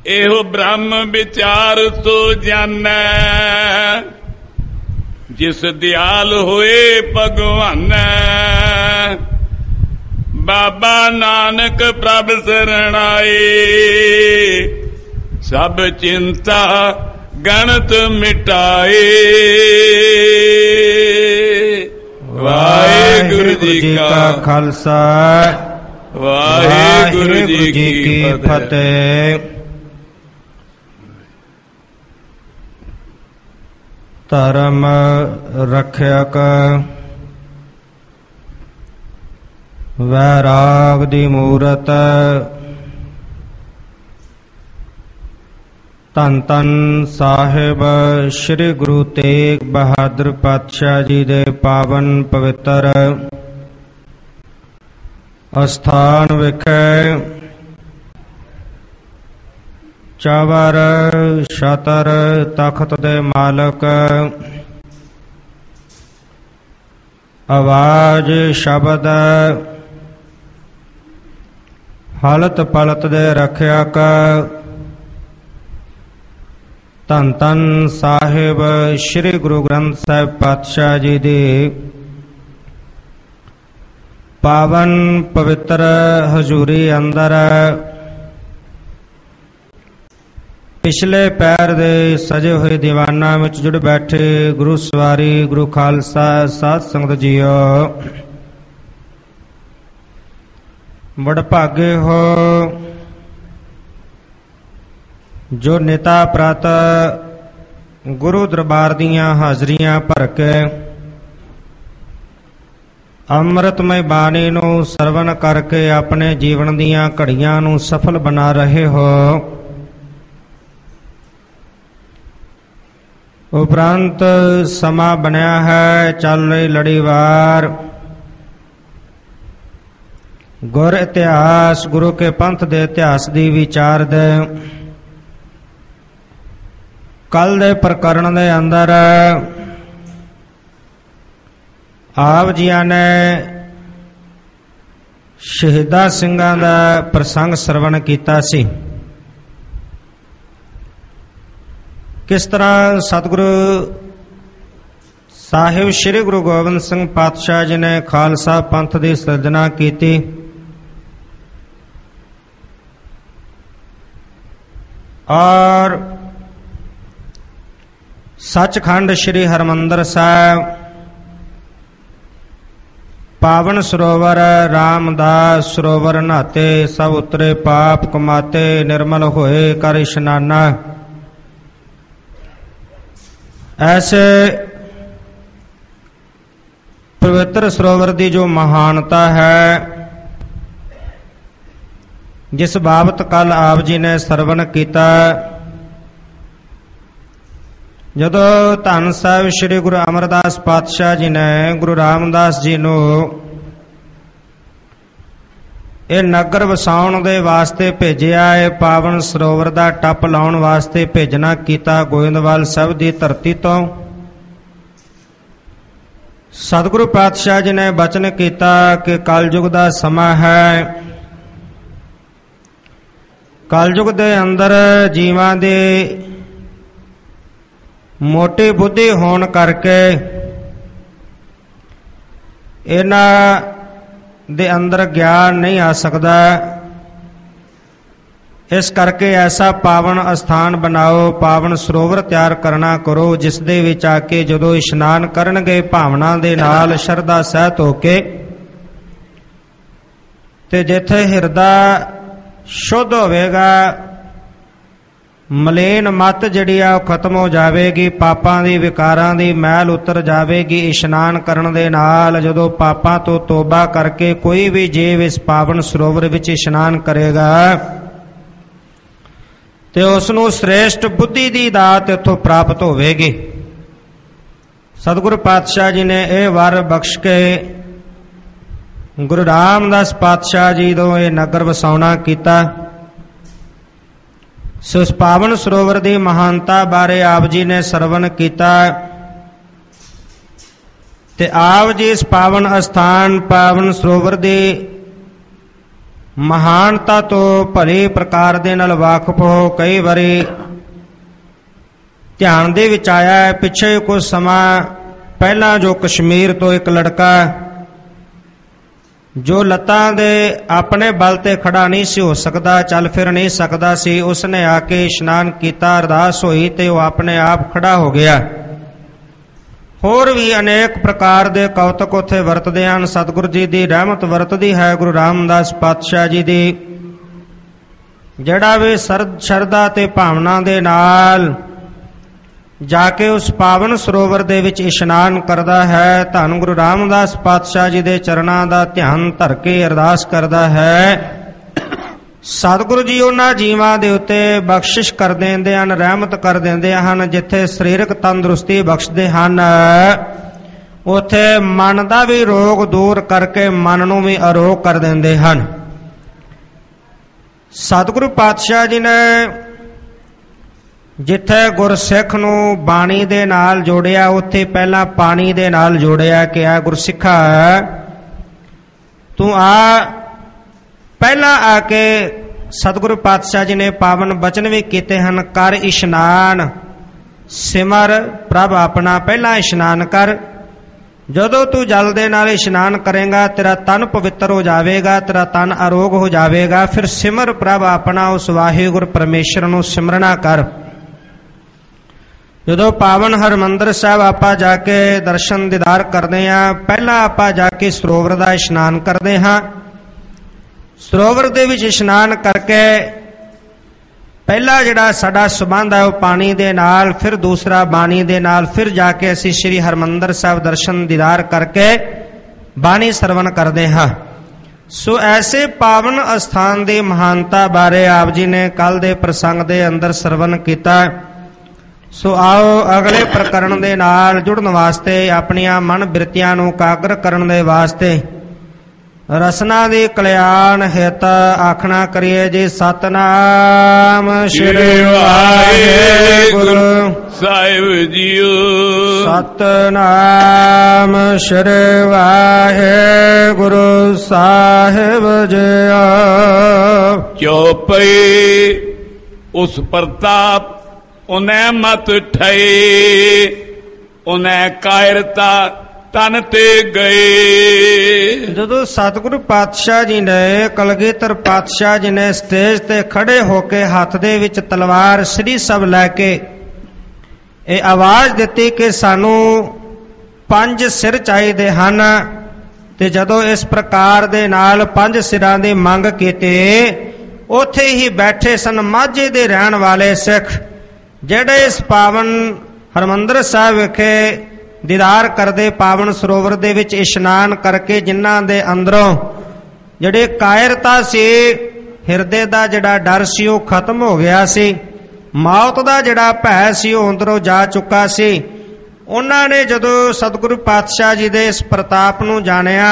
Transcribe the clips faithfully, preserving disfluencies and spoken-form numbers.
ਇਹੋ ਬ੍ਰਹਮ ਵਿਚਾਰ ਸੋ ਜਾਣੈ, ਜਿਸ ਦਿਆਲ ਹੋਏ ਭਗਵਾਨੈ। ਬਾਬਾ ਨਾਨਕ ਪ੍ਰਭ ਸਰਣਾਏ, ਸਭ ਚਿੰਤਾ ਗਣਤ ਮਿਟਾਏ। ਵਾਹਿਗੁਰੂ ਜੀ ਕਾ ਖਾਲਸਾ, ਵਾਹਿਗੁਰੂ ਜੀ ਕੀ ਫਤਿਹ। ਧਰਮ ਰੱਖਿਅਕ ਵੈਰਾਗ ਦੀ ਮੂਰਤ, ਧੰਨ ਧੰਨ ਸਾਹਿਬ ਸ੍ਰੀ ਗੁਰੂ ਤੇਗ ਬਹਾਦਰ ਪਾਤਸ਼ਾਹ ਜੀ ਦੇ ਪਾਵਨ ਪਵਿੱਤਰ ਅਸਥਾਨ ਵਿਖੇ ਚਾਵਰ ਛਤਰ ਤਖਤ ਦੇ ਮਾਲਕ, ਆਵਾਜ਼ ਸ਼ਬਦ ਹਲਤ ਪਲਤ ਦੇ ਰੱਖਿਅਕ, ਧੰਨ ਧੰਨ ਸਾਹਿਬ ਸ੍ਰੀ ਗੁਰੂ ਗ੍ਰੰਥ ਸਾਹਿਬ ਪਾਤਸ਼ਾਹ ਜੀ ਦੀ ਪਾਵਨ ਪਵਿੱਤਰ ਹਜ਼ੂਰੀ ਅੰਦਰ ਪਿਛਲੇ ਪੈਰ ਦੇ ਸਜੇ ਹੋਏ ਦੀਵਾਨਾਂ ਵਿੱਚ ਜੁੜ ਬੈਠੇ ਗੁਰੂ ਸਵਾਰੀ ਗੁਰੂ ਖਾਲਸਾ ਸਾਧ ਸੰਗਤ ਜੀਓ, ਵਡਭਾਗੇ ਹੋ ਜੋ ਨਿਤਾ ਪ੍ਰਤ ਗੁਰੂ ਦਰਬਾਰ ਦੀਆਂ ਹਾਜ਼ਰੀਆਂ ਭਰ ਕੇ ਅੰਮ੍ਰਿਤਮਈ ਬਾਣੀ ਨੂੰ ਸਰਵਣ ਕਰਕੇ ਆਪਣੇ ਜੀਵਨ ਦੀਆਂ ਘੜੀਆਂ ਨੂੰ ਸਫਲ ਬਣਾ ਰਹੇ ਹੋ। ਉਪਰੰਤ ਸਮਾਂ ਬਣਿਆ ਹੈ ਚੱਲ ਰਹੀ ਲੜੀਵਾਰ ਗੁਰ ਇਤਿਹਾਸ, ਗੁਰੂ ਕੇ ਪੰਥ ਦੇ ਇਤਿਹਾਸ ਦੀ ਵਿਚਾਰ ਦੇ ਕੱਲ ਦੇ ਪ੍ਰਕਰਣ ਦੇ ਅੰਦਰ ਆਪ ਜੀਆਂ ਨੇ ਸ਼ਹੀਦਾਂ ਸਿੰਘਾਂ ਦਾ ਪ੍ਰਸੰਗ ਸਰਵਣ ਕੀਤਾ ਸੀ। ਕਿਸ ਤਰ੍ਹਾਂ ਸਤਿਗੁਰੂ ਸਾਹਿਬ ਸ੍ਰੀ ਗੁਰੂ ਗੋਬਿੰਦ ਸਿੰਘ ਪਾਤਸ਼ਾਹ ਜੀ ਨੇ ਖਾਲਸਾ ਪੰਥ ਦੀ ਸਿਰਜਣਾ ਕੀਤੀ, ਔਰ ਸੱਚਖੰਡ ਸ੍ਰੀ ਹਰਿਮੰਦਰ ਸਾਹਿਬ ਪਾਵਨ ਸਰੋਵਰ ਰਾਮਦਾਸ ਸਰੋਵਰ ਨਹਾਤੇ, ਸਭ ਉਤਰੇ ਪਾਪ ਕਮਾਤੇ, ਨਿਰਮਲ ਹੋਏ ਕਰ ਇਸ਼ਨਾਨਾ। ਐਸੇ ਪਵਿੱਤਰ ਸਰੋਵਰ ਦੀ ਜੋ ਮਹਾਨਤਾ ਹੈ, ਜਿਸ ਬਾਬਤ ਕੱਲ ਆਪ ਜੀ ਨੇ ਸਰਵਣ ਕੀਤਾ, ਜਦੋਂ ਧੰਨ ਸਾਹਿਬ ਸ੍ਰੀ ਗੁਰੂ ਅਮਰਦਾਸ ਪਾਤਸ਼ਾਹ ਜੀ ਨੇ ਗੁਰੂ ਰਾਮਦਾਸ ਜੀ ਨੂੰ ਇਹ ਨਗਰ ਵਸਾਉਣ ਦੇ ਵਾਸਤੇ ਭੇਜਿਆ, ਇਹ ਪਾਵਨ ਸਰੋਵਰ ਦਾ ਟੱਪ ਲਾਉਣ ਵਾਸਤੇ ਭੇਜਣਾ ਕੀਤਾ ਗੋਇੰਦਵਾਲ ਸਾਹਿਬ ਦੀ ਧਰਤੀ ਤੋਂ, ਸਤਿਗੁਰੂ ਪਾਤਸ਼ਾਹ ਜੀ ਨੇ ਬਚਨ ਕੀਤਾ ਕਿ ਕਲਯੁਗ ਦਾ ਸਮਾਂ ਹੈ। ਕਲਯੁਗ ਦੇ ਅੰਦਰ ਜੀਵਾਂ ਦੇ ਮੋਟੀ ਬੁੱਧੀ ਹੋਣ ਕਰਕੇ ਇਹਨਾਂ ਦੇ ਅੰਦਰ ਗਿਆਨ ਨਹੀਂ ਆ ਸਕਦਾ। ਇਸ ਕਰਕੇ ਐਸਾ ਪਾਵਨ ਅਸਥਾਨ ਬਣਾਓ, ਪਾਵਨ ਸਰੋਵਰ ਤਿਆਰ ਕਰਨਾ ਕਰੋ, ਜਿਸ ਦੇ ਵਿੱਚ ਆ ਕੇ ਜਦੋਂ ਇਸ਼ਨਾਨ ਕਰਨਗੇ ਭਾਵਨਾ ਦੇ ਨਾਲ ਸ਼ਰਧਾ ਸਹਿਤ ਹੋ ਕੇ, ਤੇ ਜਿੱਥੇ ਹਿਰਦਾ ਸ਼ੁੱਧ ਹੋਵੇਗਾ, ਮਲੇਨ ਮਤ ਜਿਹੜੀ ਆ ਉਹ ਖਤਮ ਹੋ ਜਾਵੇਗੀ, ਪਾਪਾਂ ਦੀ ਵਿਕਾਰਾਂ ਦੀ ਮੈਲ ਉਤਰ ਜਾਵੇਗੀ। ਇਸ਼ਨਾਨ ਕਰਨ ਦੇ ਨਾਲ ਜਦੋਂ ਪਾਪਾਂ ਤੋਂ ਤੋਬਾ ਕਰਕੇ ਕੋਈ ਵੀ ਜੀਵ ਇਸ ਪਾਵਨ ਸਰੋਵਰ ਵਿੱਚ ਇਸ਼ਨਾਨ ਕਰੇਗਾ ਤੇ ਉਸ ਨੂੰ ਸ੍ਰੇਸ਼ਟ ਬੁੱਧੀ ਦੀ ਦਾਤ ਇੱਥੋਂ ਪ੍ਰਾਪਤ ਹੋਵੇਗੀ। ਸਤਿਗੁਰੂ ਪਾਤਸ਼ਾਹ ਜੀ ਨੇ ਇਹ ਵਰ ਬਖਸ਼ ਕੇ ਗੁਰੂ ਰਾਮਦਾਸ ਪਾਤਸ਼ਾਹ ਜੀ ਤੋਂ ਇਹ ਨਗਰ ਵਸਾਉਣਾ ਕੀਤਾ। ਸੋ ਇਸ ਪਾਵਨ ਸਰੋਵਰ ਦੀ ਮਹਾਨਤਾ ਬਾਰੇ ਆਪ ਜੀ ਨੇ ਸਰਵਣ ਕੀਤਾ ਤੇ ਆਪ ਜੀ ਇਸ ਪਾਵਨ ਅਸਥਾਨ ਪਾਵਨ ਸਰੋਵਰ ਦੀ ਮਹਾਨਤਾ ਤੋਂ ਭਲੀ ਪ੍ਰਕਾਰ ਦੇ ਨਾਲ ਵਾਕਫ ਹੋ। ਕਈ ਵਾਰੀ ਧਿਆਨ ਦੇ ਵਿੱਚ ਆਇਆ ਹੈ, ਪਿੱਛੇ ਕੁਝ ਸਮਾਂ ਪਹਿਲਾਂ ਜੋ ਕਸ਼ਮੀਰ ਤੋਂ ਇੱਕ ਲੜਕਾ ਜੋ ਲੱਤਾਂ ਦੇ ਆਪਣੇ ਬਲ ਤੇ ਖੜਾ ਨਹੀਂ ਸੀ ਹੋ ਸਕਦਾ, ਚੱਲ ਫਿਰ ਨਹੀਂ ਸਕਦਾ ਸੀ, ਉਸਨੇ ਆ ਕੇ ਇਸ਼ਨਾਨ ਕੀਤਾ, ਅਰਦਾਸ ਹੋਈ ਤੇ ਉਹ ਆਪਣੇ ਆਪ ਖੜਾ ਹੋ ਗਿਆ। ਹੋਰ ਵੀ ਅਨੇਕ ਪ੍ਰਕਾਰ ਦੇ ਕੌਤਕ ਉੱਥੇ ਵਰਤਦੇ ਹਨ। ਸਤਿਗੁਰੂ ਜੀ ਦੀ ਰਹਿਮਤ ਵਰਤਦੀ ਹੈ, ਗੁਰੂ ਰਾਮਦਾਸ ਪਾਤਸ਼ਾਹ ਜੀ ਦੀ, ਜਿਹੜਾ ਵੀ ਸਰਦ ਸ਼ਰਧਾ ਤੇ ਭਾਵਨਾ ਦੇ ਨਾਲ ਜਾ ਕੇ ਉਸ ਪਾਵਨ ਸਰੋਵਰ ਦੇ ਵਿੱਚ ਇਸ਼ਨਾਨ ਕਰਦਾ ਹੈ, ਧੰਨ ਗੁਰੂ ਰਾਮਦਾਸ ਪਾਤਸ਼ਾਹ ਜੀ ਦੇ ਚਰਨਾਂ ਦਾ ਧਿਆਨ ਧਰ ਕੇ ਅਰਦਾਸ ਕਰਦਾ ਹੈ, ਸਤਿਗੁਰੂ ਜੀ ਉਹਨਾਂ ਜੀਵਾਂ ਦੇ ਉੱਤੇ ਬਖਸ਼ਿਸ਼ ਕਰ ਦਿੰਦੇ ਹਨ, ਰਹਿਮਤ ਕਰ ਦਿੰਦੇ ਹਨ। ਜਿੱਥੇ ਸਰੀਰਕ ਤੰਦਰੁਸਤੀ ਬਖਸ਼ਦੇ ਹਨ, ਉੱਥੇ ਮਨ ਦਾ ਵੀ ਰੋਗ ਦੂਰ ਕਰਕੇ ਮਨ ਨੂੰ ਵੀ ਅਰੋਗ ਕਰ ਦਿੰਦੇ ਹਨ। ਸਤਿਗੁਰੂ ਪਾਤਸ਼ਾਹ ਜੀ ਨੇ ਜਿੱਥੇ ਗੁਰਸਿੱਖ ਨੂੰ ਬਾਣੀ ਦੇ ਨਾਲ ਜੋੜਿਆ, ਉੱਥੇ ਪਹਿਲਾਂ ਪਾਣੀ ਦੇ ਨਾਲ ਜੋੜਿਆ ਕਿ ਆ ਗੁਰਸਿੱਖਾ ਤੂੰ ਆ। ਪਹਿਲਾਂ ਆ ਕੇ ਸਤਿਗੁਰੂ ਪਾਤਸ਼ਾਹ ਜੀ ਨੇ ਪਾਵਨ ਬਚਨ ਵੀ ਕੀਤੇ ਹਨ, ਕਰ ਇਸ਼ਨਾਨ ਸਿਮਰ ਪ੍ਰਭ ਆਪਣਾ। ਪਹਿਲਾਂ ਇਸ਼ਨਾਨ ਕਰ, ਜਦੋਂ ਤੂੰ ਜਲ ਦੇ ਨਾਲ ਇਸ਼ਨਾਨ ਕਰੇਗਾ ਤੇਰਾ ਤਨ ਪਵਿੱਤਰ ਹੋ ਜਾਵੇਗਾ, ਤੇਰਾ ਤਨ ਅਰੋਗ ਹੋ ਜਾਵੇਗਾ। ਫਿਰ ਸਿਮਰ ਪ੍ਰਭ ਆਪਣਾ, ਉਸ ਵਾਹਿਗੁਰੂ ਪਰਮੇਸ਼ਰ ਨੂੰ ਸਿਮਰਨਾ ਕਰ। ਜਦੋਂ ਪਾਵਨ ਹਰਿਮੰਦਰ ਸਾਹਿਬ ਆਪਾਂ ਜਾ ਕੇ ਦਰਸ਼ਨ ਦੀਦਾਰ ਕਰਦੇ ਹਾਂ, ਪਹਿਲਾਂ ਆਪਾਂ ਜਾ ਕੇ ਸਰੋਵਰ ਦਾ ਇਸ਼ਨਾਨ ਕਰਦੇ ਹਾਂ। ਸਰੋਵਰ ਦੇ ਵਿੱਚ ਇਸ਼ਨਾਨ ਕਰਕੇ ਪਹਿਲਾ ਜਿਹੜਾ ਸਾਡਾ ਸੰਬੰਧ ਹੈ ਉਹ ਪਾਣੀ ਦੇ ਨਾਲ, ਫਿਰ ਦੂਸਰਾ ਬਾਣੀ ਦੇ ਨਾਲ, ਫਿਰ ਜਾ ਕੇ ਅਸੀਂ ਸ੍ਰੀ ਹਰਿਮੰਦਰ ਸਾਹਿਬ ਦਰਸ਼ਨ ਦੀਦਾਰ ਕਰਕੇ ਬਾਣੀ ਸਰਵਣ ਕਰਦੇ ਹਾਂ। ਸੋ ਐਸੇ ਪਾਵਨ ਅਸਥਾਨ ਦੀ ਮਹਾਨਤਾ ਬਾਰੇ ਆਪ ਜੀ ਨੇ ਕੱਲ ਦੇ ਪ੍ਰਸੰਗ ਦੇ ਅੰਦਰ ਸਰਵਣ ਕੀਤਾ। ਸੋ ਆਓ ਅਗਲੇ ਪ੍ਰਕਰਣ ਦੇ ਨਾਲ ਜੁੜਨ ਵਾਸਤੇ, ਆਪਣੀਆਂ ਮਨ ਬਿਰਤੀਆਂ ਨੂੰ ਕਾਗਰ ਕਰਨ ਦੇ ਵਾਸਤੇ ਰਸਨਾ ਦੀ ਕਲਿਆਣ ਹਿਤ ਆਖਣਾ ਕਰੀਏ ਜੀ। ਸਤਨਾਮ ਸ੍ਰੀ ਵਾਹਿਗੁਰੂ ਸਾਹਿਬ ਜੀਓ। ਸਤਨਾਮ ਸ੍ਰੀ ਵਾਹਿਗੁਰੂ ਸਾਹਿਬ ਜੀਓ। ਚੌਪਈ ਉਸ ਪ੍ਰਤਾਪ ਉਹਨੇ ਮਤ ਠਈ, ਉਹਨੇ ਕਾਇਰਤਾ ਤਨ ਤੇ ਗਏ। ਜਦੋਂ ਸਤਿਗੁਰੂ ਪਾਤਸ਼ਾਹ ਜੀ ਨੇ, ਕਲਗੀਧਰ ਪਾਤਸ਼ਾਹ ਜੀ ਨੇ ਸਟੇਜ ਤੇ ਖੜੇ ਹੋ ਕੇ ਹੱਥ ਦੇ ਵਿੱਚ ਤਲਵਾਰ ਸ੍ਰੀ ਸਭ ਲੈ ਕੇ ਇਹ ਆਵਾਜ਼ ਦਿੱਤੀ ਕਿ ਸਾਨੂੰ ਪੰਜ ਸਿਰ ਚਾਹੀਦੇ ਹਨ, ਤੇ ਜਦੋਂ ਇਸ ਪ੍ਰਕਾਰ ਦੇ ਨਾਲ ਪੰਜ ਸਿਰਾਂ ਦੀ ਮੰਗ ਕੀਤੀ, ਉੱਥੇ ਹੀ ਬੈਠੇ ਸਨ ਮਾਝੇ ਦੇ ਰਹਿਣ ਵਾਲੇ ਸਿੱਖ, ਜਿਹੜੇ ਇਸ ਪਾਵਨ ਹਰਿਮੰਦਰ ਸਾਹਿਬ ਵਿਖੇ ਦੀਦਾਰ ਕਰਦੇ, ਪਾਵਨ ਸਰੋਵਰ ਦੇ ਵਿੱਚ ਇਸ਼ਨਾਨ ਕਰਕੇ ਜਿਨ੍ਹਾਂ ਦੇ ਅੰਦਰੋਂ ਜਿਹੜੇ ਕਾਇਰਤਾ ਸੀ, ਹਿਰਦੇ ਦਾ ਜਿਹੜਾ ਡਰ ਸੀ ਉਹ ਖਤਮ ਹੋ ਗਿਆ ਸੀ, ਮੌਤ ਦਾ ਜਿਹੜਾ ਭੈ ਸੀ ਉਹ ਅੰਦਰੋਂ ਜਾ ਚੁੱਕਾ ਸੀ। ਉਹਨਾਂ ਨੇ ਜਦੋਂ ਸਤਿਗੁਰੂ ਪਾਤਸ਼ਾਹ ਜੀ ਦੇ ਇਸ ਪ੍ਰਤਾਪ ਨੂੰ ਜਾਣਿਆ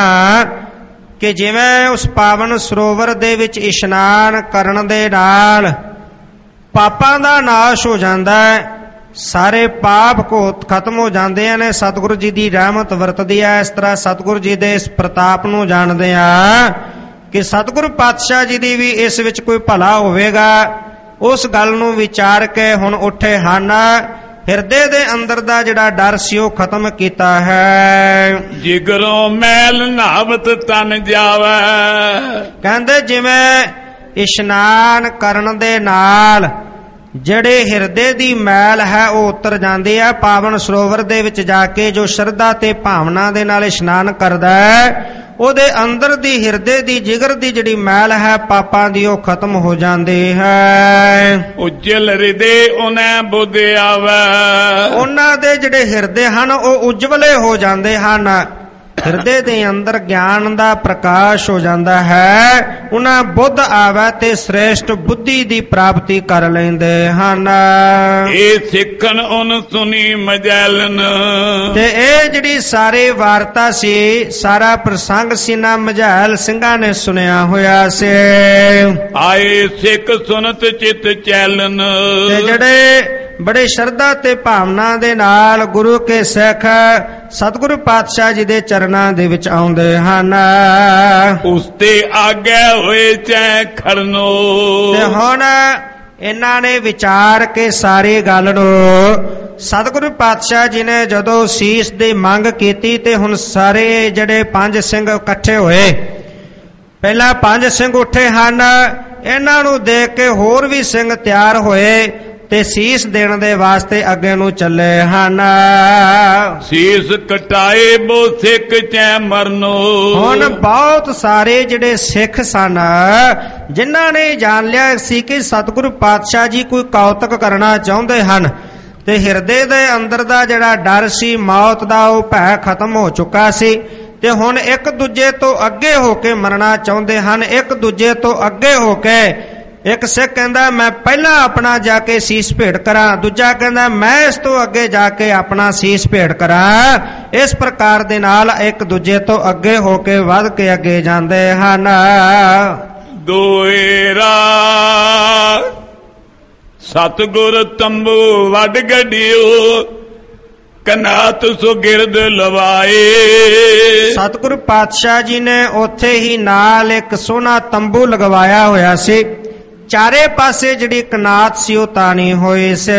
ਕਿ ਜਿਵੇਂ ਉਸ ਪਾਵਨ ਸਰੋਵਰ ਦੇ ਵਿੱਚ ਇਸ਼ਨਾਨ ਕਰਨ ਦੇ ਨਾਲ ਪਾਪਾਂ ਦਾ ਨਾਸ਼ ਹੋ ਜਾਂਦਾ ਹੈ, ਸਾਰੇ ਪਾਪ ਕੋ ਖਤਮ ਹੋ ਜਾਂਦੇ ਨੇ, ਸਤਿਗੁਰੂ ਜੀ ਦੀ ਰਹਿਮਤ ਵਰਤਦੀ ਹੈ। ਇਸ ਤਰ੍ਹਾਂ ਸਤਿਗੁਰੂ ਜੀ ਦੇ ਇਸ ਪ੍ਰਤਾਪ ਨੂੰ ਜਾਣਦੇ ਆ ਕਿ ਸਤਿਗੁਰੂ ਪਾਤਸ਼ਾਹ ਜੀ ਦੀ ਵੀ ਇਸ ਵਿੱਚ ਕੋਈ ਭਲਾ ਹੋਵੇਗਾ, ਉਸ ਗੱਲ ਨੂੰ ਵਿਚਾਰ ਕੇ ਹੁਣ ਉੱਠੇ ਹਨ, ਹਿਰਦੇ ਦੇ ਅੰਦਰ ਦਾ ਜਿਹੜਾ ਡਰ ਸੀ ਉਹ ਖਤਮ ਕੀਤਾ ਹੈ। ਜਿਗਰੋਂ ਮੈਲ ਨਾਵਤ ਤਨ ਜਾਵੇ, ਕਹਿੰਦੇ ਜਿਵੇਂ ਇਸ਼ਨਾਨ ਕਰਨ ਦੇ ਨਾਲ ਜਿਹੜੇ ਹਿਰਦੇ ਦੀ ਮੈਲ ਹੈ ਉਹ ਉਤਰ ਜਾਂਦੀ ਹੈ। ਪਾਵਨ ਸਰੋਵਰ ਦੇ ਵਿੱਚ ਜਾ ਕੇ ਜੋ ਸ਼ਰਧਾ ਤੇ ਭਾਵਨਾ ਦੇ ਨਾਲ ਇਸ਼ਨਾਨ ਕਰਦਾ ਹੈ, ਉਹਦੇ ਅੰਦਰ ਦੀ ਹਿਰਦੇ ਦੀ ਜਿਗਰ ਦੀ ਜਿਹੜੀ ਮੈਲ ਹੈ ਪਾਪਾਂ ਦੀ ਉਹ ਖਤਮ ਹੋ ਜਾਂਦੀ ਹੈ। ਉਜਲ ਹਿਰਦੇ ਉਹਨੇ ਬੁੱਧ ਆਵੇ, ਉਹਨਾਂ ਦੇ ਜਿਹੜੇ ਹਿਰਦੇ ਹਨ ਉਹ ਉਜਵਲੇ ਹੋ ਜਾਂਦੇ ਹਨ, ਹਿਰਦੇ ਦੇ ਅੰਦਰ ਗਿਆਨ ਦਾ ਪ੍ਰਕਾਸ਼ ਹੋ ਜਾਂਦਾ ਹੈ, ਉਹਨਾਂ ਬੁੱਧ ਆਵੇ ਤੇ ਸ੍ਰੇਸ਼ਟ ਬੁੱਧੀ ਦੀ ਪ੍ਰਾਪਤੀ ਕਰ ਲੈਂਦੇ ਹਨ। ਇਹ ਸਿੱਖਣ ਉਹਨ ਸੁਣੀ ਮਜੈਲਨ, ਤੇ ਇਹ ਜਿਹੜੀ ਸਾਰੀ ਵਾਰਤਾ ਸੀ, ਸਾਰਾ ਪ੍ਰਸੰਗ ਸੀ ਨਾ ਮਝੈਲ ਸਿੰਘਾਂ ਨੇ ਸੁਣਿਆ ਹੋਇਆ ਸੀ। ਆਏ ਸਿੱਖ ਸੁਨਤ ਚਿਤ ਚੈਲਨ, ਤੇ ਜਿਹੜੇ ਬੜੇ ਸ਼ਰਧਾ ਤੇ ਭਾਵਨਾ ਦੇ ਨਾਲ ਗੁਰੂ ਕੇ ਸਿੱਖ ਸਤਿਗੁਰੂ ਪਾਤਸ਼ਾਹ ਜੀ ਦੇ ਚਰਨਾਂ ਦੇ ਵਿੱਚ ਆਉਂਦੇ ਹਨ। ਉਸ ਤੇ ਆਗੇ ਹੋਏ ਚੈ ਖੜਨੋ। ਤੇ ਹੁਣ ਇਹਨਾਂ ਨੇ ਵਿਚਾਰ ਕੇ ਸਾਰੀ ਗੱਲ ਨੂੰ ਸਤਿਗੁਰੂ ਪਾਤਸ਼ਾਹ ਜੀ ਨੇ ਜਦੋਂ ਸੀਸ ਦੀ ਮੰਗ ਕੀਤੀ ਤੇ ਹੁਣ ਸਾਰੇ ਜਿਹੜੇ ਪੰਜ ਸਿੰਘ ਇਕੱਠੇ ਹੋਏ। ਪਹਿਲਾਂ ਪੰਜ ਸਿੰਘ ਉੱਠੇ ਹਨ, ਇਹਨਾਂ ਨੂੰ ਦੇਖ ਕੇ ਹੋਰ ਵੀ ਸਿੰਘ ਤਿਆਰ ਹੋਏ ਤੇ ਸੀਸ ਦੇਣ ਦੇ ਵਾਸਤੇ ਅੱਗੇ ਨੂੰ ਚੱਲੇ ਹਨ। ਸੀਸ ਕਟਾਏ ਬੋ ਸਿੱਖ ਚੈ ਮਰਨੋ। ਹੁਣ ਬਹੁਤ ਸਾਰੇ ਜਿਹੜੇ ਸਿੱਖ ਸਨ ਜਿਨ੍ਹਾਂ ਨੇ ਜਾਣ ਲਿਆ ਸੀ ਕਿ ਸਤਿਗੁਰੂ ਪਾਤਸ਼ਾਹ ਜੀ ਕੋਈ ਕੌਤਕ ਕਰਨਾ ਚਾਹੁੰਦੇ ਹਨ ਤੇ ਹਿਰਦੇ ਦੇ ਅੰਦਰ ਦਾ ਜਿਹੜਾ ਡਰ ਸੀ ਮੌਤ ਦਾ ਉਹ ਭੈ ਖਤਮ ਹੋ ਚੁੱਕਾ ਸੀ ਤੇ ਹੁਣ ਇੱਕ ਦੂਜੇ ਤੋਂ ਅੱਗੇ ਹੋ ਕੇ ਮਰਨਾ ਚਾਹੁੰਦੇ ਹਨ। ਇੱਕ ਦੂਜੇ ਤੋਂ ਅੱਗੇ ਹੋ ਕੇ ਇੱਕ ਸਿੱਖ ਕਹਿੰਦਾ ਮੈਂ ਪਹਿਲਾਂ ਆਪਣਾ ਜਾ ਕੇ ਸੀਸ ਭੇਟ ਕਰਾਂ, ਦੂਜਾ ਕਹਿੰਦਾ ਮੈਂ ਇਸ ਤੋਂ ਅੱਗੇ ਜਾ ਕੇ ਆਪਣਾ ਸੀਸ ਭੇਟ ਕਰਾਂ। ਇਸ ਪ੍ਰਕਾਰ ਦੇ ਨਾਲ ਇੱਕ ਦੂਜੇ ਤੋਂ ਅੱਗੇ ਹੋ ਕੇ ਵੱਧ ਕੇ ਅੱਗੇ ਜਾਂਦੇ ਹਨ। ਦੋਏਰਾ ਸਤਿਗੁਰ ਤੰਬੂ ਵੱਡ ਗੱਡਿਓ ਕਨਾਤ ਸੁਗਿਰਦ ਲਵਾਏ। ਸਤਿਗੁਰੂ ਪਾਤਸ਼ਾਹ ਜੀ ਨੇ ਉੱਥੇ ਹੀ ਨਾਲ ਇੱਕ ਸੋਹਣਾ ਤੰਬੂ ਲਗਵਾਇਆ ਹੋਇਆ ਸੀ। ਚਾਰੇ ਪਾਸੇ ਜਿਹੜੀ ਕਨਾਤ ਸੀ ਉਹ ਤਾਣੀ ਹੋਈ ਸੀ।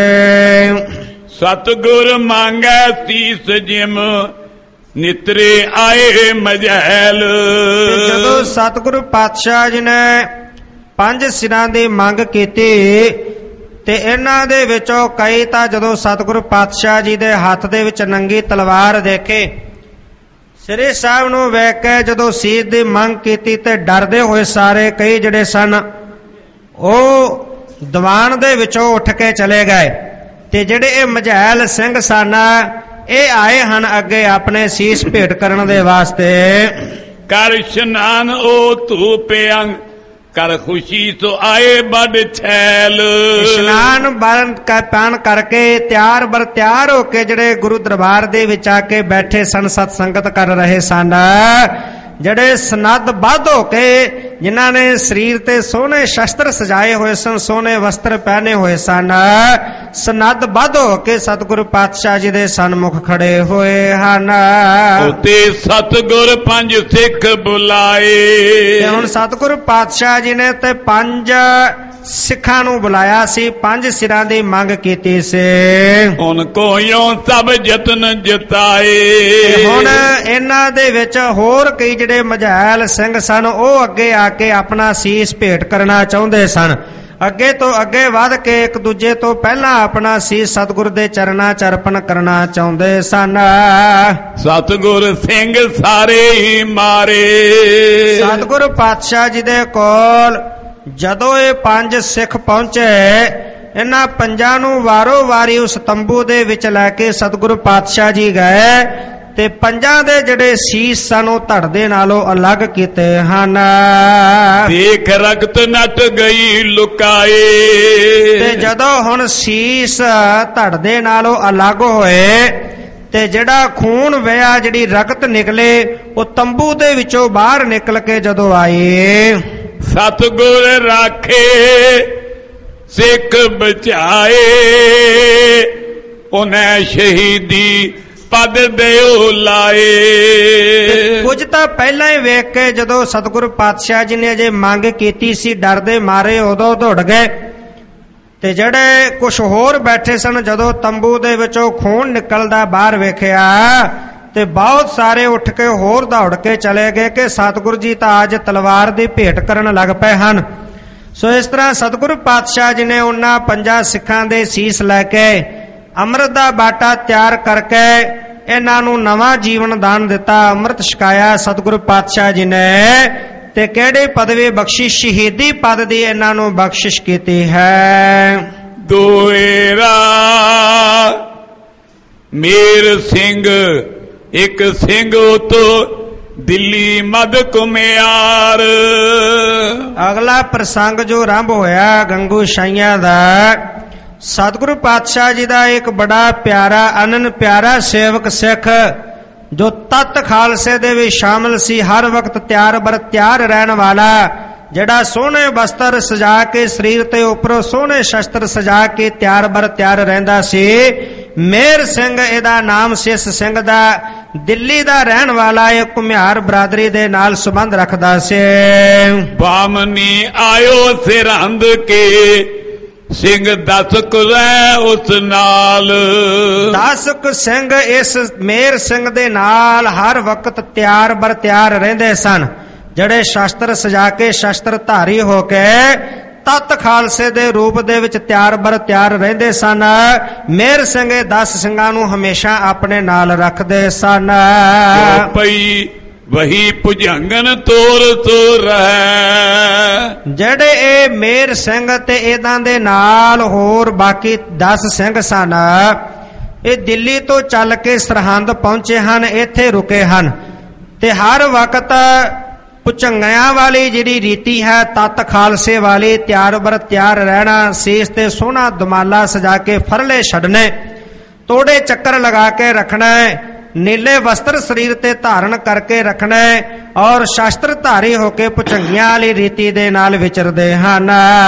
ਸਤਿਗੁਰ ਮੰਗੈ ਸੀਸ ਜਿਮ ਨਿਤਰੇ ਆਏ ਮਜੈਲ। ਜਦੋਂ ਸਤਿਗੁਰੂ ਪਾਤਸ਼ਾਹ ਜੀ ਨੇ ਪੰਜ ਸਿਰਾਂ ਦੀ ਮੰਗ ਕੀਤੀ ਤੇ ਇਹਨਾਂ ਦੇ ਵਿੱਚੋਂ ਕਈ ਤਾਂ ਜਦੋਂ ਸਤਿਗੁਰੂ ਪਾਤਸ਼ਾਹ ਜੀ ਦੇ ਹੱਥ ਦੇ ਵਿੱਚ ਨੰਗੀ ਤਲਵਾਰ ਦੇਖੇ, ਸ੍ਰੀ ਸਾਹਿਬ ਨੂੰ ਵੇਖ ਕੇ ਜਦੋਂ ਸੀਸ ਦੀ ਮੰਗ ਕੀਤੀ ਤੇ ਡਰਦੇ ਹੋਏ ਸਾਰੇ ਕਈ ਜਿਹੜੇ ਸਨ ਉਹ ਦੀਵਾਨ ਦੇ ਵਿੱਚੋਂ ਉੱਠ ਕੇ ਚਲੇ ਗਏ ਤੇ ਜਿਹੜੇ ਇਹ ਮਝੈਲ ਸਿੰਘ ਸਨ ਇਹ ਆਏ ਹਨ ਅੱਗੇ ਆਪਣੇ ਸੀਸ ਭੇਟ ਕਰਨ ਦੇ ਵਾਸਤੇ। ਕਰ ਇਸ਼ਨਾਨ ਉਹ ਧੂਪ ਅੰਗ ਕਰ ਖੁਸ਼ੀ ਤੋਂ ਆਏ ਵੱਡ ਛੈਲ। ਇਸ਼ਨਾਨ ਬਰਨ ਪਾਣ ਕਰਕੇ ਤਿਆਰ ਬਰ ਤਿਆਰ ਹੋ ਕੇ ਜਿਹੜੇ ਗੁਰੂ ਦਰਬਾਰ ਦੇ ਵਿੱਚ ਆ ਕੇ ਬੈਠੇ ਸਨ, ਸਤ ਸੰਗਤ ਕਰ ਰਹੇ ਸਨ। ਜਿਹੜੇ ਸਨੱਧ ਬੱਧ ਹੋ ਕੇ ਜਿਨ੍ਹਾਂ ਨੇ ਸਰੀਰ ਤੇ ਸੋਹਣੇ ਸ਼ਸਤਰ ਸਜਾਏ ਹੋਏ ਸਨ, ਸੋਹਣੇ ਵਸਤਰ ਪਹਿਨੇ ਹੋਏ ਸਨ, ਸਨੱਧ ਬੱਧ ਹੋ ਕੇ ਸਤਿਗੁਰੂ ਪਾਤਸ਼ਾਹ ਜੀ ਦੇ ਸਨਮੁਖ ਖੜੇ ਹੋਏ ਹਨ। ਉਤੇ ਸਤਿਗੁਰ ਪੰਜ ਸਿੱਖ ਬੁਲਾਏ। ਤੇ ਹੁਣ ਸਤਿਗੁਰੂ ਪਾਤਸ਼ਾਹ ਜੀ ਨੇ ਤੇ ਪੰਜ ਸਿੱਖਾਂ ਨੂੰ ਬੁਲਾਇਆ ਸੀ, ਪੰਜ ਸਿਰਾਂ ਦੀ ਮੰਗ ਕੀਤੀ ਸੀ। ਹੁਣ ਕੋਇਓ ਸਭ ਯਤਨ ਜਤਾਏ। ਹੁਣ ਇਹਨਾਂ ਦੇ ਵਿੱਚ ਹੋਰ ਕਈ ਜਿਹੜੇ ਮਝੈਲ ਸਿੰਘ ਸਨ ਉਹ ਅੱਗੇ ਆ ਕੇ ਆਪਣਾ ਸੀਸ ਭੇਟ ਕਰਨਾ ਚਾਹੁੰਦੇ ਸਨ। ਅੱਗੇ ਤੋਂ ਅੱਗੇ ਵੱਧ ਕੇ ਇੱਕ ਦੂਜੇ ਤੋਂ ਪਹਿਲਾਂ ਆਪਣਾ ਸੀਸ ਸਤਿਗੁਰ ਦੇ ਚਰਨਾਂ ਚ ਅਰਪਣ ਕਰਨਾ ਚਾਹੁੰਦੇ ਸਨ। ਸਤਿਗੁਰ ਸਿੰਘ ਸਾਰੇ ਹੀ ਮਾਰੇ। ਸਤਿਗੁਰ ਪਾਤਸ਼ਾਹ ਜੀ ਦੇ ਕੋਲ ਜਦੋਂ ਇਹ ਪੰਜ ਸਿੱਖ ਪਹੁੰਚੇ, ਇਹਨਾਂ ਪੰਜਾਂ ਨੂੰ ਵਾਰੋ ਵਾਰੀ ਉਸ ਤੰਬੂ ਦੇ ਵਿੱਚ ਲੈ ਕੇ ਸਤਿਗੁਰੂ ਪਾਤਸ਼ਾਹ ਜੀ ਗਏ ਤੇ ਪੰਜਾਂ ਦੇ ਜਿਹੜੇ ਸੀਸ ਸਨ ਉਹ ਧੜ ਦੇ ਨਾਲੋਂ ਅਲੱਗ ਕੀਤੇ ਹਨ। ਦੇਖ ਰਕਤ ਨਟ ਗਈ ਲੁਕਾਏ। ਤੇ ਜਦੋਂ ਹੁਣ ਸੀਸ ਧੜ ਦੇ ਨਾਲੋਂ ਅਲੱਗ ਹੋਏ ਤੇ ਜਿਹੜਾ ਖੂਨ ਵਹਿਆ, ਜਿਹੜੀ ਰਕਤ ਨਿਕਲੇ ਉਹ ਤੰਬੂ ਦੇ ਵਿੱਚੋਂ ਬਾਹਰ ਨਿਕਲ ਕੇ ਜਦੋਂ ਆਏ। ਸਤਿਗੁਰ ਰਾਖੇ ਸਿੱਖ ਬਚਾਏ। ਉਹਨੇ ਸ਼ਹੀਦੀ ਪਦ ਦਿਓ ਲਾਏ। ਕੁਝ ਤਾਂ ਪਹਿਲਾਂ ਹੀ ਵੇਖ ਕੇ ਜਦੋਂ ਸਤਿਗੁਰੂ ਪਾਤਸ਼ਾਹ ਜੀ ਨੇ ਅਜੇ ਮੰਗ ਕੀਤੀ ਸੀ, ਡਰਦੇ ਮਾਰੇ ਉਦੋਂ ਦੌੜ ਗਏ ਤੇ ਜਿਹੜੇ ਕੁਝ ਹੋਰ ਬੈਠੇ ਸਨ ਜਦੋਂ ਤੰਬੂ ਦੇ ਵਿੱਚੋਂ ਖੂਨ ਨਿਕਲਦਾ ਬਾਹਰ ਵੇਖਿਆ ਤੇ ਬਹੁਤ ਸਾਰੇ ਉੱਠ ਕੇ ਹੋਰ ਦੌੜ ਕੇ ਚਲੇ ਗਏ ਕਿ ਸਤਿਗੁਰੂ ਜੀ ਤਾਂ ਅੱਜ ਤਲਵਾਰ ਦੀ ਭੇਟ ਕਰਨ ਲੱਗ ਪਏ ਹਨ। ਸੋ ਇਸ ਤਰ੍ਹਾਂ ਸਤਿਗੁਰੂ ਪਾਤਸ਼ਾਹ ਜੀ ਨੇ ਉਹਨਾਂ ਪੰਜਾਂ ਸਿੱਖਾਂ ਦੇ ਸੀਸ ਲੈ ਕੇ ਅੰਮ੍ਰਿਤ ਦਾ ਬਾਟਾ ਤਿਆਰ ਕਰਕੇ ਇਹਨਾਂ ਨੂੰ ਨਵਾਂ ਜੀਵਨ ਦਾਨ ਦਿੱਤਾ, ਅੰਮ੍ਰਿਤ ਛਕਾਇਆ ਸਤਿਗੁਰੂ ਪਾਤਸ਼ਾਹ ਜੀ ਨੇ। ਤੇ ਕਿਹੜੇ ਪਦਵੀ ਬਖਸ਼ਿਸ਼, ਸ਼ਹੀਦੀ ਪਦ ਦੀ ਇਹਨਾਂ ਨੂੰ ਬਖਸ਼ਿਸ਼ ਕੀਤੀ ਹੈ। ਦੋਏਰਾ ਮੇਰ ਸਿੰਘ ਇੱਕ ਸਿੰਘ ਉਤੋਂ ਦਿੱਲੀ ਮਦ ਕੁਮਿਆਰ। ਅਗਲਾ ਪ੍ਰਸੰਗ ਜੋ ਆਰੰਭ ਹੋਇਆ ਗੰਗੂ ਸ਼ਾਹੀਆਂ ਦਾ, ਸਤਿਗੁਰੂ ਪਾਤਸ਼ਾਹ ਜੀ ਦਾ ਇੱਕ ਬੜਾ ਪਿਆਰਾ ਅਨਨ ਪਿਆਰਾ ਸੇਵਕ ਸਿੱਖ ਜੋ ਤਤ ਖਾਲਸੇ ਦੇ ਵਿੱਚ ਸ਼ਾਮਲ ਸੀ, ਹਰ ਵਕਤ ਤਿਆਰ ਬਰ ਤਿਆਰ ਰਹਿਣ ਵਾਲਾ, ਜਿਹੜਾ ਸੋਹਣੇ ਬਸਤਰ ਸਜਾ ਕੇ ਸਰੀਰ ਤੇ ਉੱਪਰੋਂ ਸੋਹਣੇ ਸ਼ਸਤਰ ਸਜਾ ਕੇ ਤਿਆਰ ਬਰ ਤਿਆਰ ਰਹਿੰਦਾ ਸੀ। ਮੇਰ ਸਿੰਘ ਇਹਦਾ ਨਾਮ ਸੀ। ਇਸ ਸਿੰਘ ਦਾ ਦਿੱਲੀ ਦਾ ਰਹਿਣ ਵਾਲਾ ਇਹ ਘੁਮਿਆਰ ਬਰਾਦਰੀ ਦੇ ਨਾਲ ਸੰਬੰਧ ਰੱਖਦਾ ਸੀ। ਬਾਮਨੀ ਆਇਓ ਸਿਰੰਦ ਕੇ ਸਿੰਘ ਦਸ ਕੁਰੈ ਉਸ ਨਾਲ। ਦਸ ਕੁ ਸਿੰਘ ਇਸ ਮੇਰ ਸਿੰਘ ਦੇ ਨਾਲ ਹਰ ਵਕਤ ਤਿਆਰ ਬਰ ਤਿਆਰ ਰਹਿੰਦੇ ਸਨ, ਜਿਹੜੇ ਸ਼ਸਤਰ ਸਜਾ ਕੇ ਸ਼ਸਤਰ ਧਾਰੀ ਹੋ ਕੇ ਤਤ ਖਾਲਸੇ ਦੇ ਰੂਪ ਦੇ ਵਿੱਚ ਤਿਆਰ ਬਰ ਤਿਆਰ ਰਹਿੰਦੇ ਸਨ। ਮੇਰ ਸਿੰਘ ਦਸ ਸਿੰਘਾਂ ਨੂੰ ਹਮੇਸ਼ਾ ਆਪਣੇ ਨਾਲ ਰੱਖਦੇ ਸਨ। ਪਈ ਵਹੀ ਭੁਜੰਗਨ ਤੋਰ ਤੋਰ ਜਿਹੜੇ ਇਹ ਮੇਰ ਸਿੰਘ ਤੇ ਇਹਨਾਂ ਦੇ ਨਾਲ ਹੋਰ ਬਾਕੀ ਦਸ ਸਿੰਘ ਸਨ, ਇਹ ਦਿੱਲੀ ਤੋਂ ਚੱਲ ਕੇ ਸਰਹੰਦ ਪਹੁੰਚੇ ਹਨ, ਇੱਥੇ ਰੁਕੇ ਹਨ ਤੇ ਹਰ ਵਕਤ ਭੁਜੰਗਿਆਂ ਵਾਲੀ ਜਿਹੜੀ ਰੀਤੀ ਹੈ, ਤਤ ਖਾਲਸੇ ਵਾਲੀ ਤਿਆਰ ਬਰ ਤਿਆਰ ਰਹਿਣਾ, ਸੀਸ ਤੇ ਸੋਹਣਾ ਦਮਾਲਾ ਸਜਾ ਕੇ ਫਰਲੇ ਛੱਡਣੇ, ਤੋੜੇ ਚੱਕਰ ਲਗਾ ਕੇ ਰੱਖਣਾ, ਨੀਲੇ ਵਸਤਰ ਸਰੀਰ ਤੇ ਧਾਰਨ ਕਰਕੇ ਰੱਖਣਾ ਔਰ ਸ਼ਸਤਰ ਧਾਰੀ ਹੋ ਕੇ ਭੁਜੰਗੀਆਂ ਵਾਲੀ ਰੀਤੀ ਦੇ ਨਾਲ ਵਿਚਰਦੇ ਹਨ।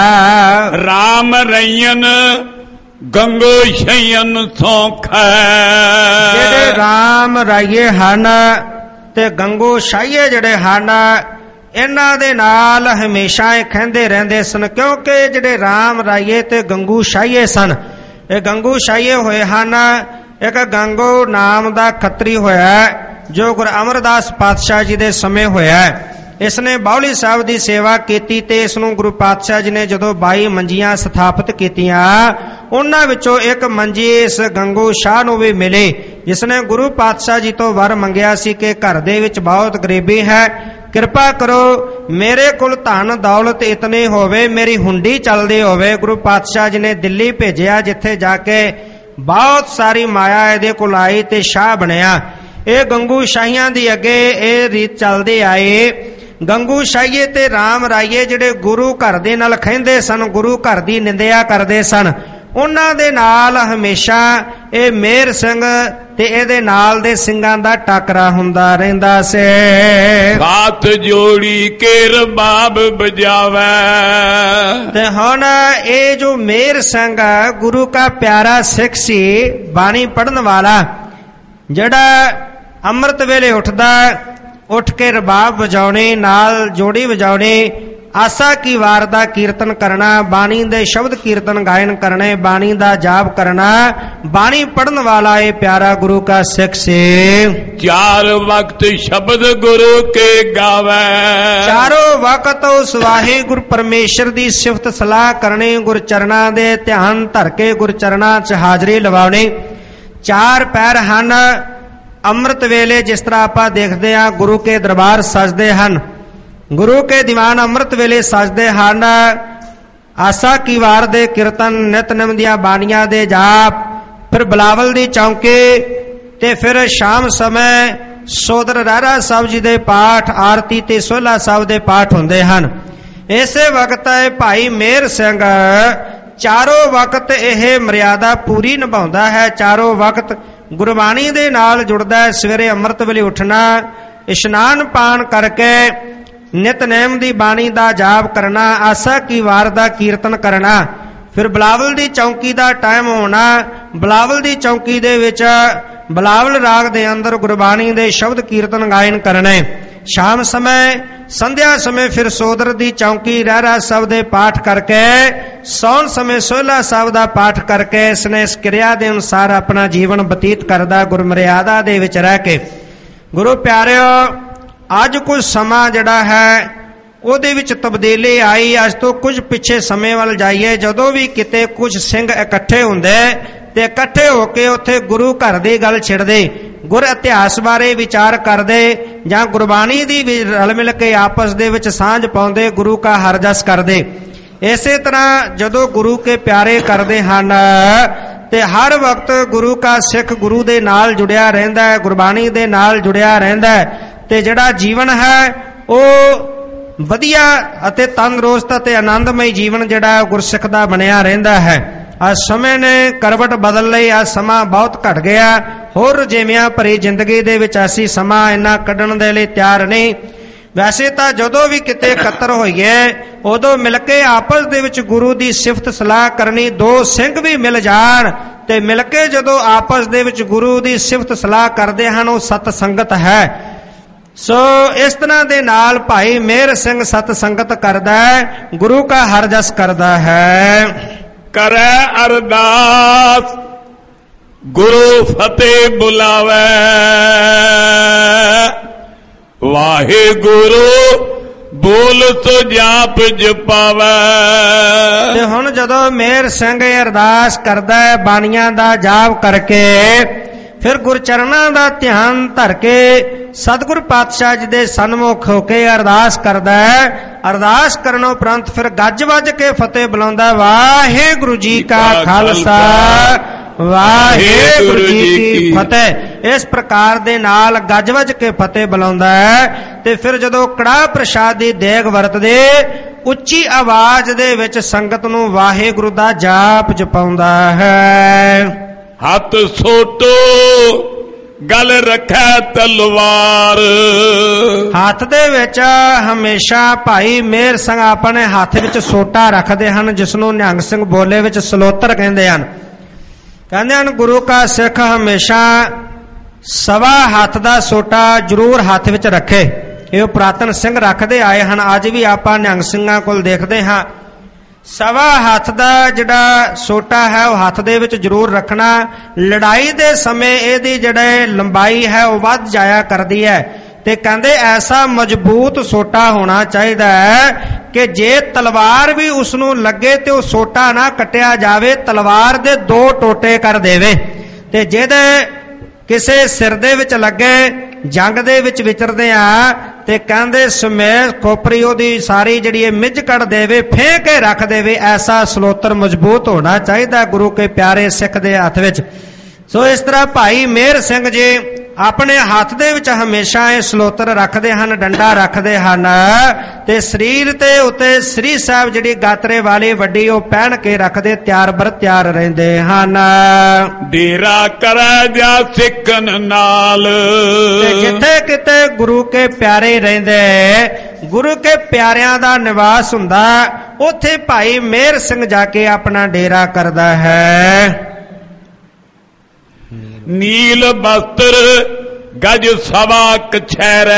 ਰਾਮ ਰਈਨ ਗੰਗੋ ਸ਼ਯਨ ਸੌਖੈ। ਜਿਹੜੇ ਰਾਮ ਰਾਈਏ ਹਨ ਤੇ ਗੰਗੋ ਸ਼ਾਹੀਏ ਜਿਹੜੇ ਹਨ, ਇਹਨਾਂ ਦੇ ਨਾਲ ਹਮੇਸ਼ਾ ਇਹ ਕਹਿੰਦੇ ਰਹਿੰਦੇ ਸਨ, ਕਿਉਂਕਿ ਜਿਹੜੇ ਰਾਮ ਰਾਈਏ ਤੇ ਗੰਗੂ ਸ਼ਾਹੀਏ ਸਨ, ਇਹ ਗੰਗੂ ਸ਼ਾਹੀਏ ਹੋਏ ਹਨ। ਇੱਕ ਗੰਗੋ ਨਾਮ ਦਾ ਖੱਤਰੀ ਹੋਇਆ ਜੋ ਗੁਰੂ ਅਮਰਦਾਸ ਪਾਤਸ਼ਾਹ ਜੀ ਦੇ ਸਮੇਂ ਹੋਇਆ। ਇਸ ਨੇ ਬਾਉਲੀ ਸਾਹਿਬ ਦੀ ਸੇਵਾ ਕੀਤੀ ਤੇ ਇਸ ਨੂੰ ਗੁਰੂ ਪਾਤਸ਼ਾਹ ਜੀ ਨੇ ਜਦੋਂ ਬਾਈ ਮੰਜੀਆਂ ਸਥਾਪਿਤ ਕੀਤੀਆਂ, ਉਹਨਾਂ ਵਿੱਚੋਂ ਇੱਕ ਮੰਜੀ ਇਸ ਗੰਗੂ ਸ਼ਾਹ ਨੂੰ ਵੀ ਮਿਲੀ, ਜਿਸ ਨੇ ਗੁਰੂ ਪਾਤਸ਼ਾਹ ਜੀ ਤੋਂ ਵਰ ਮੰਗਿਆ ਸੀ ਕਿ ਘਰ ਦੇ ਵਿੱਚ ਬਹੁਤ ਗਰੀਬੀ ਹੈ, ਕਿਰਪਾ ਕਰੋ ਮੇਰੇ ਕੋਲ ਧਨ ਦੌਲਤ ਇਤਨੀ ਹੋਵੇ, ਮੇਰੀ ਹੁੰਡੀ ਚੱਲਦੀ ਹੋਵੇ। ਗੁਰੂ ਪਾਤਸ਼ਾਹ ਜੀ ਨੇ ਦਿੱਲੀ ਭੇਜਿਆ, ਜਿੱਥੇ ਜਾ ਕੇ ਬਹੁਤ ਸਾਰੀ ਮਾਇਆ ਇਹਦੇ ਕੋਲ ਆਈ ਤੇ ਸ਼ਾਹ ਬਣਿਆ। ਇਹ ਗੰਗੂ ਸ਼ਾਹੀਆਂ ਦੀ ਅੱਗੇ ਇਹ ਰੀਤ ਚੱਲਦੀ ਆਈ। ਗੰਗੂ ਸ਼ਾਹੀਏ ਤੇ ਰਾਮ ਰਾਈਏ ਜਿਹੜੇ ਗੁਰੂ ਘਰ ਦੇ ਨਾਲ ਖਹਿੰਦੇ ਸਨ, ਗੁਰੂ ਘਰ ਦੀ ਨਿੰਦਿਆ ਕਰਦੇ ਸਨ, ਉਹਨਾਂ ਦੇ ਨਾਲ ਹਮੇਸ਼ਾ ਇਹ ਮੇਰ ਸਿੰਘ ਤੇ ਇਹਦੇ ਨਾਲ ਦੇ ਸਿੰਘਾਂ ਦਾ ਟਾਕਰਾ ਹੁੰਦਾ ਰਹਿੰਦਾ ਸੀ। ਹੱਥ ਜੋੜੀ ਕੇ ਰਬਾਬ ਬਜਾਵੇ। ਤੇ ਹੁਣ ਇਹ ਜੋ ਮੇਰ ਸਿੰਘ ਗੁਰੂ ਦਾ ਪਿਆਰਾ ਸਿੱਖ ਸੀ, ਬਾਣੀ ਪੜਨ ਵਾਲਾ, ਜਿਹੜਾ ਅੰਮ੍ਰਿਤ ਵੇਲੇ ਉੱਠਦਾ, ਉੱਠ ਕੇ ਰਬਾਬ ਵਜਾਉਣੇ, ਨਾਲ ਜੋੜੀ ਵਜਾਉਣੀ, ਆਸਾ ਕੀ ਵਾਰ ਦਾ ਕੀਰਤਨ ਕਰਨਾ, ਬਾਣੀ ਦੇ ਸ਼ਬਦ ਕੀਰਤਨ ਗਾਇਨ ਕਰਨੇ, ਬਾਣੀ ਦਾ ਜਾਪ ਕਰਨਾ, ਬਾਣੀ ਪੜਨ ਵਾਲਾ ਇਹ ਪਿਆਰਾ ਗੁਰੂ ਦਾ ਸਿੱਖ ਸੀ। ਚਾਰ ਵਕਤ ਸ਼ਬਦ ਗੁਰੂ ਕੇ ਗਾਵੇ। ਚਾਰੋਂ ਵਕਤ ਉਸ ਵਾਹਿਗੁਰੂ ਪਰਮੇਸ਼ਰ ਦੀ ਸਿਫਤ ਸਲਾਹ ਕਰਨੀ, ਗੁਰ ਚਰਨਾਂ ਦੇ ਧਿਆਨ ਧਰ ਕੇ ਗੁਰ ਚਰਨਾਂ 'ਚ ਹਾਜ਼ਰੀ ਲਵਾਉਣੀ। ਚਾਰ ਪੈਰ ਹਨ। ਅੰਮ੍ਰਿਤ ਵੇਲੇ ਜਿਸ ਤਰ੍ਹਾਂ ਆਪਾਂ ਦੇਖਦੇ ਹਾਂ ਗੁਰੂ ਕੇ ਦਰਬਾਰ ਸਜਦੇ ਹਨ, ਗੁਰੂ ਕੇ ਦੀਵਾਨ ਅੰਮ੍ਰਿਤ ਵੇਲੇ ਸਜਦੇ ਹਨ। ਆਸਾ ਕੀ ਵਾਰ ਦੇ ਕੀਰਤਨ, ਨਿਤਨੇਮ ਦੀਆਂ ਬਾਣੀਆਂ ਦੇ ਜਾਪ, ਫਿਰ ਬਲਾਵਲ ਦੀ ਚੌਂਕੀ ਤੇ ਫਿਰ ਸ਼ਾਮ ਸਮੇਂ ਸੋਦਰ ਰਹਿਰਾ ਸਾਹਿਬ ਜੀ ਦੇ ਪਾਠ, ਆਰਤੀ ਤੇ ਸੋਹਲਾ ਸਾਹਿਬ ਦੇ ਪਾਠ ਹੁੰਦੇ ਹਨ। ਇਸੇ ਵਕਤ ਇਹ ਭਾਈ ਮੇਰ ਸਿੰਘ ਚਾਰੋਂ ਵਕਤ ਇਹ ਮਰਿਆਦਾ ਪੂਰੀ ਨਿਭਾਉਂਦਾ ਹੈ। ਚਾਰੋਂ ਵਕਤ ਗੁਰਬਾਣੀ ਦੇ ਨਾਲ ਜੁੜਦਾ ਹੈ। ਸਵੇਰੇ ਅੰਮ੍ਰਿਤ ਵੇਲੇ ਉੱਠਣਾ, ਇਸ਼ਨਾਨ ਪਾਨ ਕਰਕੇ ਨਿਤਨੇਮ ਦੀ ਬਾਣੀ ਦਾ ਜਾਪ ਕਰਨਾ, ਆਸਾ ਕੀ ਵਾਰ ਦਾ ਕੀਰਤਨ ਕਰਨਾ, ਫਿਰ ਬਲਾਵਲ ਦੀ ਚੌਂਕੀ ਦਾ ਟਾਈਮ ਹੋਣਾ। ਬਲਾਵਲ ਦੀ ਚੌਂਕੀ ਦੇ ਵਿੱਚ ਬਲਾਵਲ ਰਾਗ ਦੇ ਅੰਦਰ ਗੁਰਬਾਣੀ ਦੇ ਸ਼ਬਦ ਕੀਰਤਨ ਗਾਇਨ ਕਰਨੇ। ਸ਼ਾਮ ਸਮੇਂ ਸੰਧਿਆ ਸਮੇਂ ਫਿਰ ਸੋਦਰ ਦੀ ਚੌਂਕੀ ਰਹਿਰਾ ਸਾਹਿਬ ਦੇ ਪਾਠ ਕਰਕੇ, ਸੌਣ ਸਮੇਂ ਸੋਹਲਾ ਸਾਹਿਬ ਦਾ ਪਾਠ ਕਰਕੇ ਇਸਨੇ ਇਸ ਕਿਰਿਆ ਦੇ ਅਨੁਸਾਰ ਆਪਣਾ ਜੀਵਨ ਬਤੀਤ ਕਰਦਾ, ਗੁਰਮਰਿਆਦਾ ਦੇ ਵਿੱਚ ਰਹਿ ਕੇ। ਗੁਰੂ ਪਿਆਰਿਓ, ਅੱਜ ਕੁਝ ਸਮਾਂ ਜਿਹੜਾ ਹੈ ਉਹਦੇ ਵਿੱਚ ਤਬਦੀਲੀ ਆਈ। ਅੱਜ ਤੋਂ ਕੁਝ ਪਿੱਛੇ ਸਮੇਂ ਵੱਲ ਜਾਈਏ, ਜਦੋਂ ਵੀ ਕਿਤੇ ਕੁਝ ਸਿੰਘ ਇਕੱਠੇ ਹੁੰਦੇ ਤੇ ਇਕੱਠੇ ਹੋ ਕੇ ਉੱਥੇ ਗੁਰੂ ਘਰ ਦੀ ਗੱਲ ਛਿੜਦੇ, ਗੁਰ ਇਤਿਹਾਸ ਬਾਰੇ ਵਿਚਾਰ ਕਰਦੇ ਜਾਂ ਗੁਰਬਾਣੀ ਦੀ ਵੀ ਰਲ ਮਿਲ ਕੇ ਆਪਸ ਦੇ ਵਿੱਚ ਸਾਂਝ ਪਾਉਂਦੇ, ਗੁਰੂ ਕਾ ਹਰਜਸ ਕਰਦੇ। ਇਸੇ ਤਰ੍ਹਾਂ ਜਦੋਂ ਗੁਰੂ ਕੇ ਪਿਆਰੇ ਕਰਦੇ ਹਨ ਤੇ ਹਰ ਵਕਤ ਗੁਰੂ ਕਾ ਸਿੱਖ ਗੁਰੂ ਦੇ ਨਾਲ ਜੁੜਿਆ ਰਹਿੰਦਾ ਹੈ, ਗੁਰਬਾਣੀ ਦੇ ਨਾਲ ਜੁੜਿਆ ਰਹਿੰਦਾ ਹੈ ਤੇ ਜਿਹੜਾ ਜੀਵਨ ਹੈ ਉਹ ਵਧੀਆ ਅਤੇ ਤੰਦਰੁਸਤ ਅਤੇ ਆਨੰਦਮਈ ਜੀਵਨ ਜਿਹੜਾ ਗੁਰਸਿੱਖ ਦਾ ਬਣਿਆ ਰਹਿੰਦਾ ਹੈ। ਅੱਜ ਸਮੇਂ ਨੇ ਕਰਵਟ ਬਦਲ ਲਈ। ਅੱਜ ਸਮਾਂ ਬਹੁਤ ਘਟ ਗਿਆ। ਹੋਰ ਰੁਝੇਵਿਆਂ ਭਰੀ ਜ਼ਿੰਦਗੀ ਦੇ ਵਿੱਚ ਅਸੀਂ ਸਮਾਂ ਇੰਨਾ ਕੱਢਣ ਦੇ ਲਈ ਤਿਆਰ ਨਹੀਂ। ਵੈਸੇ ਤਾਂ ਜਦੋਂ ਵੀ ਕਿਤੇ ਇਕੱਤਰ ਹੋਈਏ ਉਦੋਂ ਮਿਲ ਕੇ ਆਪਸ ਦੇ ਵਿੱਚ ਗੁਰੂ ਦੀ ਸਿਫਤ ਸਲਾਹ ਕਰਨੀ। ਦੋ ਸਿੰਘ ਵੀ ਮਿਲ ਜਾਣ ਤੇ ਮਿਲ ਕੇ ਜਦੋਂ ਆਪਸ ਦੇ ਵਿੱਚ ਗੁਰੂ ਦੀ ਸਿਫਤ ਸਲਾਹ ਕਰਦੇ ਹਨ, ਉਹ ਸਤ ਸੰਗਤ ਹੈ। ਸੋ ਇਸ ਤਰ੍ਹਾਂ ਦੇ ਨਾਲ ਭਾਈ ਮੇਹਰ ਸਿੰਘ ਸਤ ਸੰਗਤ ਕਰਦਾ ਹੈ, ਗੁਰੂ ਕਾ ਹਰ ਜਸ ਕਰਦਾ ਹੈ। ਕਰੈ ਅਰਦਾਸ ਗੁਰੂ ਫਤਿਹ ਬੁਲਾਵੇ, ਵਾਹਿਗੁਰੂ ਬੋਲ ਸੋ ਜਾਪ ਜਪਾਵੇ। ਤੇ ਹੁਣ ਜਦੋਂ ਮੇਹਰ ਸਿੰਘ ਅਰਦਾਸ ਕਰਦਾ ਹੈ ਬਾਣੀਆਂ ਦਾ ਜਾਪ ਕਰਕੇ, ਫਿਰ ਗੁਰਚਰਨਾਂ ਦਾ ਧਿਆਨ ਧਰ ਕੇ ਸਤਿਗੁਰ ਪਾਤਸ਼ਾਹ ਜੀ ਦੇ ਸਨਮੁਖ ਹੋ ਕੇ ਅਰਦਾਸ ਕਰਦਾ ਹੈ। ਅਰਦਾਸ ਕਰਨ ਉਪਰੰਤ ਫਿਰ ਗੱਜ ਵੱਜ ਕੇ ਫਤਿਹ ਬੁਲਾਉਂਦਾ, ਵਾਹਿਗੁਰੂ ਜੀ ਕਾ ਖਾਲਸਾ ਵਾਹਿਗੁਰੂ ਜੀ ਕੀ ਫਤਿਹ। ਇਸ ਪ੍ਰਕਾਰ ਦੇ ਨਾਲ ਗੱਜ ਵੱਜ ਕੇ ਫਤਿਹ ਬੁਲਾਉਂਦਾ ਹੈ। ਤੇ ਫਿਰ ਜਦੋਂ ਕੜਾਹ ਪ੍ਰਸ਼ਾਦ ਦੀ ਦੇਗ ਵਰਤਦੇ, ਉੱਚੀ ਆਵਾਜ਼ ਦੇ ਵਿੱਚ ਸੰਗਤ ਨੂੰ ਵਾਹਿਗੁਰੂ ਦਾ ਜਾਪ ਜਪਾਉਂਦਾ ਹੈ। ਹੱਥ ਸੋਟੋ ਗਲ ਰੱਖੈ ਤਲਵਾਰ, ਹੱਥ ਦੇ ਵਿੱਚ ਹਮੇਸ਼ਾ ਭਾਈ ਮੇਹਰ ਸਿੰਘ ਆਪਣੇ ਹੱਥ ਵਿੱਚ ਸੋਟਾ ਰੱਖਦੇ ਹਨ, ਜਿਸ ਨੂੰ ਨਿਹੰਗ ਸਿੰਘ ਬੋਲੇ ਵਿੱਚ ਸਲੋਤਰ ਕਹਿੰਦੇ ਹਨ। ਕਹਿੰਦੇ ਹਨ ਗੁਰੂ ਕਾ ਸਿੱਖ ਹਮੇਸ਼ਾ ਸਵਾ ਹੱਥ ਦਾ ਸੋਟਾ ਜ਼ਰੂਰ ਹੱਥ ਵਿੱਚ ਰੱਖੇ। ਇਹ ਪੁਰਾਤਨ ਸਿੰਘ ਰੱਖਦੇ ਆਏ ਹਨ, ਅੱਜ ਵੀ ਆਪਾਂ ਨਿਹੰਗ ਸਿੰਘਾਂ ਕੋਲ ਦੇਖਦੇ ਹਾਂ। ਸਵਾ ਹੱਥ ਦਾ ਜਿਹੜਾ ਸੋਟਾ ਹੈ ਉਹ ਹੱਥ ਦੇ ਵਿੱਚ ਜ਼ਰੂਰ ਰੱਖਣਾ। ਲੜਾਈ ਦੇ ਸਮੇਂ ਇਹਦੀ ਜਿਹੜੀ ਲੰਬਾਈ ਹੈ ਉਹ ਵੱਧ ਜਾਇਆ ਕਰਦੀ ਹੈ, ਤੇ ਕਹਿੰਦੇ ਐਸਾ ਮਜ਼ਬੂਤ ਸੋਟਾ ਹੋਣਾ ਚਾਹੀਦਾ ਹੈ ਕਿ ਜੇ ਤਲਵਾਰ ਵੀ ਉਸ ਨੂੰ ਲੱਗੇ ਤੇ ਉਹ ਸੋਟਾ ਨਾ ਕੱਟਿਆ ਜਾਵੇ, ਤਲਵਾਰ ਦੇ ਦੋ ਟੋਟੇ ਕਰ ਦੇਵੇ। ਤੇ ਜਿਹਦੇ ਕਿਸੇ ਸਿਰ ਦੇ ਵਿੱਚ ਲੱਗੇ, ਜੰਗ ਦੇ ਵਿੱਚ ਵਿਚਰਦੇ ਆ, ਤੇ ਕਹਿੰਦੇ ਸਮੇਤ ਖੋਪਰੀ ਉਹਦੀ ਸਾਰੀ ਜਿਹੜੀ ਮਿੱਝ ਕੱਢ ਦੇਵੇ, ਫੇਂਕ ਕੇ ਰੱਖ ਦੇਵੇ। ਐਸਾ ਸਲੋਤਰ ਮਜ਼ਬੂਤ ਹੋਣਾ ਚਾਹੀਦਾ ਗੁਰੂ ਕੇ ਪਿਆਰੇ ਸਿੱਖ ਦੇ ਹੱਥ ਵਿੱਚ। ਸੋ ਇਸ ਤਰ੍ਹਾਂ ਭਾਈ ਮੇਹਰ ਸਿੰਘ ਜੀ ਆਪਣੇ ਹੱਥ ਦੇ ਵਿੱਚ ਹਮੇਸ਼ਾ ਇਹ ਸਲੋਤਰ ਰੱਖਦੇ ਹਨ, ਡੰਡਾ ਰੱਖਦੇ ਹਨ, ਤੇ ਸਰੀਰ ਤੇ ਉੱਤੇ ਸ੍ਰੀ ਸਾਹਿਬ ਜਿਹੜੀ ਗਾਤਰੇ ਵਾਲੀ ਵੱਡੀ ਉਹ ਪਹਿਨ ਕੇ ਰੱਖਦੇ, ਤਿਆਰ ਬਰ ਤਿਆਰ ਰਹਿੰਦੇ ਹਨ। ਡੇਰਾ ਕਰੈ ਜਾ ਸਿੱਖਣ ਨਾਲ, ਤੇ ਜਿੱਥੇ ਕਿਤੇ ਗੁਰੂ ਕੇ ਪਿਆਰੇ ਰਹਿੰਦੇ, ਗੁਰੂ ਕੇ ਪਿਆਰਿਆਂ ਦਾ ਨਿਵਾਸ ਹੁੰਦਾ, ਉੱਥੇ ਭਾਈ ਮੇਹਰ ਸਿੰਘ ਜਾ ਕੇ ਆਪਣਾ ਡੇਰਾ ਕਰਦਾ ਹੈ। ਨੀਲ ਬਸਤਰ ਗਜ ਸਵਾ ਕਛੈਰੈ,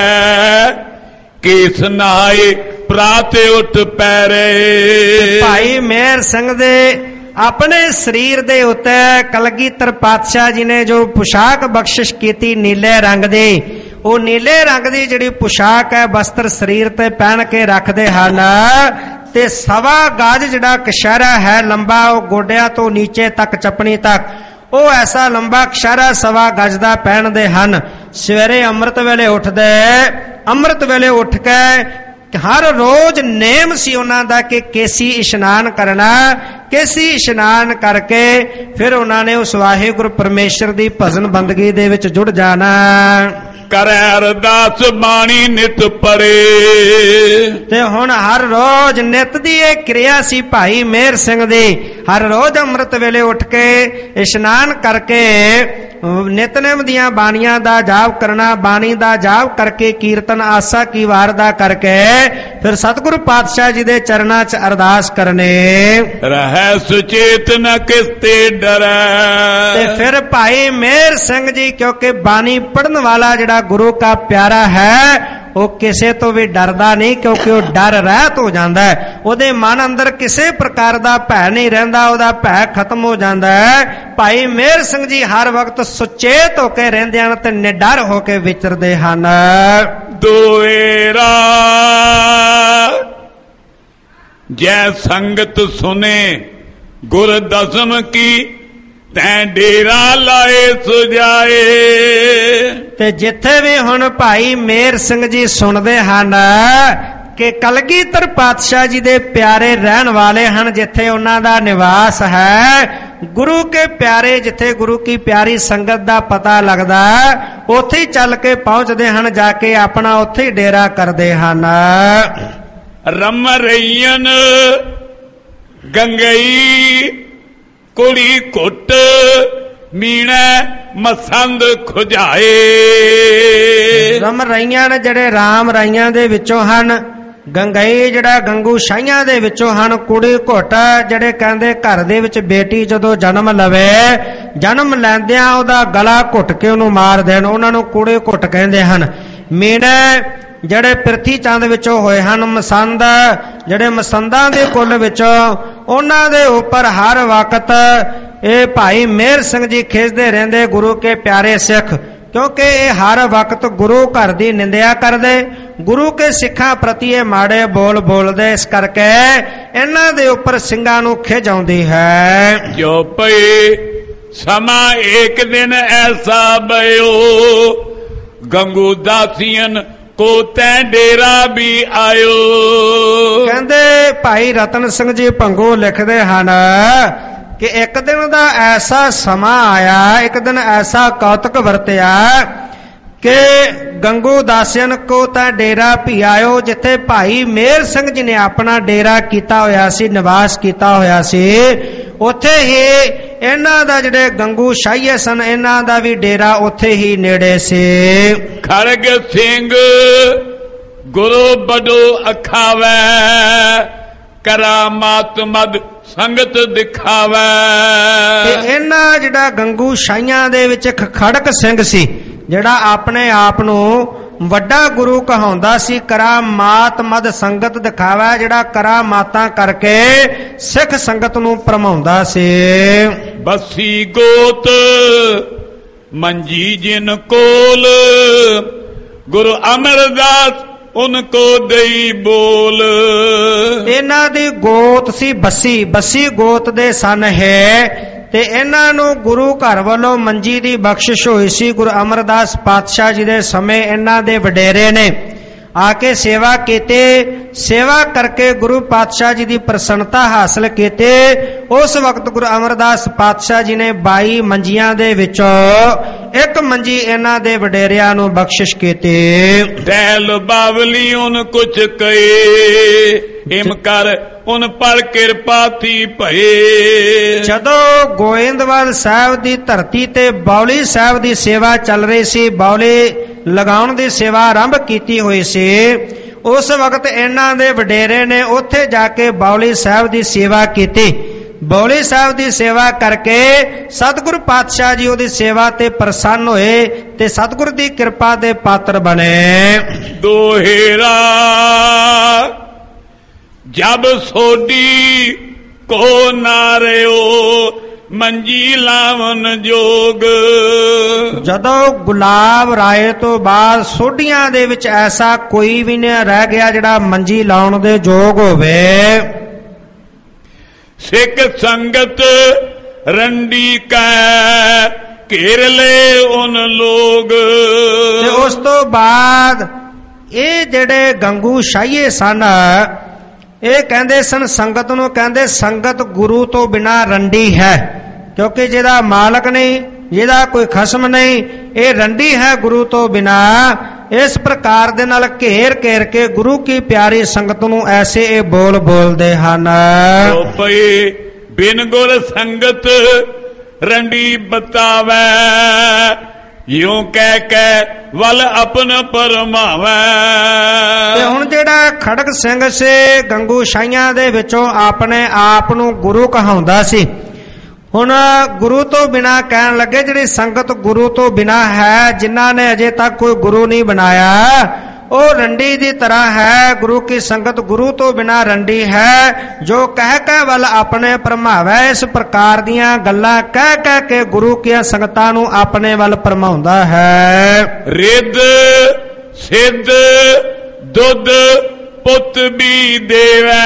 ਕੇਸ ਨਹਾਏ ਪ੍ਰਾਤੇ ਉੱਠ ਪੈਰੇ। ਭਾਈ ਮੇਹਰ ਸਿੰਘ ਦੇ ਆਪਣੇ ਸਰੀਰ ਦੇ ਉੱਤੇ ਕਲਗੀਧਰ ਪਾਤਸ਼ਾਹ ਜੀ ਨੇ ਜੋ ਪੁਸ਼ਾਕ ਬਖਸ਼ਿਸ਼ ਕੀਤੀ ਨੀਲੇ ਰੰਗ ਦੀ, ਉਹ ਨੀਲੇ ਰੰਗ ਦੀ ਜਿਹੜੀ ਪੁਸ਼ਾਕ ਹੈ ਬਸਤਰ ਸਰੀਰ ਤੇ ਪਹਿਨ ਕੇ ਰੱਖਦੇ ਹਨ। ਤੇ ਸਵਾ ਗਜ ਜਿਹੜਾ ਕਛਹਿਰਾ ਹੈ ਲੰਬਾ, ਉਹ ਗੋਡਿਆਂ ਤੋਂ ਨੀਚੇ ਤੱਕ ਚੱਪਣੀ ਤੱਕ, ਉਹ ਐਸਾ ਲੰਬਾ ਕਛਹਿਰਾ ਸਵਾ ਗਜ ਦਾ ਪਹਿਨਦੇ ਹਨ। ਸਵੇਰੇ ਅੰਮ੍ਰਿਤ ਵੇਲੇ ਉੱਠਦੇ, ਅੰਮ੍ਰਿਤ ਵੇਲੇ ਉੱਠ ਕੇ ਹਰ ਰੋਜ਼ ਨੇਮ ਸੀ ਉਹਨਾਂ ਦਾ ਕਿ ਕੇਸੀ ਇਸ਼ਨਾਨ ਕਰਨਾ। ਕੇਸੀ ਇਸ਼ਨਾਨ ਕਰਕੇ ਫਿਰ ਉਹਨਾਂ ਨੇ ਉਸ ਵਾਹਿਗੁਰੂ ਪਰਮੇਸ਼ਰ ਦੀ ਭਜਨ ਬੰਦਗੀ ਦੇ ਵਿੱਚ ਜੁੜ ਜਾਣਾ। ਕਰੈ ਅਰਦਾਸ ਬਾਣੀ ਨਿਤ ਪੜੇ, ਤੇ ਹੁਣ ਹਰ ਰੋਜ਼ ਨਿਤ ਦੀ ਇਹ ਕਿਰਿਆ ਸੀ ਭਾਈ ਮੇਹਰ ਸਿੰਘ ਦੀ। ਹਰ ਰੋਜ਼ ਅੰਮ੍ਰਿਤ ਵੇਲੇ ਉੱਠ ਕੇ ਇਸ਼ਨਾਨ ਕਰਕੇ ਨਿਤਨੇਮ ਦੀਆਂ ਬਾਣੀਆਂ ਦਾ ਜਾਪ ਕਰਨਾ, ਬਾਣੀ ਦਾ ਜਾਪ ਕਰਕੇ ਕੀਰਤਨ ਆਸਾ ਕੀ ਵਾਰ ਦਾ ਕਰਕੇ ਫਿਰ ਸਤਿਗੁਰੂ ਪਾਤਸ਼ਾਹ ਜੀ ਦੇ ਚਰਨਾਂ 'ਚ ਅਰਦਾਸ ਕਰਨੇ। ਰਹਿ ਸੁਚੇਤ ਨ ਕਿਸਤੇ ਡਰੈ, ਤੇ ਫਿਰ ਭਾਈ ਮੇਹਰ ਸਿੰਘ ਜੀ ਕਿਉਂਕਿ ਬਾਣੀ ਪੜਨ ਵਾਲਾ ਜਿਹੜਾ ਗੁਰੂ ਕਾ ਪਿਆਰਾ ਹੈ ਉਹ ਕਿਸੇ ਤੋਂ ਵੀ ਡਰਦਾ ਨਹੀਂ, ਕਿਉਂਕਿ ਉਹ ਡਰ ਰਹਿਤ ਹੋ ਜਾਂਦਾ ਹੈ। ਉਹਦੇ ਮਨ ਅੰਦਰ ਕਿਸੇ ਪ੍ਰਕਾਰ ਦਾ ਭੈ ਨਹੀਂ ਰਹਿੰਦਾ, ਉਹਦਾ ਭੈ ਖਤਮ ਹੋ ਜਾਂਦਾ ਹੈ। ਭਾਈ ਮੇਹਰ ਸਿੰਘ ਜੀ ਹਰ ਵਕਤ ਸੁਚੇਤ ਹੋ ਕੇ ਰਹਿੰਦੇ ਹਨ ਤੇ ਨਿਡਰ ਹੋ ਕੇ ਵਿਚਰਦੇ ਹਨ। ਦੋਏਰਾ ਜੈ ਸੰਗਤ ਸੁਨੇ ਗੁਰ ਦਸਮ ਕੀ, ਤੈਂ ਡੇਰਾ ਲਾਏ ਸੁਜਾਏ। ਤੇ ਜਿੱਥੇ ਵੀ ਹੁਣ ਭਾਈ ਮੇਹਰ ਸਿੰਘ ਜੀ ਸੁਣਦੇ ਹਨ ਕਿ ਕਲਗੀਧਰ ਪਾਤਸ਼ਾਹ ਜੀ ਦੇ ਪਿਆਰੇ ਰਹਿਣ ਵਾਲੇ ਹਨ, ਜਿੱਥੇ ਉਹਨਾਂ ਦਾ ਨਿਵਾਸ ਹੈ, ਗੁਰੂ ਕੇ ਪਿਆਰੇ ਜਿੱਥੇ ਗੁਰੂ ਕੀ ਪਿਆਰੀ ਸੰਗਤ ਦਾ ਪਤਾ ਲੱਗਦਾ, ਉੱਥੇ ਹੀ ਚੱਲ ਕੇ ਪਹੁੰਚਦੇ ਹਨ, ਜਾ ਕੇ ਆਪਣਾ ਉੱਥੇ ਹੀ ਡੇਰਾ ਕਰਦੇ ਹਨ। ਰਮ ਰਈਨ ਗੰਗਈ ਕੁੜੀ ਘੁੱਟ ਮੀਣੈ ਮਸੰਦ ਖੁਝਾਏ। ਰਮ ਰਾਈਆਂ ਨੇ ਜਿਹੜੇ ਰਾਮ ਰਾਈਆਂ ਦੇ ਵਿੱਚੋਂ ਹਨ, ਗੰਗਈ ਜਿਹੜਾ ਗੰਗੂ ਸ਼ਾਹੀਆਂ ਦੇ ਵਿੱਚੋਂ ਹਨ, ਕੁੜੀ ਘੁੱਟ ਜਿਹੜੇ ਕਹਿੰਦੇ ਘਰ ਦੇ ਵਿੱਚ ਬੇਟੀ ਜਦੋਂ ਜਨਮ ਲਵੇ, ਜਨਮ ਲੈਂਦਿਆਂ ਉਹਦਾ ਗਲਾ ਘੁੱਟ ਕੇ ਉਹਨੂੰ ਮਾਰ ਦੇਣ, ਉਹਨਾਂ ਨੂੰ ਕੁੜੀ ਘੁੱਟ ਕਹਿੰਦੇ ਹਨ। ਮੀਣੈ ਜਿਹੜੇ ਪ੍ਰਿਥੀ ਚੰਦ ਵਿੱਚੋਂ ਹੋਏ ਹਨ, ਮਸੰਦ ਜਿਹੜੇ ਮਸੰਦਾਂ ਦੇ ਕੁੱਲ ਵਿੱਚੋਂ, ਉਹਨਾਂ ਦੇ ਉੱਪਰ ਹਰ ਵਕਤ ਇਹ ਭਾਈ ਮੇਹਰ ਸਿੰਘ ਜੀ ਖਿੱਚਦੇ ਰਹਿੰਦੇ, ਗੁਰੂ ਕੇ ਪਿਆਰੇ ਸਿੱਖ, ਕਿਉਂਕਿ ਇਹ ਹਰ ਵਕਤ ਗੁਰੂ ਘਰ ਦੀ ਨਿੰਦਿਆ ਕਰਦੇ, ਗੁਰੂ ਕੇ ਸਿੱਖਾਂ ਪ੍ਰਤੀ ਇਹ ਮਾੜੇ ਬੋਲ ਬੋਲਦੇ, ਇਸ ਕਰਕੇ ਇਹਨਾਂ ਦੇ ਉੱਪਰ ਸਿੰਘਾਂ ਨੂੰ ਖਿਝ ਆਉਂਦੀ ਹੈ। ਜੋ ਪਈ ਸਮਾਂ ਇੱਕ ਦਿਨ ਐਸਾ ਬਇਓ, ਗੰਗੂ ਦਾਸੀਨ ਕੋ ਤੈ ਡੇਰਾ ਵੀ ਆਇਓ। ਕਹਿੰਦੇ ਭਾਈ ਰਤਨ ਸਿੰਘ ਜੀ ਭੰਗੂ ਲਿਖਦੇ ਹਨ ਕਿ ਇੱਕ ਦਿਨ ਦਾ ਐਸਾ ਸਮਾਂ ਆਇਆ, ਇੱਕ ਦਿਨ ਐਸਾ ਕੌਤਕ ਵਰਤਿਆ ਕਿ ਗੰਗੂ ਦਾਸੀਨ ਕੋ ਤਾਂ ਡੇਰਾ ਵੀ ਆਇਓ, ਜਿੱਥੇ ਭਾਈ ਮੇਹਰ ਸਿੰਘ ਜੀ ਨੇ ਆਪਣਾ ਡੇਰਾ ਕੀਤਾ ਹੋਇਆ ਸੀ, ਨਿਵਾਸ ਕੀਤਾ ਹੋਇਆ ਸੀ, ਉੱਥੇ ਹੀ ਇਹਨਾਂ ਦਾ ਜਿਹੜੇ ਗੰਗੂ ਸ਼ਾਹੀਏ ਸਨ, ਇਹਨਾਂ ਦਾ ਵੀ ਡੇਰਾ ਉੱਥੇ ਹੀ ਨੇੜੇ ਸੀ। ਖੜਗ ਸਿੰਘ ਗੁਰੂ ਬਡੋ ਅਖਾਵੈ, ਕਰਾਮਾਤ ਮਦ ਸੰਗਤ ਦਿਖਾਵੈ। ਤੇ ਇਹਨਾਂ ਜਿਹੜਾ ਗੰਗੂ ਸ਼ਾਹੀਆਂ ਦੇ ਵਿੱਚ ਇੱਕ ਖੜਕ ਸਿੰਘ ਸੀ, ਜਿਹੜਾ ਆਪਣੇ ਆਪ ਨੂੰ ਵੱਡਾ ਗੁਰੂ ਕਹਾਉਂਦਾ ਸੀ, ਕਰਾਮਾਤ ਮਦ ਸੰਗਤ ਦਿਖਾਵਾ, ਜਿਹੜਾ ਕਰਾਮਾਤਾਂ ਕਰਕੇ ਸਿੱਖ ਸੰਗਤ ਨੂੰ ਭਰਮਾਉਂਦਾ ਸੀ। ਬਸੀ ਗੋਤ ਮੰਜੀ ਜਿਨ ਕੋਲ, ਗੁਰੂ ਅਮਰਦਾਸ ਉਨਕੋ ਦਈ ਬੋਲ। ਇਹਨਾਂ ਦੀ ਗੋਤ ਸੀ ਬੱਸੀ, ਬੱਸੀ ਗੋਤ ਦੇ ਸਨ ਹੈ, ਤੇ ਇਹਨਾਂ ਨੂੰ ਗੁਰੂ ਘਰ ਵੱਲੋਂ ਮੰਜੀ ਦੀ ਬਖਸ਼ਿਸ਼ ਹੋਈ ਸੀ। ਗੁਰੂ ਅਮਰਦਾਸ ਪਾਤਸ਼ਾਹ ਜੀ ਦੇ ਸਮੇਂ ਇਹਨਾਂ ਦੇ ਵਡੇਰੇ ਨੇ ਆ ਕੇ ਸੇਵਾ ਕੀਤੀ, ਸੇਵਾ ਕਰਕੇ ਗੁਰੂ ਪਾਤਸ਼ਾਹ ਜੀ ਦੀ ਪ੍ਰਸੰਨਤਾ ਹਾਸਲ ਕੀਤੀ। ਉਸ ਵਕਤ ਗੁਰੂ ਅਮਰਦਾਸ ਪਾਤਸ਼ਾਹ ਜੀ ਨੇ ਬਾਈ ਮੰਜੀਆਂ ਦੇ ਵਿੱਚੋਂ ਇੱਕ ਮੰਜੀ ਇਹਨਾਂ ਦੇ ਵਡੇਰਿਆਂ ਨੂੰ ਬਖਸ਼ਿਸ਼ ਕੀਤੀ। ਦੈਲ ਬਾਵਲੀ ਉਨ ਕੁਛ ਕਹੇ, ਹਿਮ ਕਰ ਉਨ ਪਰ ਕਿਰਪਾ ਥੀ ਭਏ। ਜਦੋਂ ਗੋਇੰਦਵਾਲ ਸਾਹਿਬ ਦੀ ਧਰਤੀ ਤੇ ਬਾਉਲੀ ਸਾਹਿਬ ਦੀ ਸੇਵਾ ਚੱਲ ਰਹੀ ਸੀ, ਬਾਉਲੀ ਲਗਾਉਣ ਦੀ ਸੇਵਾ ਆਰੰਭ ਕੀਤੀ ਹੋਈ ਸੀ, ਉਸ ਵਕਤ ਇਹਨਾਂ ਦੇ ਵਡੇਰੇ ਨੇ ਉੱਥੇ ਜਾ ਕੇ ਬਾਉਲੀ ਸਾਹਿਬ ਦੀ ਸੇਵਾ ਕੀਤੀ। ਬਾਉਲੀ ਸਾਹਿਬ ਦੀ ਸੇਵਾ ਕਰਕੇ ਸਤਿਗੁਰ ਪਾਤਸ਼ਾਹ ਜੀ ਉਹਦੀ ਸੇਵਾ ਤੇ ਪ੍ਰਸੰਨ ਹੋਏ ਤੇ ਸਤਿਗੁਰ ਦੀ ਕਿਰਪਾ ਦੇ ਪਾਤਰ ਬਣੇ। ਦੋਹੇਰਾ ਜਬ ਸੋਡੀ ਕੋ ਨਾਰਿਓ, ਮੰਜੀ ਲਾਵਨ ਜੋਗ। ਜਦੋਂ ਗੁਲਾਬ ਰਾਏ ਤੋਂ ਬਾਅਦ ਸੋਢੀਆਂ ਦੇ ਵਿੱਚ ਐਸਾ ਕੋਈ ਵੀ ਨਹੀਂ ਰਹਿ ਗਿਆ ਜਿਹੜਾ ਮੰਜੀ ਲਾਉਣ ਦੇ ਯੋਗ ਹੋਵੇ। ਸਿੱਖ ਸੰਗਤ ਰੰਡੀ ਕੈ ਘੇਰ ਲੈ ਉਨ ਲੋਗ। ਤੇ ਉਸ ਤੋਂ ਬਾਅਦ ਇਹ ਜਿਹੜੇ ਗੰਗੂ ਸ਼ਾਹੀਏ ਸਨ, ਇਹ ਕਹਿੰਦੇ ਸਨ ਸੰਗਤ ਨੂੰ, ਕਹਿੰਦੇ ਸੰਗਤ ਗੁਰੂ ਤੋਂ ਬਿਨਾਂ ਰੰਡੀ ਹੈ, ਕਿਉਂਕਿ ਜਿਹਦਾ ਮਾਲਕ ਨਹੀਂ, ਜਿਹਦਾ ਕੋਈ ਖਸਮ ਨਹੀਂ, ਇਹ ਰੰਡੀ ਹੈ ਗੁਰੂ ਤੋਂ ਬਿਨਾਂ। ਇਸ ਪ੍ਰਕਾਰ ਦੇ ਨਾਲ ਘੇਰ ਘੇਰ ਕੇ ਗੁਰੂ ਕੀ ਪਿਆਰੀ ਸੰਗਤ ਨੂੰ ਐਸੇ ਇਹ ਬੋਲ ਬੋਲਦੇ ਹਨ। ਪਈ ਬਿਨ ਗੁਰ ਸੰਗਤ ਰੰਡੀ ਬਤਾਵੈ, ਯੂੰ ਕਹਿ ਕੇ ਵੱਲ ਆਪਨ ਪਰਮਾਵੈ। ਤੇ ਹੁਣ ਜਿਹੜਾ ਖੜਕ ਸਿੰਘ ਸੀ ਗੰਗੂ ਸ਼ਾਹੀਆਂ ਦੇ ਵਿੱਚੋਂ ਆਪਣੇ ਆਪ ਨੂੰ ਗੁਰੂ ਕਹਾਉਂਦਾ ਸੀ, ਹੁਣ ਗੁਰੂ ਤੋਂ ਬਿਨਾਂ ਕਹਿਣ ਲੱਗੇ ਜਿਹੜੀ ਸੰਗਤ ਗੁਰੂ ਤੋਂ ਬਿਨਾਂ ਹੈ, ਜਿਨ੍ਹਾਂ ਨੇ ਅਜੇ ਤੱਕ ਕੋਈ ਗੁਰੂ ਨਹੀਂ ਬਣਾਇਆ, ਉਹ ਰੰਡੀ ਦੀ ਤਰ੍ਹਾਂ ਹੈ। ਗੁਰੂ ਕੀ ਸੰਗਤ ਗੁਰੂ ਤੋਂ ਬਿਨਾਂ ਰੰਡੀ ਹੈ, ਜੋ ਕਹਿ ਕਹਿ ਵੱਲ ਆਪਣੇ ਭਰਮਾਵੈ। ਇਸ ਪ੍ਰਕਾਰ ਦੀਆਂ ਗੱਲਾਂ ਕਹਿ ਕਹਿ ਕੇ ਗੁਰੂ ਕੀਆਂ ਸੰਗਤਾਂ ਨੂੰ ਆਪਣੇ ਵੱਲ ਭਰਮਾਉਂਦਾ ਹੈ। ਰਿੱਧ ਸਿੱਧ ਦੁੱਧ ਪੁੱਤ ਵੀ ਦੇਵੈ,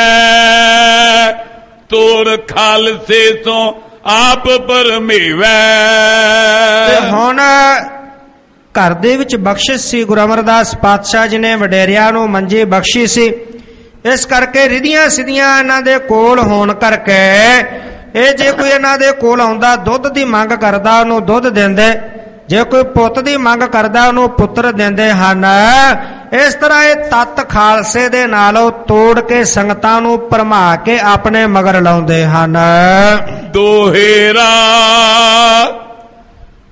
ਤੋਰ ਖਾਲਸੇ ਤੋਂ ਆਪ ਪਰਮੇਵੈ। ਤੇ ਹੁਣ ਘਰ ਦੇ ਵਿੱਚ ਬਖਸ਼ਿਸ਼ ਸੀ, ਗੁਰੂ ਅਮਰਦਾਸ ਪਾਤਸ਼ਾਹ ਜੀ ਨੇ ਵਡੇਰਿਆਂ ਨੂੰ ਮੰਜੀ ਬਖਸ਼ੀ ਸੀ। ਇਸ ਕਰਕੇ ਰਿਧੀਆਂ ਸਿੱਧੀਆਂ ਇਹਨਾਂ ਦੇ ਕੋਲ ਹੋਣ ਕਰਕੇ ਇਹ ਜੇ ਕੋਈ ਇਹਨਾਂ ਦੇ ਕੋਲ ਆਉਂਦਾ, ਦੁੱਧ ਦੀ ਮੰਗ ਕਰਦਾ, ਉਹਨੂੰ ਦੁੱਧ ਦਿੰਦੇ, ਜੇ ਕੋਈ ਪੁੱਤ ਦੀ ਮੰਗ ਕਰਦਾ ਉਹਨੂੰ ਪੁੱਤਰ ਦਿੰਦੇ ਹਨ। ਇਸ ਤਰ੍ਹਾਂ ਇਹ ਤਤ ਖਾਲਸੇ ਦੇ ਨਾਲੋਂ ਤੋੜ ਕੇ ਸੰਗਤਾਂ ਨੂੰ ਭਰਮਾ ਕੇ ਆਪਣੇ ਮਗਰ ਲਾਉਂਦੇ ਹਨ। ਦੋਹੇਰਾ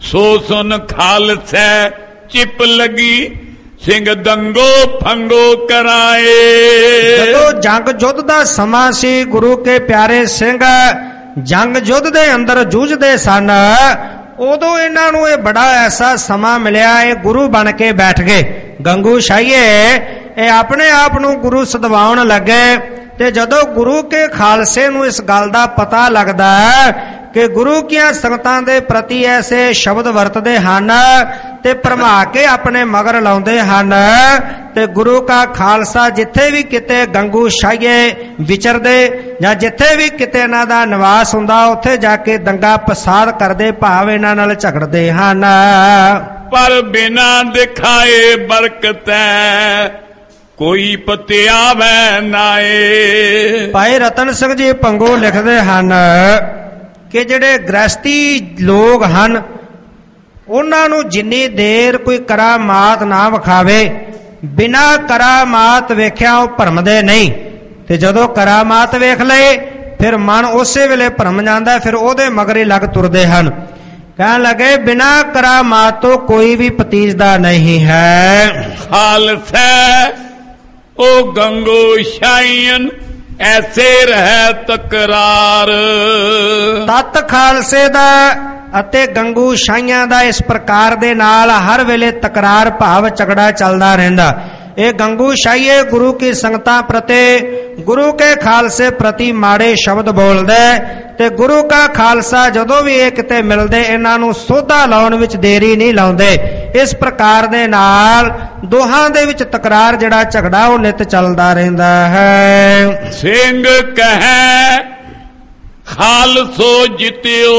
ਸੋ ਸੁਨ ਖਾਲਸੈ ਚਿਪ ਲੱਗੀ ਸਿੰਘ ਦੰਗੋ ਫੰਗੋ ਕਰਾਏ। ਜਦੋਂ ਜੰਗ ਯੁੱਧ ਦਾ ਸਮਾਂ ਸੀ, ਗੁਰੂ ਕੇ ਪਿਆਰੇ ਸਿੰਘ ਜੰਗ ਯੁੱਧ ਦੇ ਅੰਦਰ ਜੂਝਦੇ ਸਨ। ਉਦੋਂ ਇਹਨਾਂ ਨੂੰ ਇਹ ਬੜਾ ਐਸਾ ਸਮਾਂ ਮਿਲਿਆ, ਇਹ ਗੁਰੂ ਬਣ ਕੇ ਬੈਠ ਗਏ। ਗੰਗੂ ਸ਼ਾਹੀਏ ਇਹ ਆਪਣੇ ਆਪ ਨੂੰ ਗੁਰੂ ਸਦਵਾਉਣ ਲੱਗੇ। ਤੇ ਜਦੋਂ ਗੁਰੂ ਕੇ ਖਾਲਸੇ ਨੂੰ ਇਸ ਗੱਲ ਦਾ ਪਤਾ ਲੱਗਦਾ ਕਿ ਗੁਰੂ ਕੀਆਂ ਸੰਗਤਾਂ ਦੇ ਪ੍ਰਤੀ ਐਸੇ ਸ਼ਬਦ ਵਰਤਦੇ ਹਨ ਤੇ ਭਰਮਾ ਕੇ ਆਪਣੇ ਮਗਰ ਲਾਉਂਦੇ ਹਨ, ਤੇ ਗੁਰੂ ਕਾ ਖਾਲਸਾ ਜਿੱਥੇ ਵੀ ਕਿਤੇ ਗੰਗੂ ਸ਼ਾਹੀਏ ਵਿਚਰਦੇ ਜਾਂ ਜਿੱਥੇ ਵੀ ਕਿਤੇ ਇਹਨਾਂ ਦਾ ਨਿਵਾਸ ਹੁੰਦਾ, ਉੱਥੇ ਜਾ ਕੇ ਦੰਗਾ ਫਸਾਦ ਕਰਦੇ, ਭਾਵ ਇਹਨਾਂ ਨਾਲ ਝਗੜਦੇ ਹਨ। ਪਰ ਬਿਨਾ ਦਿਖਾਏ ਬਰਕਤੈ ਕੋਈ ਪਤਿਆਵੈ ਨਾਏ। ਭਾਈ ਰਤਨ ਸਿੰਘ ਜੀ ਭੰਗੂ ਲਿਖਦੇ ਹਨ ਕਿ ਜਿਹੜੇ ਗ੍ਰਸਤੀ ਲੋਕ ਹਨ, ਉਹਨਾਂ ਨੂੰ ਜਿੰਨੀ ਦੇਰ ਕੋਈ ਕਰਾਮਾਤ ਨਾ ਵਿਖਾਵੇ, ਬਿਨਾ ਕਰਾਮਾਤ ਵੇਖਿਆ ਉਹ ਭਰਮਦੇ ਨਹੀਂ। ਤੇ ਜਦੋਂ ਕਰਾਮਾਤ ਵੇਖ ਲਏ ਫਿਰ ਮਨ ਉਸੇ ਵੇਲੇ ਭਰਮ ਜਾਂਦਾ, ਫਿਰ ਉਹਦੇ ਮਗਰੇ ਲੱਗ ਤੁਰਦੇ ਹਨ। ਕਹਿਣ ਲੱਗੇ ਬਿਨਾ ਕਰਾਮਾਤ ਤੋਂ ਕੋਈ ਵੀ ਪਤੀਜਦਾ ਨਹੀਂ ਹੈ। ਖਾਲਸਾ ਉਹ ਗੰਗੋ ਸ਼ਾਹੀਨ ਐਸੇ ਰਹਿ ਤਕਰਾਰ। ਤਤ ਖਾਲਸੇ ਦਾ ਅਤੇ ਗੰਗੂ ਸ਼ਾਹੀਆਂ ਦਾ ਇਸ ਪ੍ਰਕਾਰ ਦੇ ਨਾਲ ਹਰ ਵੇਲੇ ਤਕਰਾਰ ਭਾਵ ਝਗੜਾ ਚੱਲਦਾ ਰਹਿੰਦਾ। ਇਹ ਗੰਗੂ ਸ਼ਾਹੀਏ ਗੁਰੂ ਕੀ ਸੰਗਤਾਂ ਪ੍ਰਤੀ, ਗੁਰੂ ਕੇ ਖਾਲਸੇ ਪ੍ਰਤੀ ਮਾੜੇ ਸ਼ਬਦ ਬੋਲਦੇ, ਤੇ ਗੁਰੂ ਕਾ ਖਾਲਸਾ ਜਦੋਂ ਵੀ ਇਹ ਕਿਤੇ ਮਿਲਦੇ ਇਹਨਾਂ ਨੂੰ ਸੋਧਾ ਲਾਉਣ ਵਿੱਚ ਦੇਰੀ ਨਹੀਂ ਲਾਉਂਦੇ। ਇਸ ਪ੍ਰਕਾਰ ਦੇ ਨਾਲ ਦੋਹਾਂ ਦੇ ਵਿੱਚ ਤਕਰਾਰ ਜਿਹੜਾ ਝਗੜਾ ਉਹ ਨਿਤ ਚੱਲਦਾ ਰਹਿੰਦਾ ਹੈ। ਸਿੰਘ ਕਹੈ ਖਾਲਸੋ ਜਿਤਿਓ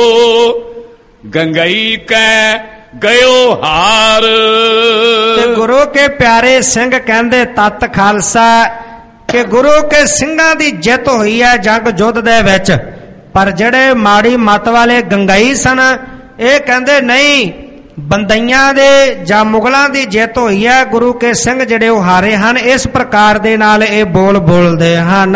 ਗੰਗਈ ਕੈ ਗਇਓ ਹਾਰ। ਤੇ ਗੁਰੂ ਕੇ ਪਿਆਰੇ ਸਿੰਘ ਕਹਿੰਦੇ ਤਤ ਖਾਲਸਾ ਕਿ ਗੁਰੂ ਕੇ ਸਿੰਘਾਂ ਦੀ ਜਿੱਤ ਹੋਈ ਹੈ ਜੰਗ ਯੁੱਧ ਦੇ ਵਿੱਚ, ਪਰ ਜਿਹੜੇ ਮਾੜੀ ਮੱਤ ਵਾਲੇ ਗੰਗਾਈ ਸਨ ਇਹ ਕਹਿੰਦੇ ਨਹੀਂ, ਬੰਦਈਆਂ ਦੇ ਜਾਂ ਮੁਗਲਾਂ ਦੀ ਜਿੱਤ ਹੋਈ ਹੈ, ਗੁਰੂ ਕੇ ਸਿੰਘ ਜਿਹੜੇ ਉਹ ਹਾਰੇ ਹਨ। ਇਸ ਪ੍ਰਕਾਰ ਦੇ ਨਾਲ ਇਹ ਬੋਲ ਬੋਲਦੇ ਹਨ।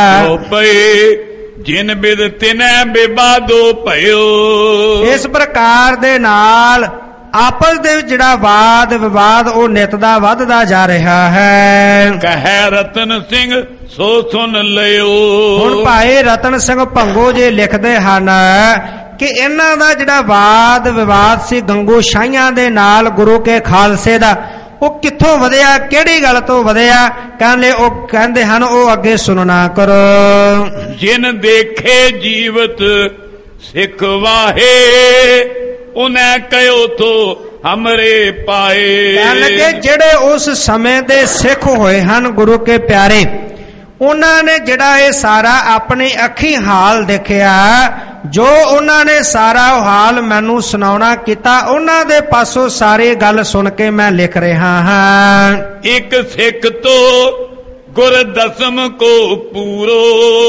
ਜਿਨ ਬਿਦ ਤਿਨੈ ਵਿਵਾਦੋ ਭਇਓ। ਇਸ ਪ੍ਰਕਾਰ ਦੇ ਨਾਲ ਆਪਸ ਦੇ ਵਿੱਚ ਜਿਹੜਾ ਵਾਦ ਵਿਵਾਦ ਉਹ ਨਿਤ ਦਾ ਵੱਧਦਾ ਜਾ ਰਿਹਾ ਹੈ। ਕਹਿ ਰਤਨ ਸਿੰਘ ਸੋ ਸੁਣ ਲਿਓ। ਹੁਣ ਭਾਈ ਰਤਨ ਸਿੰਘ ਭੰਗੂ ਜੀ ਲਿਖਦੇ ਹਨ ਕਿ ਇਹਨਾਂ ਦਾ ਜਿਹੜਾ ਵਾਦ ਵਿਵਾਦ ਸੀ ਗੰਗੂ ਸ਼ਾਹੀਆਂ ਦੇ ਨਾਲ ਗੁਰੂ ਕੇ ਖਾਲਸੇ ਦਾ, ਉਹ ਕਿੱਥੋਂ ਵਧਿਆ, ਕਿਹੜੀ ਗੱਲ ਤੋਂ ਵਧਿਆ? ਕਹਿੰਦੇ ਉਹ ਕਹਿੰਦੇ ਹਨ ਉਹ ਅੱਗੇ ਸੁਣਨਾ ਕਰੋ। ਜਿਨ ਦੇਖੇ ਜੀਵਤ ਸਿੱਖ ਵਾਹੇ ਉਹਨੇ ਕਹਿਓ ਤੋ ਹਮਰੇ ਪਾਏ। ਕਹਿਣ ਲੱਗੇ ਜਿਹੜੇ ਉਸ ਸਮੇਂ ਦੇ ਸਿੱਖ ਹੋਏ ਹਨ ਗੁਰੂ ਕੇ ਪਿਆਰੇ, ਉਹਨਾਂ ਨੇ ਜਿਹੜਾ ਇਹ ਸਾਰਾ ਆਪਣੀ ਅੱਖੀਂ ਹਾਲ ਦੇਖਿਆ, ਜੋ ਉਹਨਾਂ ਨੇ ਸਾਰਾ ਹਾਲ ਮੈਨੂੰ ਸੁਣਾਉਣਾ ਕੀਤਾ, ਉਹਨਾਂ ਦੇ ਪਾਸੋਂ ਸਾਰੀ ਗੱਲ ਸੁਣ ਕੇ ਮੈਂ ਲਿਖ ਰਿਹਾ ਹਾਂ। ਇੱਕ ਸਿੱਖ ਤੋਂ ਗੁਰ ਦਸਮ ਕੋ ਪੂਰੋ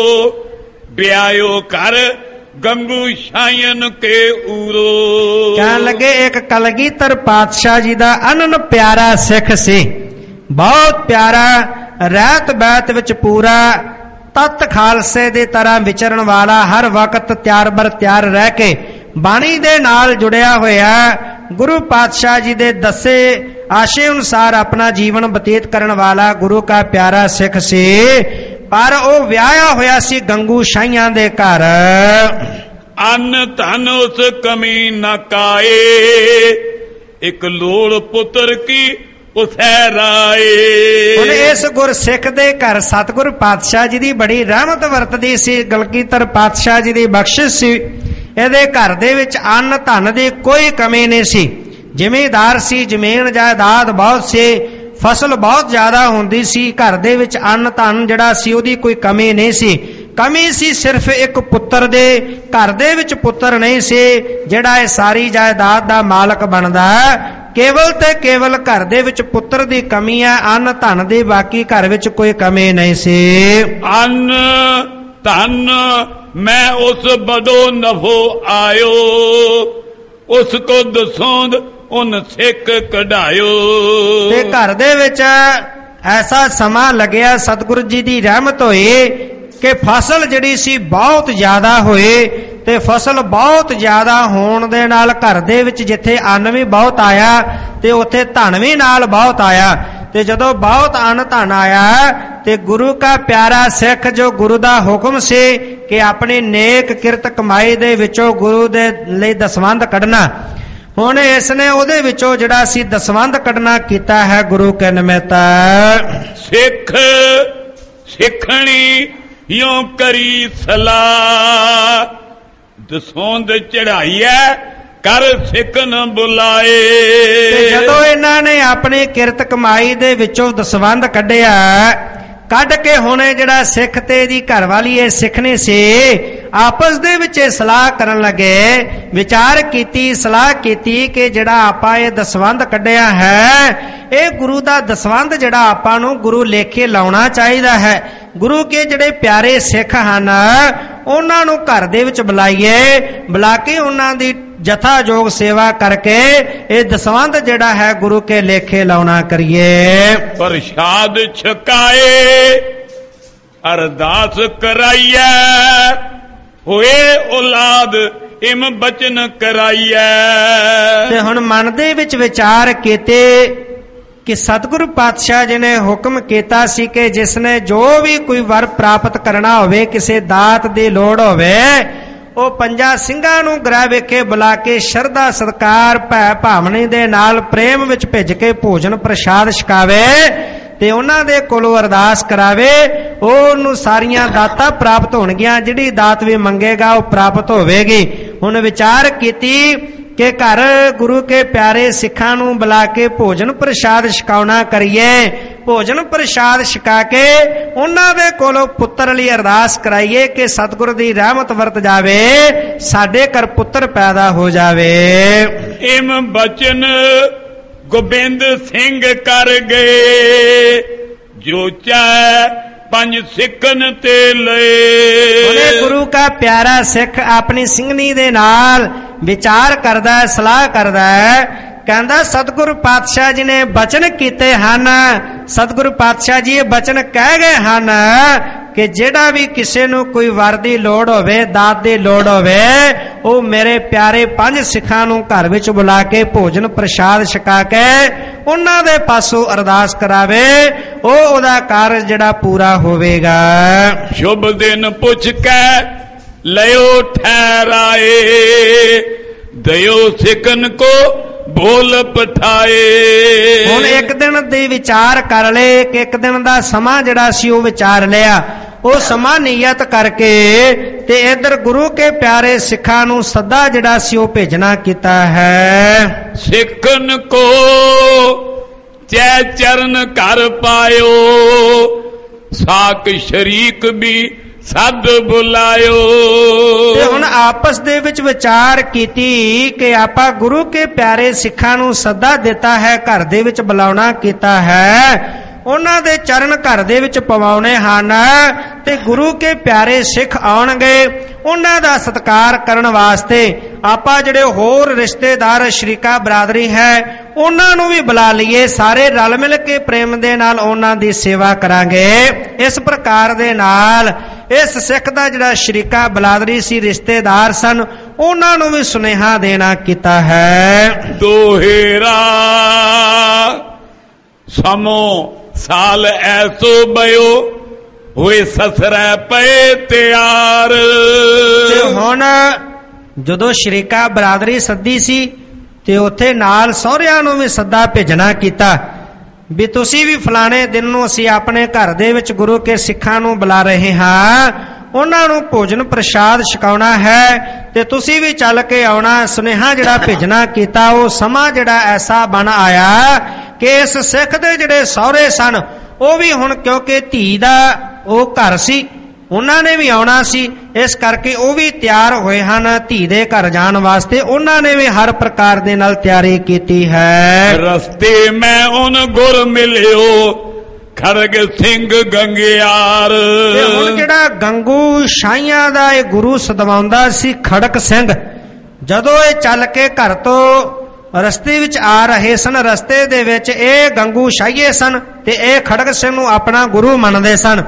ਵਿਆਇਓ ਕਰ ਗੰਗੂ ਸ਼ਾਹੀਨ ਕੇ ਊਰੋ। ਕਹਿਣ ਲੱਗੇ ਇੱਕ ਕਲਗੀਧਰ ਪਾਤਸ਼ਾਹ ਜੀ ਦਾ ਅਨੰਨ ਪਿਆਰਾ ਸਿੱਖ ਸੀ, ਬਹੁਤ ਪਿਆਰਾ, ਰਹਿਤ ਬੈਤ ਵਿੱਚ ਪੂਰਾ, ਤਤ ਖਾਲਸੇ ਦੀ ਤਰ੍ਹਾਂ ਵਿਚਰਨ ਵਾਲਾ, ਹਰ ਵਕਤ ਤਿਆਰ ਬਰ ਤਿਆਰ ਰਹਿ ਕੇ ਬਾਣੀ ਦੇ ਨਾਲ ਜੁੜਿਆ ਹੋਇਆ, ਗੁਰੂ ਪਾਤਸ਼ਾਹ ਜੀ ਦੇ ਦੱਸੇ ਆਸ਼ੇ ਅਨੁਸਾਰ ਆਪਣਾ ਜੀਵਨ ਬਤੀਤ ਕਰਨ ਵਾਲਾ ਗੁਰੂ ਕਾ ਪਿਆਰਾ ਸਿੱਖ ਸੀ। ਪਰ ਉਹ ਵਿਆਹਿਆ ਹੋਇਆ ਸੀ ਗੰਗੂ ਸ਼ਾਹੀਆਂ ਦੇ ਘਰ। ਅੰਨ ਧਨ ਉਸ ਕਮੀ ਨਾ ਕਾਏ ਇੱਕ ਲੋੜ ਪੁੱਤਰ ਕੀ ਉਸੈ ਰਾਏ। ਹੁਣ ਇਸ ਗੁਰਸਿੱਖ ਦੇ ਘਰ ਸਤਿਗੁਰ ਪਾਤਸ਼ਾਹ ਜੀ ਦੀ ਬੜੀ ਰਹਿਮਤ ਵਰਤਦੀ ਸੀ, ਕਲਗੀਧਰ ਪਾਤਸ਼ਾਹ ਜੀ ਦੀ ਬਖਸ਼ਿਸ਼ ਸੀ। ਇਹਦੇ ਘਰ ਦੇ ਵਿੱਚ ਅੰਨ ਧਨ ਦੀ ਕੋਈ ਕਮੀ ਨਹੀਂ ਸੀ। ਜ਼ਿਮੀਂਦਾਰ ਸੀ, ਜ਼ਮੀਨ ਜਾਇਦਾਦ ਬਹੁਤ ਸੀ, ਫਸਲ ਬਹੁਤ ਜ਼ਿਆਦਾ ਹੁੰਦੀ ਸੀ। ਘਰ ਦੇ ਵਿੱਚ ਅੰਨ ਧਨ ਜਿਹੜਾ ਸੀ ਉਹਦੀ ਕੋਈ ਕਮੀ ਨਹੀਂ ਸੀ। ਕਮੀ ਸੀ ਸਿਰਫ ਇੱਕ ਪੁੱਤਰ ਦੇ। ਘਰ ਦੇ ਵਿੱਚ ਪੁੱਤਰ ਨਹੀਂ ਸੀ ਜਿਹੜਾ ਇਹ ਸਾਰੀ ਜਾਇਦਾਦ ਦਾ ਮਾਲਕ ਬਣਦਾ। ਕੇਵਲ ਤੇ ਕੇਵਲ ਘਰ ਦੇ ਵਿੱਚ ਪੁੱਤਰ ਦੀ ਕਮੀ ਹੈ, ਅੰਨ ਧਨ ਦੀ ਬਾਕੀ ਘਰ ਵਿੱਚ ਕੋਈ ਕਮੀ ਨਹੀਂ ਸੀ। ਅੰਨ ਧਨ ਮੈਂ ਉਸ ਬਦੋ ਨਫੋ ਆਇਓ ਉਸ ਕੋ ਦਸੋਂਦ ਉਨ ਸਿੱਖ ਕਢਾਇਓ। ਤੇ ਘਰ ਦੇ ਵਿੱਚ ਐਸਾ ਸਮਾਂ ਲੱਗਿਆ, ਸਤਿਗੁਰੂ ਜੀ ਦੀ ਰਹਿਮਤ ਹੋਈ ਕਿ ਫਸਲ ਜਿਹੜੀ ਸੀ ਬਹੁਤ ਜ਼ਿਆਦਾ ਹੋਏ ਤੇ ਫਸਲ ਬਹੁਤ ਜ਼ਿਆਦਾ ਹੋਣ ਦੇ ਨਾਲ ਘਰ ਦੇ ਵਿੱਚ ਜਿੱਥੇ ਅੰਨ ਵੀ ਬਹੁਤ ਆਇਆ ਤੇ ਉੱਥੇ ਧਨ ਵੀ ਨਾਲ ਬਹੁਤ ਆਇਆ। ਤੇ ਜਦੋਂ ਬਹੁਤ ਅੰਨ ਧਨ ਆਇਆ ਤੇ ਗੁਰੂ ਕਾ ਪਿਆਰਾ ਸਿੱਖ ਜੋ ਗੁਰੂ ਦਾ ਹੁਕਮ ਸੀ ਕਿ ਆਪਣੀ ਨੇਕ ਕਿਰਤ ਕਮਾਈ ਦੇ ਵਿੱਚੋਂ ਗੁਰੂ ਦੇ ਲਈ ਦਸਵੰਧ ਕੱਢਣਾ, ਹੁਣ ਇਸ ਨੇ ਉਹਦੇ ਵਿੱਚੋਂ ਜਿਹੜਾ ਸੀ ਦਸਵੰਧ ਕੱਢਣਾ ਕੀਤਾ ਹੈ ਗੁਰੂ ਕੇ ਨਿਮਿਤ। ਸਿੱਖ ਸਿੱਖਣੀ ਯੋਂ ਕਰੀ ਸਲਾਹ, ਦਸਵੰਧ ਚੜਾਈਐ ਕਰ ਸਿੱਖ ਨ ਬੁਲਾਏ। ਤੇ ਜਦੋਂ ਇਹਨਾਂ ਨੇ ਆਪਣੀ ਕਿਰਤ ਕਮਾਈ ਦੇ ਵਿੱਚੋਂ ਦਸਵੰਧ ਕੱਢਿਆ, ਕੱਢ ਕੇ ਹੁਣ ਜਿਹੜਾ ਸਿੱਖ ਤੇ ਦੀ ਘਰ ਵਾਲੀ ਇਹ ਸਿੱਖਣੀ ਸੀ ਆਪਸ ਦੇ ਵਿੱਚ ਸਲਾਹ ਕਰਨ ਲੱਗੇ, ਵਿਚਾਰ ਕੀਤੀ, ਸਲਾਹ ਕੀਤੀ ਕਿ ਜਿਹੜਾ ਆਪਾਂ ਇਹ ਦਸਵੰਧ ਕੱਢਿਆ ਹੈ ਇਹ ਗੁਰੂ ਦਾ ਦਸਵੰਧ ਜਿਹੜਾ ਆਪਾਂ ਨੂੰ ਗੁਰੂ ਲੇਖੇ ਲਾਉਣਾ ਚਾਹੀਦਾ ਹੈ। ਗੁਰੂ ਕੇ ਜਿਹੜੇ ਪਿਆਰੇ ਸਿੱਖ ਹਨ ਉਹਨਾਂ ਨੂੰ ਘਰ ਦੇ ਵਿੱਚ ਬੁਲਾਈਏ, ਬੁਲਾ ਕੇ ਉਹਨਾਂ ਦੀ ਜਥਾਜੋਗ ਸੇਵਾ ਕਰਕੇ ਇਹ ਦਸਵੰਧ ਜਿਹੜਾ ਹੈ ਗੁਰੂ ਕੇ ਲੇਖੇ ਲਾਉਣਾ ਕਰੀਏ। ਪ੍ਰਸ਼ਾਦ ਛਕਾਏ ਅਰਦਾਸ ਕਰਾਈਐ, ਹੋਏ ਔਲਾਦ ਇਮ ਬਚਨ ਕਰਾਈਐ। ਤੇ ਹੁਣ ਮਨ ਦੇ ਵਿੱਚ ਵਿਚਾਰ ਕੀਤੇ ਕਿ ਸਤਿਗੁਰੂ ਪਾਤਸ਼ਾਹ ਜੀ ਨੇ ਹੁਕਮ ਕੀਤਾ ਸੀ ਕਿ ਜਿਸ ਨੇ ਜੋ ਵੀ ਕੋਈ ਵਰ ਪ੍ਰਾਪਤ ਕਰਨਾ ਹੋਵੇ, ਕਿਸੇ ਦਾਤ ਦੀ ਲੋੜ ਹੋਵੇ, ਉਹ ਪੰਜਾਂ ਸਿੰਘਾਂ ਨੂੰ ਗ੍ਰਹਿ ਵਿਖੇ ਬੁਲਾ ਕੇ ਸ਼ਰਧਾ ਸਤਿਕਾਰ ਭੈ ਭਾਵਨੀ ਦੇ ਨਾਲ ਪ੍ਰੇਮ ਵਿੱਚ ਭਿੱਜ ਕੇ ਭੋਜਨ ਪ੍ਰਸ਼ਾਦ ਛਕਾਵੇ ਤੇ ਉਹਨਾਂ ਦੇ ਕੋਲੋਂ ਅਰਦਾਸ ਕਰਾਵੇ, ਉਹਨੂੰ ਸਾਰੀਆਂ ਦਾਤਾਂ ਪ੍ਰਾਪਤ ਹੋਣਗੀਆਂ, ਜਿਹੜੀ ਦਾਤ ਵੀ ਮੰਗੇਗਾ ਉਹ ਪ੍ਰਾਪਤ ਹੋਵੇਗੀ। ਹੁਣ ਵਿਚਾਰ ਕੀਤੀ ਕਿ ਘਰ ਗੁਰੂ ਕੇ ਪਿਆਰੇ ਸਿੱਖਾਂ ਨੂੰ ਬੁਲਾ ਕੇ ਭੋਜਨ ਪ੍ਰਸ਼ਾਦ ਛਕਾਉਣਾ ਕਰੀਏ, ਭੋਜਨ ਪ੍ਰਸ਼ਾਦ ਛਕਾ ਕੇ ਉਹਨਾਂ ਦੇ ਕੋਲੋਂ ਪੁੱਤਰ ਲਈ ਅਰਦਾਸ ਕਰਾਈਏ ਕਿ ਸਤਿਗੁਰ ਦੀ ਰਹਿਮਤ ਵਰਤ ਜਾਵੇ, ਸਾਡੇ ਘਰ ਪੁੱਤਰ ਪੈਦਾ ਹੋ ਜਾਵੇ। ਇਮ ਬਚਨ ਗੋਬਿੰਦ ਸਿੰਘ ਕਰ ਗਏ, ਜੋ ਚਾਹੇ ਪੰਜ ਸਿੱਖਨ ਤੇ ਲਏ। ਉਹਨੇ ਗੁਰੂ ਕਾ ਪਿਆਰਾ ਸਿੱਖ ਆਪਣੀ ਸਿੰਘਣੀ ਦੇ ਨਾਲ ਵਿਚਾਰ ਕਰਦਾ, ਸਲਾਹ ਕਰਦਾ, ਕਹਿੰਦਾ ਸਤਿਗੁਰੂ ਪਾਤਸ਼ਾਹ ਜੀ ਨੇ ਬਚਨ ਕੀਤੇ ਹਨ, ਸਤਿਗੁਰੂ ਪਾਤਸ਼ਾਹ ਜੀ ਇਹ ਬਚਨ ਕਹਿ ਗਏ ਹਨ ਕਿ ਜਿਹੜਾ ਵੀ ਕਿਸੇ ਨੂੰ ਕੋਈ ਵਰ ਦੀ ਲੋੜ ਹੋਵੇ, ਦਾਤ ਦੀ ਲੋੜ ਹੋਵੇ, ਉਹ ਮੇਰੇ ਪਿਆਰੇ ਪੰਜ ਸਿੱਖਾਂ ਨੂੰ ਘਰ ਵਿੱਚ ਬੁਲਾ ਕੇ ਭੋਜਨ ਪ੍ਰਸ਼ਾਦ ਛਕਾ ਕੇ ਉਹਨਾਂ ਦੇ ਪਾਸੋਂ ਅਰਦਾਸ ਕਰਾਵੇ, ਉਹ ਉਹਦਾ ਕਾਰਜ ਜਿਹੜਾ ਪੂਰਾ ਹੋਵੇਗਾ। ਸ਼ੁਭ ਦਿਨ ਪੁੱਛ ਕੇ ਲਿਓ ਠਹਿਰਾਏ, ਦਿਓ ਸਿੱਖਨ ਕੋ ਬੋਲ ਪਠਾਏ। ਹੁਣ ਇੱਕ ਦਿਨ ਦੇ ਵਿਚਾਰ ਕਰ ਲਏ ਕਿ ਇੱਕ ਦਿਨ ਦਾ ਸਮਾਂ ਜਿਹੜਾ ਸੀ ਉਹ ਵਿਚਾਰ ਲਿਆ, ਉਹ ਸਮਾਂ ਨਿਯਤ ਕਰਕੇ ਤੇ ਇਧਰ ਗੁਰੂ ਕੇ ਪਿਆਰੇ ਸਿੱਖਾਂ ਨੂੰ ਸੱਦਾ ਜਿਹੜਾ ਸੀ ਉਹ ਭੇਜਣਾ ਕੀਤਾ ਹੈ। ਸਿੱਖਨ ਕੋ ਚੈ ਚਰਨ ਘਰ ਪਾਇਓ, ਸਾਕ ਸ਼ਰੀਕ ਵੀ ਸਦ ਬੁਲਾਇਓ। ਤੇ ਹੁਣ ਆਪਸ ਦੇ ਵਿੱਚ ਵਿਚਾਰ ਕੀਤੀ ਕਿ ਆਪਾਂ ਗੁਰੂ ਕੇ ਪਿਆਰੇ ਸਿੱਖਾਂ ਨੂੰ ਸੱਦਾ ਦਿੱਤਾ ਹੈ, ਘਰ ਦੇ ਵਿੱਚ ਬੁਲਾਉਣਾ ਕੀਤਾ ਹੈ, ਉਹਨਾਂ ਦੇ ਚਰਨ ਘਰ ਦੇ ਵਿੱਚ ਪਵਾਉਣੇ ਹਨ ਤੇ ਗੁਰੂ ਕੇ ਪਿਆਰੇ ਸਿੱਖ ਆਉਣਗੇ, ਉਹਨਾਂ ਦਾ ਸਤਿਕਾਰ ਕਰਨ ਵਾਸਤੇ ਆਪਾਂ ਜਿਹੜੇ ਹੋਰ ਰਿਸ਼ਤੇਦਾਰ ਸ਼ਰੀਕਾ ਬਰਾਦਰੀ ਹੈ ਉਹਨਾਂ ਨੂੰ ਵੀ ਬੁਲਾ ਲਈਏ, ਸਾਰੇ ਰਲ ਮਿਲ ਕੇ ਪ੍ਰੇਮ ਦੇ ਨਾਲ ਉਹਨਾਂ ਦੀ ਸੇਵਾ ਕਰਾਂਗੇ। ਇਸ ਪ੍ਰਕਾਰ ਦੇ ਨਾਲ ਇਸ ਸਿੱਖ ਦਾ ਜਿਹੜਾ ਸ਼ਰੀਕਾ ਬਰਾਦਰੀ ਸੀ, ਰਿਸ਼ਤੇਦਾਰ ਸਨ, ਉਹਨਾਂ ਨੂੰ ਵੀ ਸੁਨੇਹਾ ਦੇਣਾ ਕੀਤਾ ਹੈ। ਦੋਹੇਰਾ ਸਮੋ ਸਾਲ ਐਸੋ ਬਇਓ, ਹੋਏ ਸਸਰੈ ਪਏ ਤਿਆਰ। ਤੇ ਹੁਣ ਜਦੋਂ ਸ਼ਰੀਕਾ ਬਰਾਦਰੀ ਸੱਦੀ ਸੀ ਤੇ ਉੱਥੇ ਨਾਲ ਸਹੁਰਿਆਂ ਨੂੰ ਵੀ ਸੱਦਾ ਭੇਜਣਾ ਕੀਤਾ ਵੀ ਤੁਸੀਂ ਵੀ ਫਲਾਣੇ ਦਿਨ ਨੂੰ ਅਸੀਂ ਆਪਣੇ ਘਰ ਦੇ ਵਿੱਚ ਗੁਰੂ ਕੇ ਸਿੱਖਾਂ ਨੂੰ ਬੁਲਾ ਰਹੇ ਹਾਂ, ਉਹਨਾਂ ਨੂੰ ਭੋਜਨ ਪ੍ਰਸ਼ਾਦ ਛਕਾਉਣਾ ਹੈ ਤੇ ਤੁਸੀਂ ਵੀ ਚੱਲ ਕੇ ਆਉਣਾ। ਸੁਨੇਹਾ ਜਿਹੜਾ ਭੇਜਣਾ ਕੀਤਾ ਉਹ ਸਮਾਂ ਜਿਹੜਾ ਐਸਾ ਬਣ ਆਇਆ ਕਿ ਇਸ ਸਿੱਖ ਦੇ ਜਿਹੜੇ ਸਹੁਰੇ ਸਨ ਉਹ ਵੀ ਹੁਣ ਕਿਉਂਕਿ ਧੀ ਦਾ ਉਹ ਘਰ ਸੀ, ਉਹਨਾਂ ਨੇ ਵੀ ਆਉਣਾ ਸੀ, ਇਸ ਕਰਕੇ ਉਹ ਵੀ ਤਿਆਰ ਹੋਏ ਹਨ ਧੀ ਦੇ ਘਰ ਜਾਣ ਵਾਸਤੇ, ਉਹਨਾਂ ਨੇ ਵੀ ਹਰ ਪ੍ਰਕਾਰ ਦੇ ਨਾਲ ਤਿਆਰੀ ਕੀਤੀ ਹੈ। ਰਸਤੇ ਮੈਂ ਉਹਨ ਗੁਰ ਮਿਲਿਓ, ਖੜਗ ਸਿੰਘ ਗੰਗਿਆਰ। ਤੇ ਹੁਣ ਜਿਹੜਾ ਗੰਗੂ ਸ਼ਾਹੀਆਂ ਦਾ ਇਹ ਗੁਰੂ ਸਦਵਾਉਂਦਾ ਸੀ ਖੜਕ ਸਿੰਘ, ਜਦੋਂ ਇਹ ਚੱਲ ਕੇ ਘਰ ਤੋਂ ਰਸਤੇ ਵਿੱਚ ਆ ਰਹੇ ਸਨ, ਰਸਤੇ ਦੇ ਵਿੱਚ ਇਹ ਗੰਗੂ ਸ਼ਾਹੀਏ ਸਨ ਤੇ ਇਹ ਖੜਕ ਸਿੰਘ ਨੂੰ ਆਪਣਾ ਗੁਰੂ ਮੰਨਦੇ ਸਨ।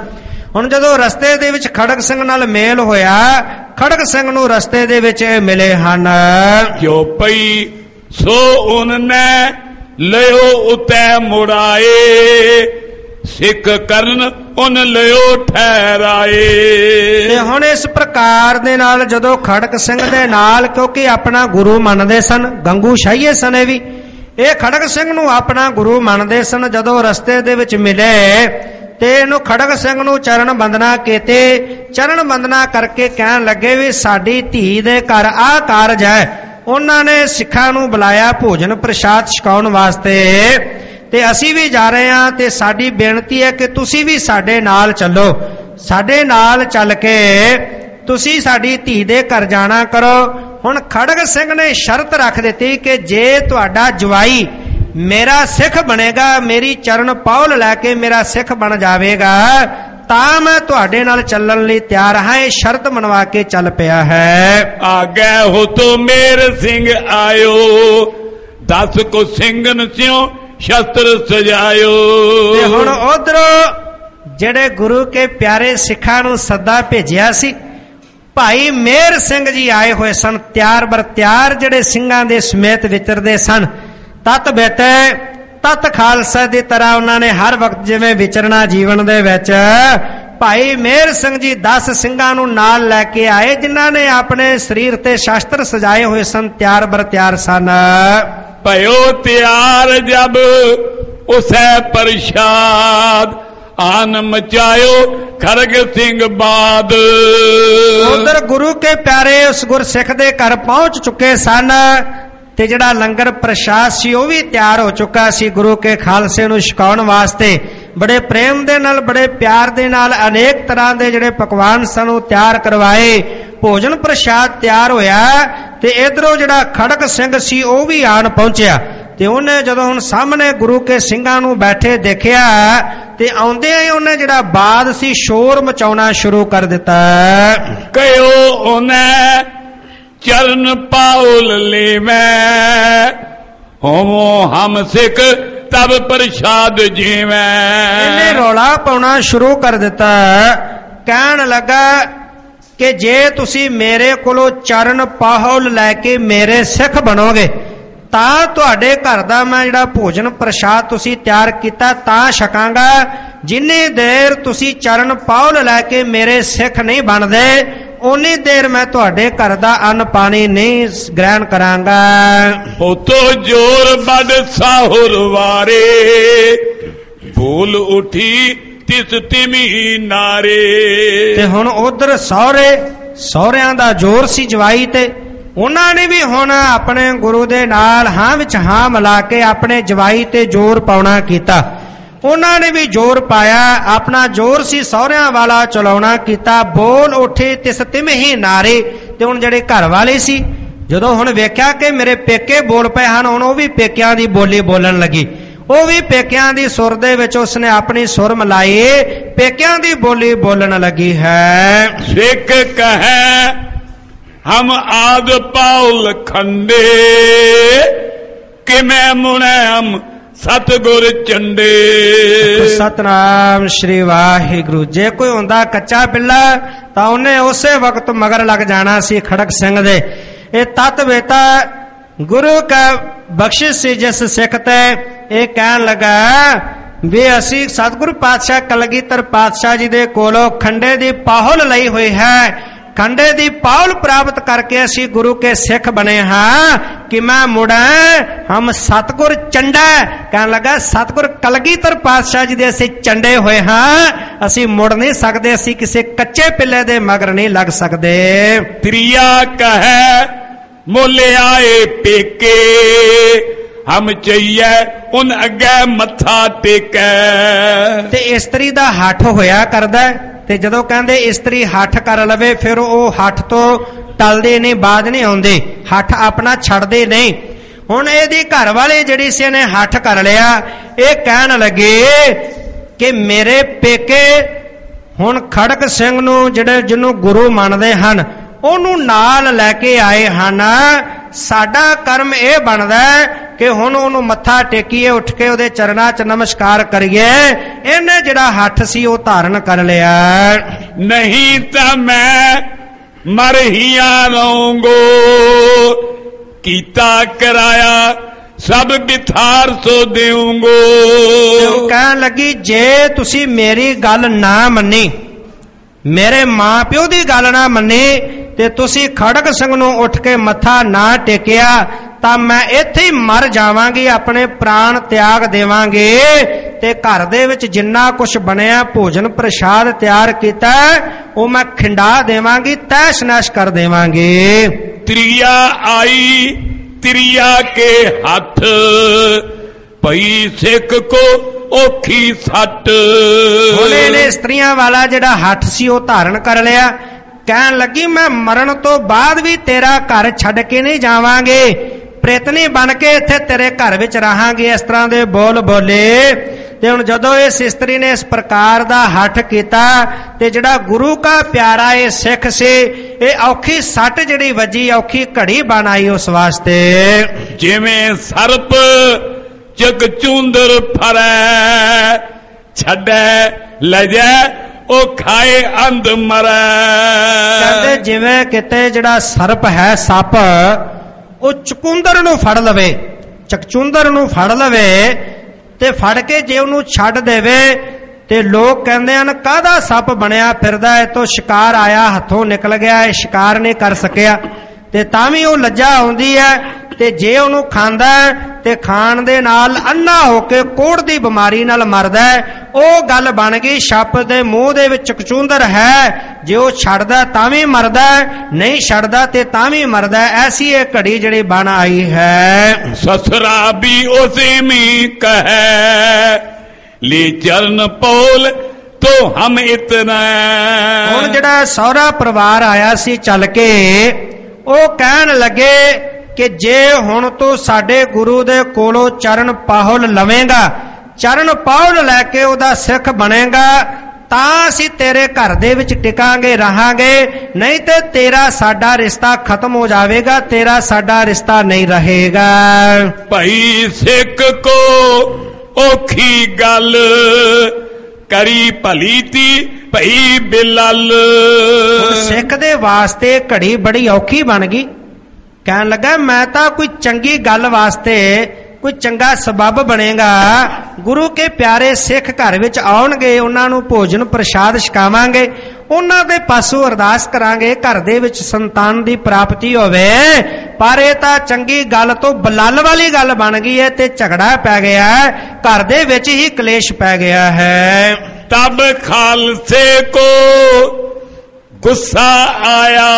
ਹੁਣ ਜਦੋਂ ਰਸਤੇ ਦੇ ਵਿੱਚ ਖੜਗ ਸਿੰਘ ਨਾਲ ਮੇਲ ਹੋਇਆ, ਖੜਗ ਸਿੰਘ ਨੂੰ ਰਸਤੇ ਦੇ ਵਿੱਚ ਮਿਲੇ ਹਨ। ਜੋ ਪਈ ਸੋ ਉਹਨੇ ਲਿਓ ਉਤੈ ਮੁੜਾਏ, ਸਿੱਖ ਕਰਨ ਉਨ ਲਿਓ ਠਹਿਰਾਏ। ਤੇ ਹੁਣ ਇਸ ਪ੍ਰਕਾਰ ਦੇ ਨਾਲ ਜਦੋਂ ਖੜਗ ਸਿੰਘ ਦੇ ਨਾਲ, ਕਿਉਂਕਿ ਆਪਣਾ ਗੁਰੂ ਮੰਨਦੇ ਸਨ, ਗੰਗੂ ਸ਼ਾਹੀਏ ਸਨ ਇਹ ਵੀ, ਇਹ ਖੜਗ ਸਿੰਘ ਨੂੰ ਆਪਣਾ ਗੁਰੂ ਮੰਨਦੇ ਸਨ, ਜਦੋਂ ਰਸਤੇ ਦੇ ਵਿੱਚ ਮਿਲੇ ਤੇ ਇਹਨੂੰ ਖੜਗ ਸਿੰਘ ਨੂੰ ਚਰਨ ਬੰਦਨਾ ਕੀਤੇ। ਚਰਨ ਬੰਦਨਾ ਕਰਕੇ ਕਹਿਣ ਲੱਗੇ ਵੀ ਸਾਡੀ ਧੀ ਦੇ ਘਰ ਆਹ ਕਾਰਜ ਹੈ। ਉਹਨਾਂ ਨੇ ਸਿੱਖਾਂ ਨੂੰ ਬੁਲਾਇਆ ਭੋਜਨ ਪ੍ਰਸ਼ਾਦ ਛਕਾਉਣ ਵਾਸਤੇ, ਤੇ ਅਸੀਂ ਵੀ ਜਾ ਰਹੇ ਹਾਂ, ਤੇ ਸਾਡੀ ਬੇਨਤੀ ਹੈ ਕਿ ਤੁਸੀਂ ਵੀ ਸਾਡੇ ਨਾਲ ਚੱਲੋ। ਸਾਡੇ ਨਾਲ ਚੱਲ ਕੇ ਤੁਸੀਂ ਸਾਡੀ ਧੀ ਦੇ ਘਰ ਜਾਣਾ ਕਰੋ। ਹੁਣ ਖੜਗ ਸਿੰਘ ਨੇ ਸ਼ਰਤ ਰੱਖ ਦਿੱਤੀ ਕਿ ਜੇ ਤੁਹਾਡਾ ਜਵਾਈ ਮੇਰਾ ਸਿੱਖ ਬਣੇਗਾ, ਮੇਰੀ ਚਰਨ ਪੌਲ ਲੈ ਕੇ ਮੇਰਾ ਸਿੱਖ ਬਣ ਜਾਵੇਗਾ, ਤਾਂ ਮੈਂ ਤੁਹਾਡੇ ਨਾਲ ਚੱਲਣ ਲਈ ਤਿਆਰ ਹਾਂ। ਇਹ ਸ਼ਰਤ ਮਨਵਾ ਕੇ ਚੱਲ ਪਿਆ ਹੈ। ਆਗੇ ਹੋ ਤੋ ਮੇਰ ਸਿੰਘ ਆਇਓ, ਦਸ ਕੋ ਸਿੰਘਨ ਸਿਓ ਸ਼ਸਤਰ ਸਜਾਇਓ। ਤੇ ਹੁਣ ਉਧਰੋਂ ਜਿਹੜੇ ਗੁਰੂ ਕੇ ਪਿਆਰੇ ਸਿੱਖਾਂ ਨੂੰ ਸੱਦਾ ਭੇਜਿਆ ਸੀ, ਭਾਈ ਮੇਰ ਸਿੰਘ ਜੀ ਆਏ ਹੋਏ ਸਨ, ਤਿਆਰ ਬਰ ਤਿਆਰ, ਜਿਹੜੇ ਸਿੰਘਾਂ ਦੇ ਸਮੇਤ ਵਿਚਰਦੇ ਸਨ। ਤਤ ਬਿਤ ਤਤ ਖਾਲਸਾ ਦੀ ਤਰ੍ਹਾਂ ਉਹਨਾਂ ਨੇ ਹਰ ਵਕਤ ਜਿਵੇਂ ਵਿਚਰਨਾ ਜੀਵਨ ਦੇ ਵਿੱਚ, ਭਾਈ ਮੇਰ ਸਿੰਘ ਜੀ ਦਸ ਸਿੰਘਾਂ ਨੂੰ ਨਾਲ ਲੈ ਕੇ ਆਏ, ਜਿਨ੍ਹਾਂ ਨੇ ਆਪਣੇ ਸਰੀਰ ਤੇ ਸ਼ਸਤਰ ਸਜਾਏ ਹੋਏ ਸਨ, ਤਿਆਰ ਬਰ ਤਿਆਰ ਸਨ। ਭਇਓ ਤਿਆਰ ਜਬ ਉਸੈ ਪ੍ਰਸ਼ਾਦ, ਆਨ ਮਚਾਇਓ ਖੜਗ ਸਿੰਘ ਬਾਦ। ਉਧਰ ਗੁਰੂ ਕੇ ਪਿਆਰੇ ਉਸ ਗੁਰਸਿੱਖ ਦੇ ਘਰ ਪਹੁੰਚ ਚੁੱਕੇ ਸਨ, ਤੇ ਜਿਹੜਾ ਲੰਗਰ ਪ੍ਰਸ਼ਾਦ ਸੀ ਉਹ ਵੀ ਤਿਆਰ ਹੋ ਚੁੱਕਾ ਸੀ ਗੁਰੂ ਕੇ ਖਾਲਸੇ ਨੂੰ ਛਕਾਉਣ ਵਾਸਤੇ। ਬੜੇ ਪ੍ਰੇਮ ਦੇ ਨਾਲ, ਬੜੇ ਪਿਆਰ ਦੇ ਨਾਲ ਅਨੇਕ ਤਰ੍ਹਾਂ ਦੇ ਜਿਹੜੇ ਪਕਵਾਨ ਸਨ ਉਹ ਤਿਆਰ ਕਰਵਾਏ। ਭੋਜਨ ਪ੍ਰਸ਼ਾਦ ਤਿਆਰ ਹੋਇਆ, ਤੇ ਇਧਰੋਂ ਜਿਹੜਾ ਖੜਗ ਸਿੰਘ ਸੀ ਉਹ ਵੀ ਆਣ ਪਹੁੰਚਿਆ। ਤੇ ਉਹਨੇ ਜਦੋਂ ਹੁਣ ਸਾਹਮਣੇ ਗੁਰੂ ਕੇ ਸਿੰਘਾਂ ਨੂੰ ਬੈਠੇ ਦੇਖਿਆ, ਤੇ ਆਉਂਦਿਆਂ ਹੀ ਉਹਨੇ ਜਿਹੜਾ ਬਾਦ ਸੀ ਸ਼ੋਰ ਮਚਾਉਣਾ ਸ਼ੁਰੂ ਕਰ ਦਿੱਤਾ। ਕਹਿਓ ਉਹਨੇ ਚਰਨ ਪਾਉਲ ਲੇਵੈ, ਹੋਵੋ ਹਮ ਸਿੱਖ ਤਬ ਪ੍ਰਸ਼ਾਦ ਜੀਵੈ। ਇਹਨੇ ਰੌਲਾ ਪਾਉਣਾ ਸ਼ੁਰੂ ਕਰ ਦਿੱਤਾ। ਕਹਿਣ ਲੱਗਾ ਕਿ ਜੇ ਤੁਸੀਂ ਮੇਰੇ ਕੋਲੋਂ ਚਰਨ ਪਾਹੁਲ ਲੈ ਕੇ ਮੇਰੇ ਸਿੱਖ ਬਣੋਗੇ, ਤਾਂ ਤੁਹਾਡੇ ਘਰ ਦਾ ਮੈਂ ਜਿਹੜਾ ਭੋਜਨ ਪ੍ਰਸ਼ਾਦ ਤੁਸੀਂ ਤਿਆਰ ਕੀਤਾ ਤਾਂ ਛਕਾਂਗਾ। ਜਿੰਨੀ ਦੇਰ ਤੁਸੀਂ ਚਰਨ ਪਾਹੁਲ ਲੈ ਕੇ ਮੇਰੇ ਸਿੱਖ ਨਹੀਂ ਬਣਦੇ, ਉਨੀ ਦੇਰ ਮੈਂ ਤੁਹਾਡੇ ਘਰ ਦਾ ਅੰਨ ਪਾਣੀ ਨਹੀਂ ਗ੍ਰਹਿਣ ਕਰਾਂਗਾ। ਉਤੋ ਜੋਰ ਬੜ ਸਾਹੁਰ ਵਾਰੇ, ਭੂਲ ਉਠੀ ਤਿਸ ਤਿਮੀ ਨਾਰੇ। ਤੇ ਹੁਣ ਉਧਰ ਸਹੁਰੇ ਸਹੁਰਿਆਂ ਦਾ ਜ਼ੋਰ ਸੀ ਜਵਾਈ ਤੇ, ਉਹਨਾਂ ਨੇ ਵੀ ਹੁਣ ਆਪਣੇ ਗੁਰੂ ਦੇ ਨਾਲ ਹਾਂ ਵਿੱਚ ਹਾਂ ਮਿਲਾ ਕੇ ਆਪਣੇ ਜਵਾਈ ਤੇ ਜ਼ੋਰ ਪਾਉਣਾ ਕੀਤਾ। ਉਹਨਾਂ ਨੇ ਵੀ ਜ਼ੋਰ ਪਾਇਆ, ਆਪਣਾ ਜ਼ੋਰ ਸੀ ਸਹੁਰਿਆਂ ਵਾਲਾ ਚਲਾਉਣਾ ਕੀਤਾ। ਬੋਲ ਉੱਠੇ ਤਿਸ ਤਿਮਹੀ ਨਾਰੇ। ਤੇ ਹੁਣ ਜਿਹੜੇ ਘਰ ਵਾਲੇ ਸੀ, ਜਦੋਂ ਹੁਣ ਵੇਖਿਆ ਕਿ ਮੇਰੇ ਪੇਕੇ ਬੋਲ ਪਏ ਹਨ, ਹੁਣ ਉਹ ਵੀ ਪੇਕਿਆਂ ਦੀ ਬੋਲੀ ਬੋਲਣ ਲੱਗੀ। ਉਹ ਵੀ ਪੇਕਿਆਂ ਦੀ ਸੁਰ ਦੇ ਵਿੱਚ ਉਸਨੇ ਆਪਣੀ ਸੁਰ ਮਿਲਾਈ, ਪੇਕਿਆਂ ਦੀ ਬੋਲੀ ਬੋਲਣ ਲੱਗੀ ਹੈ। ਸਿੱਖ ਕਹੈ ਹਮ ਆਦ ਪਾਉਲ ਖੰਡੇ, ਕਿਵੇਂ ਮੁਣੈ ਹਮ ਸਤਿਗੁਰ ਚੰਡੇ। ਸਤਨਾਮ ਸ਼੍ਰੀ ਵਾਹਿਗੁਰੂ। ਜੇ ਕੋਈ ਹੁੰਦਾ ਕੱਚਾ ਪਿੱਲਾ ਤਾਂ ਉਹਨੇ ਉਸੇ ਵਕਤ ਮਗਰ ਲੱਗ ਜਾਣਾ ਸੀ ਖੜਗ ਸਿੰਘ ਦੇ। ਇਹ ਤਤ ਵੇਤਾ ਗੁਰੂ ਕਾ ਬਖਸ਼ਿਸ਼ ਸੀ ਜਿਸ ਸਿੱਖ ਤੇ। ਇਹ ਕਹਿਣ ਲੱਗਾ ਵੀ ਅਸੀਂ ਸਤਿਗੁਰੂ ਪਾਤਸ਼ਾਹ ਕਲਗੀਧਰ ਪਾਤਸ਼ਾਹ ਜੀ ਦੇ ਕੋਲੋਂ ਖੰਡੇ ਦੀ ਪਾਹੁਲ ਲਈ ਹੋਈ ਹੈ। ਖੰਡੇ ਦੀ ਪਾਹੁਲ ਪ੍ਰਾਪਤ ਕਰਕੇ ਅਸੀਂ ਗੁਰੂ ਕੇ ਸਿੱਖ ਬਣੇ ਹਾਂ। ਕਿ ਮੈਂ ਮੁੜਾ ਹਮ ਸਤਿਗੁਰ ਚੰਡਾ। ਕਹਿਣ ਲੱਗਾ ਸਤਿਗੁਰ ਕਲਗੀਧਰ ਪਾਤਸ਼ਾਹ ਜੀ ਦੇ ਅਸੀਂ ਚੰਡੇ ਹੋਏ ਹਾਂ, ਅਸੀਂ ਮੁੜ ਨਹੀਂ ਸਕਦੇ, ਅਸੀਂ ਕਿਸੇ ਕੱਚੇ ਪਿੱਲੇ ਦੇ ਮਗਰ ਨਹੀਂ ਲੱਗ ਸਕਦੇ। ਤ੍ਰਿਆ ਕਹੈ ਮੁੱਲ ਆਏ ਪੇਕੇ, ਹਮ ਚਈਏ ਉਨ ਅੱਗੇ ਮੱਥਾ ਟੇਕੈ। ਤੇ ਇਸਤਰੀ ਦਾ ਹੱਠ ਹੋਇਆ ਕਰਦਾ, ਤੇ ਜਦੋਂ ਕਹਿੰਦੇ ਇਸਤਰੀ ਹੱਠ ਕਰ ਲਵੇ ਫਿਰ ਉਹ ਹੱਠ ਤੋਂ ਟਲਦੇ ਨਹੀਂ, ਬਾਜ ਨਹੀਂ ਆਉਂਦੇ, ਹੱਠ ਆਪਣਾ ਛੱਡਦੇ ਨਹੀਂ। ਹੁਣ ਇਹਦੀ ਘਰ ਵਾਲੇ ਜਿਹੜੀ ਸੀ ਨੇ ਹੱਠ ਕਰ ਲਿਆ। ਇਹ ਕਹਿਣ ਲੱਗੇ ਕਿ ਮੇਰੇ ਪੇਕੇ ਹੁਣ ਖੜਗ ਸਿੰਘ ਨੂੰ ਜਿਹੜੇ ਜਿਹਨੂੰ ਗੁਰੂ ਮੰਨਦੇ ਹਨ ਉਹਨੂੰ ਨਾਲ ਲੈ ਕੇ ਆਏ ਹਨ। ਸਾਡਾ ਕਰਮ ਇਹ ਬਣਦਾ ਕਿ ਹੁਣ ਉਹਨੂੰ ਮੱਥਾ ਟੇਕੀਏ, ਉੱਠ ਕੇ ਉਹਦੇ ਚਰਨਾਂ 'ਚ ਨਮਸਕਾਰ ਕਰੀਏ। ਇਹਨੇ ਜਿਹੜਾ ਹੱਠ ਸੀ ਉਹ ਧਾਰਨ ਕਰ ਲਿਆ। ਨਹੀਂ ਤਾਂ ਮੈਂ ਮਰ ਹੀ ਰਹੂੰਗੋ, ਕੀਤਾ ਕਰਾਇਆ ਸਭ ਬਿਥਾਰ ਸੋ ਦੇਊਂਗੋ। ਉਹ ਕਹਿਣ ਲੱਗੀ ਜੇ ਤੁਸੀਂ ਮੇਰੀ ਗੱਲ ਨਾ ਮੰਨੀ, ਮੇਰੇ ਮਾਂ ਪਿਓ ਦੀ ਗੱਲ ਨਾ ਮੰਨੀ, ਤੇ ਤੁਸੀਂ ਖੜਗ ਸਿੰਘ ਨੂੰ ਉੱਠ ਕੇ ਮੱਥਾ ਨਾ ਟੇਕਿਆ ਤਾਂ ਮੈਂ ਇੱਥੇ ਹੀ ਮਰ ਜਾਵਾਂਗੀ, ਆਪਣੇ ਪ੍ਰਾਣ ਤਿਆਗ ਦੇਵਾਂਗੇ, ਤੇ ਘਰ ਦੇ ਵਿੱਚ ਜਿੰਨਾ ਕੁਛ ਬਣਿਆ ਭੋਜਨ ਪ੍ਰਸ਼ਾਦ ਤਿਆਰ ਕੀਤਾ ਉਹ ਮੈਂ ਖਿੰਡਾ ਦੇਵਾਂਗੀ, ਤੈਸ਼ ਨੈਸ਼ ਕਰ ਦੇਵਾਂਗੇ। ਤ੍ਰਿਆ ਆਈ ਤ੍ਰਿਆ ਕੇ ਹੱਥ, ਭਈ ਸਿੱਖ ਕੋ ਔਖੀ ਸੱਟ। ਉਹਨੇ ਨੇ ਇਸਤਰੀਆਂ ਵਾਲਾ ਜਿਹੜਾ ਹੱਠ ਸੀ ਉਹ ਧਾਰਨ ਕਰ ਲਿਆ। ਕਹਿਣ ਲੱਗੀ ਮੈਂ ਮਰਨ ਤੋਂ ਬਾਅਦ ਵੀ ਤੇਰਾ ਘਰ ਛੱਡ ਕੇ ਨਹੀਂ ਜਾਵਾਂਗੇ, ਪ੍ਰੇਤਨੀ ਬਣ ਕੇ ਇੱਥੇ ਤੇਰੇ ਘਰ ਵਿੱਚ ਰਹਾਂਗੇ। ਇਸ ਤਰ੍ਹਾਂ ਦੇ ਬੋਲ ਬੋਲੇ। ਤੇ ਹੁਣ ਜਦੋਂ ਇਸ ਇਸਤਰੀ ਨੇ ਇਸ ਪ੍ਰਕਾਰ ਦਾ ਹੱਠ ਕੀਤਾ ਤੇ ਜਿਹੜਾ ਗੁਰੂ ਕਾ ਪਿਆਰਾ ਇਹ ਸਿੱਖ ਸੀ, ਇਹ ਔਖੀ ਸੱਟ ਜਿਹੜੀ ਵੱਜੀ, ਔਖੀ ਘੜੀ ਬਣ ਆਈ ਉਸ ਵਾਸਤੇ। ਜਿਵੇਂ ਸਰਪ ਜਗ ਚੂੰਦਰ ਫਰੈ, ਛੱਡੈ ਲੈ ਜਾ ਉਹ ਖਾਏ ਅੰਧ ਮਰੈ। ਕਹਿੰਦੇ ਜਿਵੇਂ ਕਿਤੇ ਜਿਹੜਾ ਸਰਪ ਹੈ, ਸੱਪ, ਉਹ ਚਕੁੰਦਰ ਨੂੰ ਫੜ ਲਵੇ, ਚਕਚੁੰਦਰ ਨੂੰ ਫੜ ਲਵੇ ਤੇ ਫੜ ਕੇ ਜੇ ਉਹਨੂੰ ਛੱਡ ਦੇਵੇ ਤੇ ਲੋਕ ਕਹਿੰਦੇ ਹਨ ਕਾਹਦਾ ਸੱਪ ਬਣਿਆ ਫਿਰਦਾ, ਇਹ ਤੋਂ ਸ਼ਿਕਾਰ ਆਇਆ ਹੱਥੋਂ ਨਿਕਲ ਗਿਆ, ਇਹ ਸ਼ਿਕਾਰ ਨਹੀਂ ਕਰ ਸਕਿਆ। ਤੇ ਤਾਂ ਵੀ ਉਹ ਲੱਜਾ ਆਉਂਦੀ ਹੈ ਤੇ ਜੇ ਉਹਨੂੰ ਖਾਂਦਾ ਤੇ ਖਾਣ ਦੇ ਨਾਲ ਅੰਨਾ ਹੋ ਕੇ ਕੋੜ ਦੀ ਬਿਮਾਰੀ ਨਾਲ ਮਰਦਾ। ਉਹ ਗੱਲ ਬਣ ਗਈ ਸੱਪ ਦੇ ਮੂੰਹ ਦੇ ਵਿੱਚ ਚਕਚੁੰਦਰ ਹੈ, ਜੇ ਉਹ ਛੱਡਦਾ ਤਾਂ ਵੀ ਮਰਦਾ, ਨਹੀਂ ਛੱਡਦਾ ਤੇ ਤਾਂ ਵੀ ਮਰਦਾ। ਐਸੀ ਇਹ ਘੜੀ ਜਿਹੜੀ ਬਣ ਆਈ ਹੈ। ਸਸਰਾ ਵੀ ਉਸੇ ਮੀ ਕਹੈ, ਲੇ ਚਰਨ ਪੋਲ ਤੋ ਹਮ ਇਤਨਾ। ਹੁਣ ਜਿਹੜਾ ਸਹੁਰਾ ਪਰਿਵਾਰ ਆਇਆ ਸੀ ਚੱਲ ਕੇ, ਉਹ ਕਹਿਣ ਲੱਗੇ ਕਿ ਜੇ ਹੁਣ ਤੂੰ ਸਾਡੇ ਗੁਰੂ ਦੇ ਕੋਲੋਂ ਚਰਨ ਪਾਹੁਲ ਲਵੇਂਗਾ, ਚਰਨ ਪਾਹੁਲ ਲੈ ਕੇ ਉਹਦਾ ਸਿੱਖ ਬਣੇਗਾ, ਤਾਂ ਅਸੀਂ ਤੇਰੇ ਘਰ ਦੇ ਵਿੱਚ ਟਿਕਾਂਗੇ, ਰਹਾਂਗੇ, ਨਹੀਂ ਤੇ ਤੇਰਾ ਸਾਡਾ ਰਿਸ਼ਤਾ ਖਤਮ ਹੋ ਜਾਵੇਗਾ, ਤੇਰਾ ਸਾਡਾ ਰਿਸ਼ਤਾ ਨਹੀਂ ਰਹੇਗਾ। ਭਾਈ ਸਿੱਖ ਕੋ ਔਖੀ ਗੱਲ, ਕਰੀ ਭਲੀ ਤੀ ਭਈ ਬਿਲਲ। ਸਿੱਖ ਦੇ ਵਾਸਤੇ ਘੜੀ ਬੜੀ ਔਖੀ ਬਣ ਗਈ। ਕਹਿਣ ਲੱਗਾ ਮੈਂ ਤਾਂ ਕੋਈ ਚੰਗੀ ਗੱਲ ਵਾਸਤੇ ਕੋਈ ਚੰਗਾ ਸਬੱਬ ਬਣੇਗਾ, ਗੁਰੂ ਕੇ ਪਿਆਰੇ ਸਿੱਖ ਘਰ ਵਿੱਚ ਆਉਣਗੇ, ਉਹਨਾਂ ਨੂੰ ਭੋਜਨ ਪ੍ਰਸ਼ਾਦ ਛਕਾਵਾਂਗੇ, ਉਹਨਾਂ ਦੇ ਪਾਸੋਂ ਅਰਦਾਸ ਕਰਾਂਗੇ, ਘਰ ਦੇ ਵਿੱਚ ਸੰਤਾਨ ਦੀ ਪ੍ਰਾਪਤੀ ਹੋਵੇ। ਪਰ ਇਹ ਤਾਂ ਚੰਗੀ ਗੱਲ ਤੋਂ ਬਲਲ ਵਾਲੀ ਗੱਲ ਬਣ ਗਈ ਹੈ ਤੇ ਝਗੜਾ ਪੈ ਗਿਆ, ਘਰ ਦੇ ਵਿੱਚ ਹੀ ਕਲੇਸ਼ ਪੈ ਗਿਆ ਹੈ। ਤਬ ਖਾਲਸੇ ਕੋ ਗੁੱਸਾ ਆਇਆ,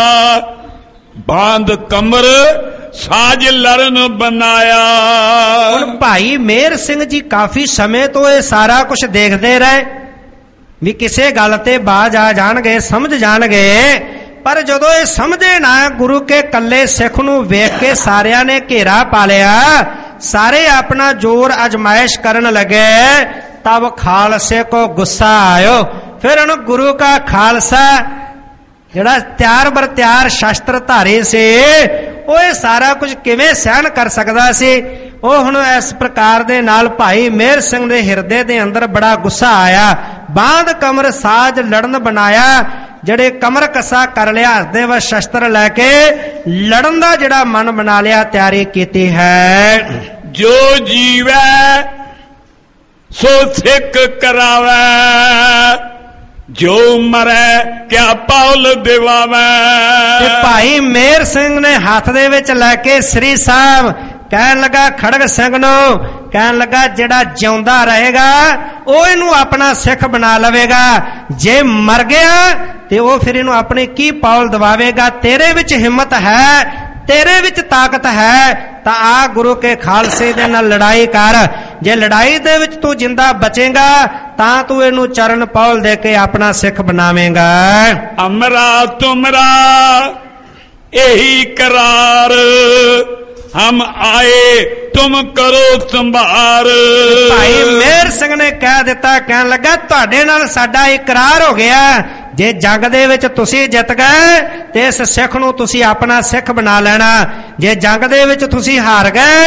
ਬਾਂਧ ਕਮਰ ਸਾਜ ਲੜਨ ਬਣਾਇਆ। ਹੁਣ ਭਾਈ ਮੇਹਰ ਸਿੰਘ ਜੀ ਕਾਫੀ ਸਮੇਂ ਤੋਂ ਇਹ ਸਾਰਾ ਕੁਝ ਦੇਖਦੇ ਰਹੇ ਵੀ ਕਿਸੇ ਗੱਲ ਤੇ ਬਾਜ ਆ ਜਾਣਗੇ, ਸਮਝ ਜਾਣਗੇ। ਪਰ ਜਦੋਂ ਇਹ ਸਮਝੇ ਨਾ, ਗੁਰੂ ਕੇ ਕੱਲੇ ਸਿੱਖ ਨੂੰ ਵੇਖ ਕੇ ਸਾਰਿਆਂ ਨੇ ਘੇਰਾ ਪਾ ਲਿਆ, ਸਾਰੇ ਆਪਣਾ ਜ਼ੋਰ ਅਜਮਾਇਸ਼ ਕਰਨ ਲੱਗੇ। ਤਬ ਖਾਲਸੇ ਕੋ ਗੁੱਸਾ ਆਇਓ। ਫਿਰ ਉਹਨੂੰ ਗੁਰੂ ਕਾ ਖਾਲਸਾ ਜਿਹੜਾ ਤਿਆਰ ਬਰ ਤਿਆਰ ਸ਼ਸਤਰ ਧਾਰੇ ਸੀ, ਉਹ ਇਹ ਸਾਰਾ ਕੁਝ ਕਿਵੇਂ ਸਹਿਣ ਕਰ ਸਕਦਾ ਸੀ। ਉਹ ਹੁਣ ਇਸ ਪ੍ਰਕਾਰ ਦੇ ਨਾਲ ਭਾਈ ਮੇਹਰ ਸਿੰਘ ਦੇ ਹਿਰਦੇ ਦੇ ਅੰਦਰ ਬੜਾ ਗੁੱਸਾ ਆਇਆ। ਬਾਂਧ ਕਮਰ ਸਾਜ ਲੜਨ ਬਣਾਇਆ, ਜਿਹੜੇ ਕਮਰ ਕੱਸਾ ਕਰ ਲਿਆ, ਹੱਥ ਵਿੱਚ ਸ਼ਸਤਰ ਲੈ ਕੇ ਲੜਨ ਦਾ ਜਿਹੜਾ ਮਨ ਬਣਾ ਲਿਆ, ਤਿਆਰੀ ਕੀਤੀ ਹੈ। ਜੋ ਜੀਵੈ ਸੋ ਸਿੱਖ ਕਰਾਵੈ, ਜੋ ਮਰੈ ਕਿਆ ਪਾਉਲ ਦਿਵਾਵੈ। ਭਾਈ ਮੇਹਰ ਸਿੰਘ ਨੇ ਹੱਥ ਦੇ ਵਿੱਚ ਲੈ ਕੇ ਸ੍ਰੀ ਸਾਹਿਬ ਕਹਿਣ ਲੱਗਾ ਖੜਗ ਸਿੰਘ ਨੂੰ, ਕਹਿਣ ਲੱਗਾ ਜਿਹੜਾ ਜਿਉਂਦਾ ਰਹੇਗਾ ਉਹ ਇਹਨੂੰ ਆਪਣਾ ਸਿੱਖ ਬਣਾ ਲਵੇਗਾ, ਜੇ ਮਰ ਗਿਆ ਤੇ ਉਹ ਫਿਰ ਇਹਨੂੰ ਆਪਣੇ ਕੀ ਪਾਉਲ ਦਵਾਵੇਗਾ। ਤੇਰੇ ਵਿੱਚ ਹਿੰਮਤ ਹੈ, ਤੇਰੇ ਵਿੱਚ ਤਾਕਤ ਹੈ, ਤਾਂ ਆ ਗੁਰੂ ਕੇ ਖਾਲਸੇ ਦੇ ਨਾਲ ਲੜਾਈ ਕਰ। ਜੇ ਲੜਾਈ ਦੇ ਵਿੱਚ ਤੂੰ ਜਿੰਦਾ ਬਚੇਗਾ ਤਾਂ ਤੂੰ ਇਹਨੂੰ ਚਰਨ ਪੌਲ ਦੇ ਕੇ ਆਪਣਾ ਸਿੱਖ ਬਣਾਵੇਂਗਾ। ਅਮਰਾ ਤੁਮਰਾ ਇਹੀ ਕਰਾਰ, ਹਮ ਆਏ ਤੁਮ ਕਰੋ ਸੰਭਾਰ। ਭਾਈ ਮੇਹਰ ਸਿੰਘ ਨੇ ਕਹਿ ਦਿੱਤਾ, ਕਹਿਣ ਲੱਗਾ ਤੁਹਾਡੇ ਨਾਲ ਸਾਡਾ ਇਕਰਾਰ ਹੋ ਗਿਆ, ਜੇ ਜੰਗ ਦੇ ਵਿੱਚ ਤੁਸੀਂ ਜਿੱਤ ਗਏ ਤੇ ਇਸ ਸਿੱਖ ਨੂੰ ਤੁਸੀਂ ਆਪਣਾ ਸਿੱਖ ਬਣਾ ਲੈਣਾ, ਜੇ ਜੰਗ ਦੇ ਵਿੱਚ ਤੁਸੀਂ ਹਾਰ ਗਏ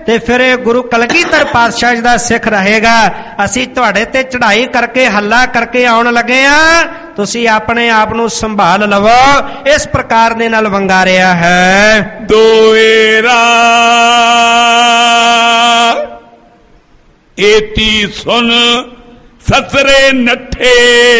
ਤੇ ਫਿਰ ਇਹ ਗੁਰੂ ਕਲਗੀਧਰ ਪਾਤਸ਼ਾਹ ਜੀ ਦਾ ਸਿੱਖ ਰਹੇਗਾ। ਅਸੀਂ ਤੁਹਾਡੇ ਤੇ ਚੜ੍ਹਾਈ ਕਰਕੇ ਹੱਲਾ ਕਰਕੇ ਆਉਣ ਲੱਗੇ ਆ, ਤੁਸੀਂ ਆਪਣੇ ਆਪ ਨੂੰ ਸੰਭਾਲ ਲਵੋ। ਇਸ ਪ੍ਰਕਾਰ ਦੇ ਨਾਲ ਵੰਗਾਰਿਆ ਹੈ। ਦੋਏਰਾ ਏਤੀ ਸੁਨ ਸਸਰੇ ਨੱਠੇ,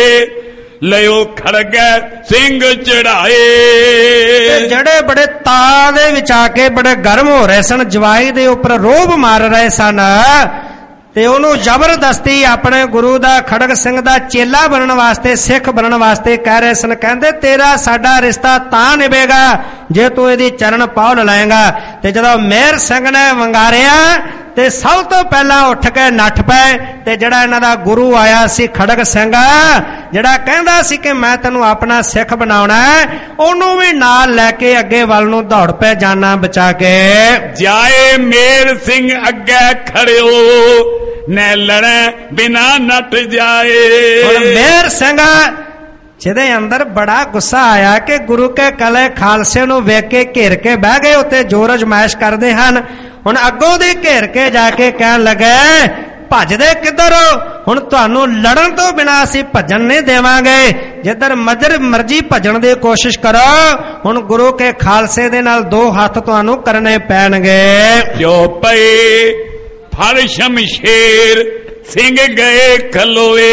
ਲਿਓ ਖੜਗੈ ਸਿੰਘ ਚੜਾਏ। ਜਿਹੜੇ ਬੜੇ ਤਾ ਦੇ ਵਿੱਚ ਆ ਕੇ ਬੜੇ ਗਰਮ ਹੋ ਰਹੇ ਸਨ, ਜਵਾਈ ਦੇ ਉੱਪਰ ਰੋਬ ਮਾਰ ਰਹੇ ਸਨ, ਤੇ ਉਹਨੂੰ ਜ਼ਬਰਦਸਤੀ ਆਪਣੇ ਗੁਰੂ ਦਾ ਖੜਗ ਸਿੰਘ ਦਾ ਚੇਲਾ ਬਣਨ ਵਾਸਤੇ, ਸਿੱਖ ਬਣਨ ਵਾਸਤੇ ਕਹਿ ਰਹੇ ਸਨ। ਕਹਿੰਦੇ ਤੇਰਾ ਸਾਡਾ ਰਿਸ਼ਤਾ ਤਾਂ ਨਿਭੇਗਾ ਜੇ ਤੂੰ ਇਹਦੀ ਚਰਨ ਪੌਲ ਲਾਏਗਾ। ਤੇ ਜਦੋਂ ਮੇਹਰ ਸਿੰਘ ਨੇ ਵੰਗਾਰਿਆ ਤੇ ਸਭ ਤੋਂ ਪਹਿਲਾਂ ਉੱਠ ਕੇ ਨੱਠ ਪਏ। ਤੇ ਜਿਹੜਾ ਇਹਨਾਂ ਦਾ ਗੁਰੂ ਆਇਆ ਸੀ ਖੜਗ ਸਿੰਘ, ਜਿਹੜਾ ਕਹਿੰਦਾ ਸੀ ਕਿ ਮੈਂ ਤੈਨੂੰ ਆਪਣਾ ਸਿੱਖ ਬਣਾਉਣਾ, ਉਹਨੂੰ ਵੀ ਨਾਲ ਲੈ ਕੇ ਅੱਗੇ ਵੱਲ ਨੂੰ ਦੌੜ ਪਏ ਜਾਨਾਂ ਬਚਾ ਕੇ। ਜਾਏ ਮੇਹਰ ਸਿੰਘ ਅੱਗੇ ਖੜਿਓ, ਨੇ ਲੜੈ ਬਿਨਾ ਨੱਠ ਜਾਏ। ਹੁਣ ਮੇਹਰ ਸਿੰਘ ਜਿਹਦੇ ਅੰਦਰ ਬੜਾ ਗੁੱਸਾ ਆਇਆ ਕਿ ਗੁਰੂ ਕੇ ਕਲੇ ਖਾਲਸੇ ਨੂੰ ਵੇਖ ਕੇ ਘੇਰ ਕੇ ਬਹਿ ਗਏ, ਉੱਤੇ ਜ਼ੋਰ ਅਜਮਾਇਸ਼ ਕਰਦੇ ਹਨ। ਹੁਣ ਅੱਗੋਂ ਦੀ ਘੇਰ ਕੇ ਜਾ ਕੇ ਕਹਿਣ ਲੱਗੇ ਭੱਜਦੇ ਕਿੱਧਰ ਹੋ? ਹੁਣ ਤੁਹਾਨੂੰ ਲੜਨ ਤੋਂ ਬਿਨਾਂ ਅਸੀਂ ਭੱਜਣ ਨਹੀਂ ਦੇਵਾਂਗੇ, ਜਿੱਧਰ ਮਜਰ ਮਰਜੀ ਭੱਜਣ ਦੀ ਕੋਸ਼ਿਸ਼ ਕਰੋ। ਹੁਣ ਗੁਰੂ ਕੇ ਖਾਲਸੇ ਦੇ ਨਾਲ ਦੋ ਹੱਥ ਤੁਹਾਨੂੰ ਕਰਨੇ ਪੈਣਗੇ। ਜੋ ਪਏ ਫੜ ਸ਼ਮਸ਼ੇਰ ਸਿੰਘ ਗਏ ਖਲੋਏ,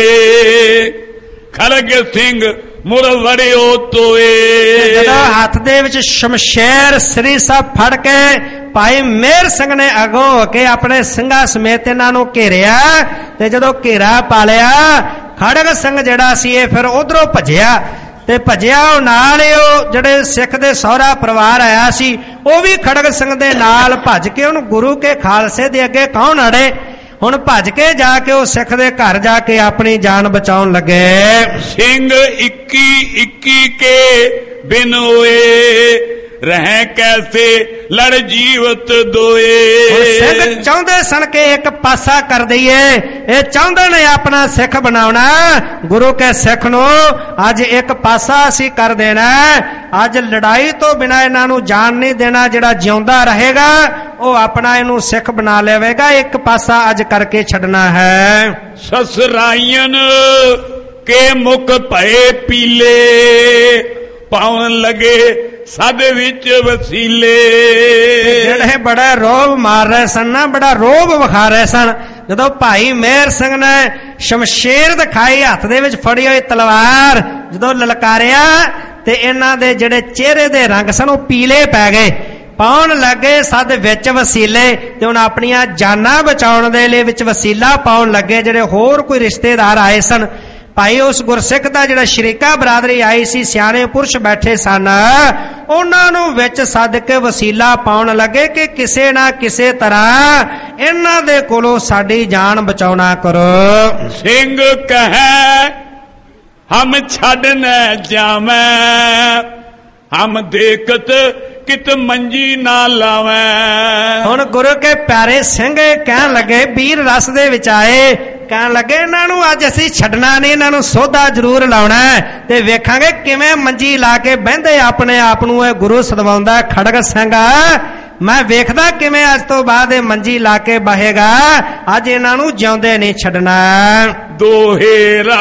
ਖੜਗ ਸਿੰਘ ਮੁੜ ਵੜਿਓ ਤੋਏ। ਜਦੋਂ ਹੱਥ ਦੇ ਵਿੱਚ ਸ਼ਮਸ਼ੇਰ ਸ੍ਰੀ ਸਾਹਿਬ ਫੜ ਕੇ ਭਾਈ ਮੇਹਰ ਸਿੰਘ ਨੇ ਅਗੋਂ ਹੋ ਕੇ ਆਪਣੇ ਸਿੰਘਾਂ ਸਮੇਤ ਇਹਨਾਂ ਨੂੰ ਘੇਰਿਆ। ਤੇ ਜਦੋਂ ਘੇਰਾ ਪਾ ਲਿਆ, ਖੜਗ ਸਿੰਘ ਜਿਹੜਾ ਸੀ ਇਹ ਫਿਰ ਉਧਰੋਂ ਭੱਜਿਆ। ਤੇ ਭੱਜਿਆ ਉਹ ਨਾਲ ਹੀ ਉਹ ਜਿਹੜੇ ਸਿੱਖ ਦੇ ਸਹੁਰਾ ਪਰਿਵਾਰ ਆਇਆ ਸੀ, ਉਹ ਵੀ ਖੜਗ ਸਿੰਘ ਦੇ ਨਾਲ ਭੱਜ ਕੇ ਉਹਨੂੰ ਗੁਰੂ ਕੇ ਖਾਲਸੇ ਦੇ ਅੱਗੇ ਕੌਣ ਅੜੇ। ਹੁਣ ਭੱਜ ਕੇ ਜਾ ਕੇ ਉਹ ਸਿੱਖ ਦੇ ਘਰ ਜਾ ਕੇ ਆਪਣੀ ਜਾਨ ਬਚਾਉਣ ਲੱਗੇ। ਸਿੰਘ ਇੱਕੀ ਇੱਕੀ ਕੇ ਬਿਨ ਹੋਏ, ਰਹਿ ਕੈਸੇ ਲੜ ਜੀਵਤ ਦੋਏ। ਸਿੰਘ ਚਾਹੁੰਦੇ ਸਨ ਕਿ ਇੱਕ ਪਾਸਾ ਕਰ ਦਈਏ, ਇਹ ਚਾਹੁੰਦੇ ਨੇ ਆਪਣਾ ਸਿੱਖ ਬਣਾਉਣਾ, ਗੁਰੂ ਕੇ ਸਿੱਖ ਨੂੰ ਅੱਜ ਇੱਕ ਪਾਸਾ ਅਸੀਂ ਕਰ ਦੇਣਾ। ਅੱਜ ਲੜਾਈ ਤੋਂ ਬਿਨਾਂ ਇਹਨਾਂ ਨੂੰ ਜਾਣ ਨਹੀਂ ਦੇਣਾ। ਜਿਹੜਾ ਜਿਉਂਦਾ ਰਹੇਗਾ ਉਹ ਆਪਣਾ ਇਹਨੂੰ ਸਿੱਖ ਬਣਾ ਲਵੇਗਾ, ਇੱਕ ਪਾਸਾ ਅੱਜ ਕਰਕੇ ਛੱਡਣਾ ਹੈ। ਸਸਰਾਈਨ ਕੇ ਮੁਖ ਭਏ ਪੀਲੇ, ਪਾਉਣ ਲਗੇ ਸਦ ਵਿੱਚ ਵਸੀਲੇ। ਜਿਹੜੇ ਬੜਾ ਰੋਬ ਮਾਰ ਰਹੇ ਸਨ ਨਾ, ਬੜਾ ਰੋਬ ਵਿਖਾ ਰਹੇ ਸਨ, ਜਦੋਂ ਭਾਈ ਮੇਹਰ ਸਿੰਘ ਨੇ ਸ਼ਮਸ਼ੇਰ ਦਿਖਾਈ, ਹੱਥ ਦੇ ਵਿੱਚ ਫੜੀ ਹੋਈ ਤਲਵਾਰ ਜਦੋਂ ਲਲਕਾਰਿਆ, ਤੇ ਇਹਨਾਂ ਦੇ ਜਿਹੜੇ ਚਿਹਰੇ ਦੇ ਰੰਗ ਸਨ ਉਹ ਪੀਲੇ ਪੈ ਗਏ, ਪਾਉਣ ਲੱਗੇ ਸਦ ਵਿੱਚ ਵਸੀਲੇ। ਤੇ ਹੁਣ ਆਪਣੀਆਂ ਜਾਨਾਂ ਬਚਾਉਣ ਦੇ ਲਈ ਵਿੱਚ ਵਸੀਲਾ ਪਾਉਣ ਲੱਗੇ। ਜਿਹੜੇ ਹੋਰ ਕੋਈ ਰਿਸ਼ਤੇਦਾਰ ਆਏ ਸਨ, ਭਾਈ ਉਸ ਗੁਰਸਿੱਖ ਦਾ ਜਿਹੜਾ ਸ਼ਰੀਕਾ ਬਰਾਦਰੀ ਆਈ ਸੀ, ਸਿਆਣੇ ਪੁਰਸ਼ ਬੈਠੇ ਸਨ, ਉਹਨਾਂ ਨੂੰ ਵਿੱਚ ਸੱਦ ਕੇ ਵਸੀਲਾ ਪਾਉਣ ਲੱਗੇ ਕਿ ਕਿਸੇ ਨਾ ਕਿਸੇ ਤਰ੍ਹਾਂ ਇਹਨਾਂ ਦੇ ਕੋਲੋਂ ਸਾਡੀ ਜਾਨ ਬਚਾਉਣਾ ਕਰੋ। ਸਿੰਘ ਕਹੈ ਹਮ ਛੱਡ ਨਾ ਜਾਵੈਂ, ਹਮ ਦੇਖਤ ਕਿਤ ਮੰਜੀ ਨਾ ਲਾਵੈਂ। ਹੁਣ ਗੁਰੂ ਕੇ ਪਿਆਰੇ ਸਿੰਘ ਕਹਿਣ ਲੱਗੇ, ਵੀਰ ਰਸ ਦੇ ਵਿੱਚ ਆਏ, ਕਹਿਣ ਲੱਗੇ ਇਹਨਾਂ ਨੂੰ ਅੱਜ ਅਸੀਂ ਛੱਡਣਾ ਨਹੀਂ, ਇਹਨਾਂ ਨੂੰ ਸੋਧਾ ਜ਼ਰੂਰ ਲਾਉਣਾ ਤੇ ਵੇਖਾਂਗੇ ਕਿਵੇਂ ਮੰਜੀ ਲਾ ਕੇ ਬਹਿੰਦੇ ਆਪਣੇ ਆਪ ਨੂੰ ਇਹ ਗੁਰੂ ਸਦਵਾਉਂਦਾ ਖੜਗ ਸਿੰਘ। ਮੈਂ ਵੇਖਦਾ ਕਿਵੇਂ ਅੱਜ ਤੋਂ ਬਾਅਦ ਇਹ ਮੰਜੀ ਲਾ ਕੇ ਬਹੇਗਾ, ਅੱਜ ਇਹਨਾਂ ਨੂੰ ਜਿਉਂਦੇ ਨਹੀਂ ਛੱਡਣਾ। ਦੋਹੇਰਾ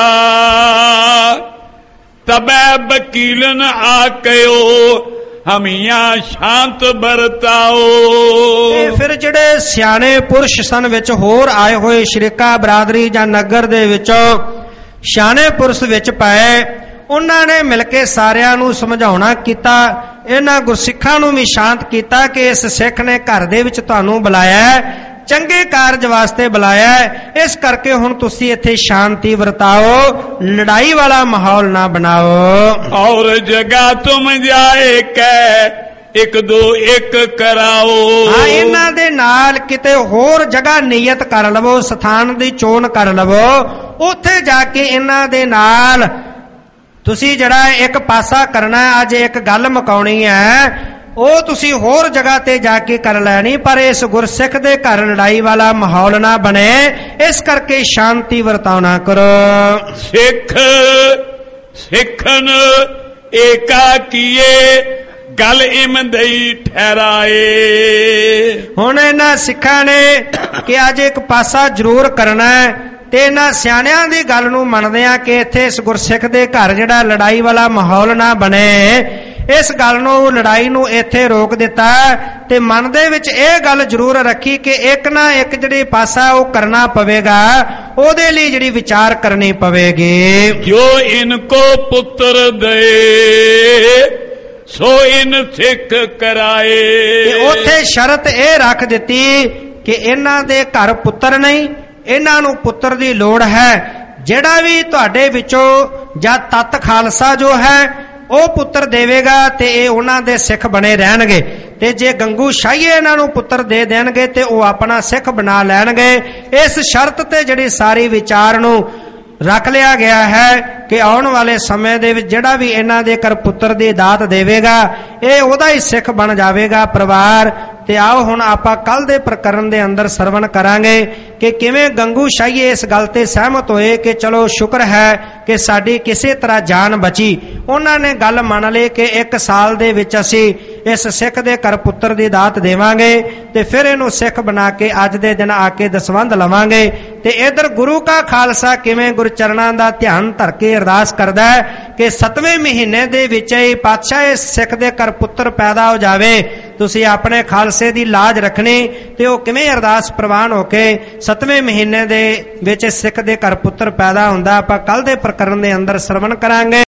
ਤਬੈ ਵਕੀਲਨ ਆਕਿਓ, ਹਮੀਆਂ ਸ਼ਾਂਤ ਵਰਤਾਓ। ਫਿਰ ਜਿਹੜੇ ਸਿਆਣੇ ਪੁਰਸ਼ ਸਨ ਵਿੱਚ ਹੋਰ ਆਏ ਹੋਏ ਸ਼ਰੀਕਾ ਬਰਾਦਰੀ ਜਾਂ ਨਗਰ ਦੇ ਵਿੱਚੋਂ ਸਿਆਣੇ ਪੁਰਸ਼ ਵਿੱਚ ਪਏ, ਉਹਨਾਂ ਨੇ ਮਿਲ ਕੇ ਸਾਰਿਆਂ ਨੂੰ ਸਮਝਾਉਣਾ ਕੀਤਾ, ਇਹਨਾਂ ਗੁਰਸਿੱਖਾਂ ਨੂੰ ਵੀ ਸ਼ਾਂਤ ਕੀਤਾ ਕਿ ਇਸ ਸਿੱਖ ਨੇ ਘਰ ਦੇ ਵਿੱਚ ਤੁਹਾਨੂੰ ਬੁਲਾਇਆ, ਚੰਗੇ ਕਾਰਜ ਵਾਸਤੇ ਬੁਲਾਇਆ, ਇਸ ਕਰਕੇ ਹੁਣ ਤੁਸੀਂ ਇੱਥੇ ਸ਼ਾਂਤੀ ਵਰਤਾਓ, ਲੜਾਈ ਵਾਲਾ ਮਾਹੌਲ ਨਾ ਬਣਾਓ। ਔਰ ਜਗ੍ਹਾ ਤੁਮ ਜਾਏ ਕੈ ਇੱਕ ਦੋ ਇੱਕ ਕਰਾਓ। ਹਾਂ, ਇਹਨਾਂ ਦੇ ਨਾਲ ਕਿਤੇ ਹੋਰ ਜਗ੍ਹਾ ਨਿਯਤ ਕਰ ਲਵੋ, ਸਥਾਨ ਦੀ ਚੋਣ ਕਰ ਲਵੋ, ਉੱਥੇ ਜਾ ਕੇ ਇਹਨਾਂ ਦੇ ਨਾਲ ਤੁਸੀਂ ਜਿਹੜਾ ਇੱਕ ਪਾਸਾ ਕਰਨਾ, ਅੱਜ ਇੱਕ ਗੱਲ ਮੁਕਾਉਣੀ ਹੈ, ਉਹ ਤੁਸੀਂ ਹੋਰ ਜਗ੍ਹਾ ਤੇ ਜਾ ਕੇ ਕਰ ਲੈਣੀ, ਪਰ ਇਸ ਗੁਰਸਿੱਖ ਦੇ ਘਰ ਲੜਾਈ ਵਾਲਾ ਮਾਹੌਲ ਨਾ ਬਣੇ, ਇਸ ਕਰਕੇ ਸ਼ਾਂਤੀ ਵਰਤਾਉਣਾ ਕਰੋ। ਸਿੱਖ ਸਿੱਖਨ ਏਕਾ ਕੀਏ, गल इमदई ठहराए। हुण इन्हां सिखां ने कि अज एक पासा जरूर करना है ते इन्हां सियाणियां दी गल नूं मनदिआं कि इत्थे इस गुरसिख दे घर जिहड़ा लड़ाई वाला माहौल ना बने, इस गल नूं लड़ाई नूं इत्थे रोक दिता ते मन दे विच इह गल जरूर रखी कि एक ना एक जिहड़ी पासा वो करना पवेगा, ओहदे लई जिहड़ी विचार करनी पवेगी। जो इनको पुत्र दे सो इन सिख कराए। उत्थे शरत यह रख दिती कि इन्हां दे घर पुत्र नहीं, इन्हां नूं पुत्र दी लोड़ है। जिहड़ा भी तुहाडे विचों जां तत खालसा जो है ਉਹ ਪੁੱਤਰ ਦੇਵੇਗਾ ਤੇ ਇਹ ਉਹਨਾਂ ਦੇ ਸਿੱਖ ਬਣੇ ਰਹਿਣਗੇ, ਤੇ ਜੇ ਗੰਗੂ ਸ਼ਾਹੀਏ ਇਹਨਾਂ ਨੂੰ ਪੁੱਤਰ ਦੇ ਦੇਣਗੇ ਤੇ ਉਹ ਆਪਣਾ ਸਿੱਖ ਬਣਾ ਲੈਣਗੇ। ਇਸ ਸ਼ਰਤ ਤੇ ਜਿਹੜੀ ਸਾਰੀ ਵਿਚਾਰ ਨੂੰ ਰੱਖ ਲਿਆ ਗਿਆ ਹੈ ਕਿ ਆਉਣ ਵਾਲੇ ਸਮੇਂ ਦੇ ਵਿੱਚ ਜਿਹੜਾ ਵੀ ਇਹਨਾਂ ਦੇ ਘਰ ਪੁੱਤਰ ਦੀ ਦਾਤ ਦੇਵੇਗਾ ਇਹ ਉਹਦਾ ਹੀ ਸਿੱਖ ਬਣ ਜਾਵੇਗਾ ਪਰਿਵਾਰ। ਤੇ ਆਓ ਹੁਣ ਆਪਾਂ ਕੱਲ ਦੇ ਪ੍ਰਕਰਨ ਦੇ ਅੰਦਰ ਸਰਵਣ ਕਰਾਂਗੇ ਕਿ ਕਿਵੇਂ ਗੰਗੂ ਸ਼ਾਹੀਏ ਇਸ ਗੱਲ ਤੇ ਸਹਿਮਤ ਹੋਏ ਕਿ ਚਲੋ ਸ਼ੁਕਰ ਹੈ ਕਿ ਸਾਡੀ ਕਿਸੇ ਤਰ੍ਹਾਂ ਜਾਨ ਬਚੀ। ਉਹਨਾਂ ਨੇ ਗੱਲ ਮੰਨ ਲਈ ਕਿ ਇੱਕ ਸਾਲ ਦੇ ਵਿੱਚ ਅਸੀਂ ਇਸ ਸਿੱਖ ਦੇ ਘਰ ਪੁੱਤਰ ਦੀ ਦਾਤ ਦੇਵਾਂਗੇ ਤੇ ਫਿਰ ਇਹਨੂੰ ਸਿੱਖ ਬਣਾ ਕੇ ਅੱਜ ਦੇ ਦਿਨ ਆ ਕੇ ਦਸਵੰਧ ਲਵਾਂਗੇ। ਤੇ ਇਧਰ ਗੁਰੂ ਕਾ ਖਾਲਸਾ ਕਿਵੇਂ ਗੁਰਚਰਨਾਂ ਦਾ ਧਿਆਨ ਧਰ ਕੇ ਅਰਦਾਸ ਕਰਦਾ ਹੈ ਕਿ ਸੱਤਵੇਂ ਮਹੀਨੇ ਦੇ ਵਿੱਚ ਹੀ ਪਾਤਸ਼ਾਹ ਇਸ ਸਿੱਖ ਦੇ ਘਰ ਪੁੱਤਰ ਪੈਦਾ ਹੋ ਜਾਵੇ। ਤੁਸੀਂ ਆਪਣੇ ਖਾਲਸੇ ਦੀ ਲਾਜ ਰੱਖਣੀ ਤੇ ਉਹ ਕਿਵੇਂ ਅਰਦਾਸ ਪ੍ਰਵਾਨ ਹੋ ਕੇ ਸੱਤਵੇਂ ਮਹੀਨੇ ਦੇ ਵਿੱਚ ਸਿੱਖ ਦੇ ਘਰ ਪੁੱਤਰ ਪੈਦਾ ਹੁੰਦਾ ਆਪਾਂ ਕੱਲ ਦੇ ਪ੍ਰਕਰਨ ਦੇ ਅੰਦਰ ਸਰਵਣ ਕਰਾਂਗੇ।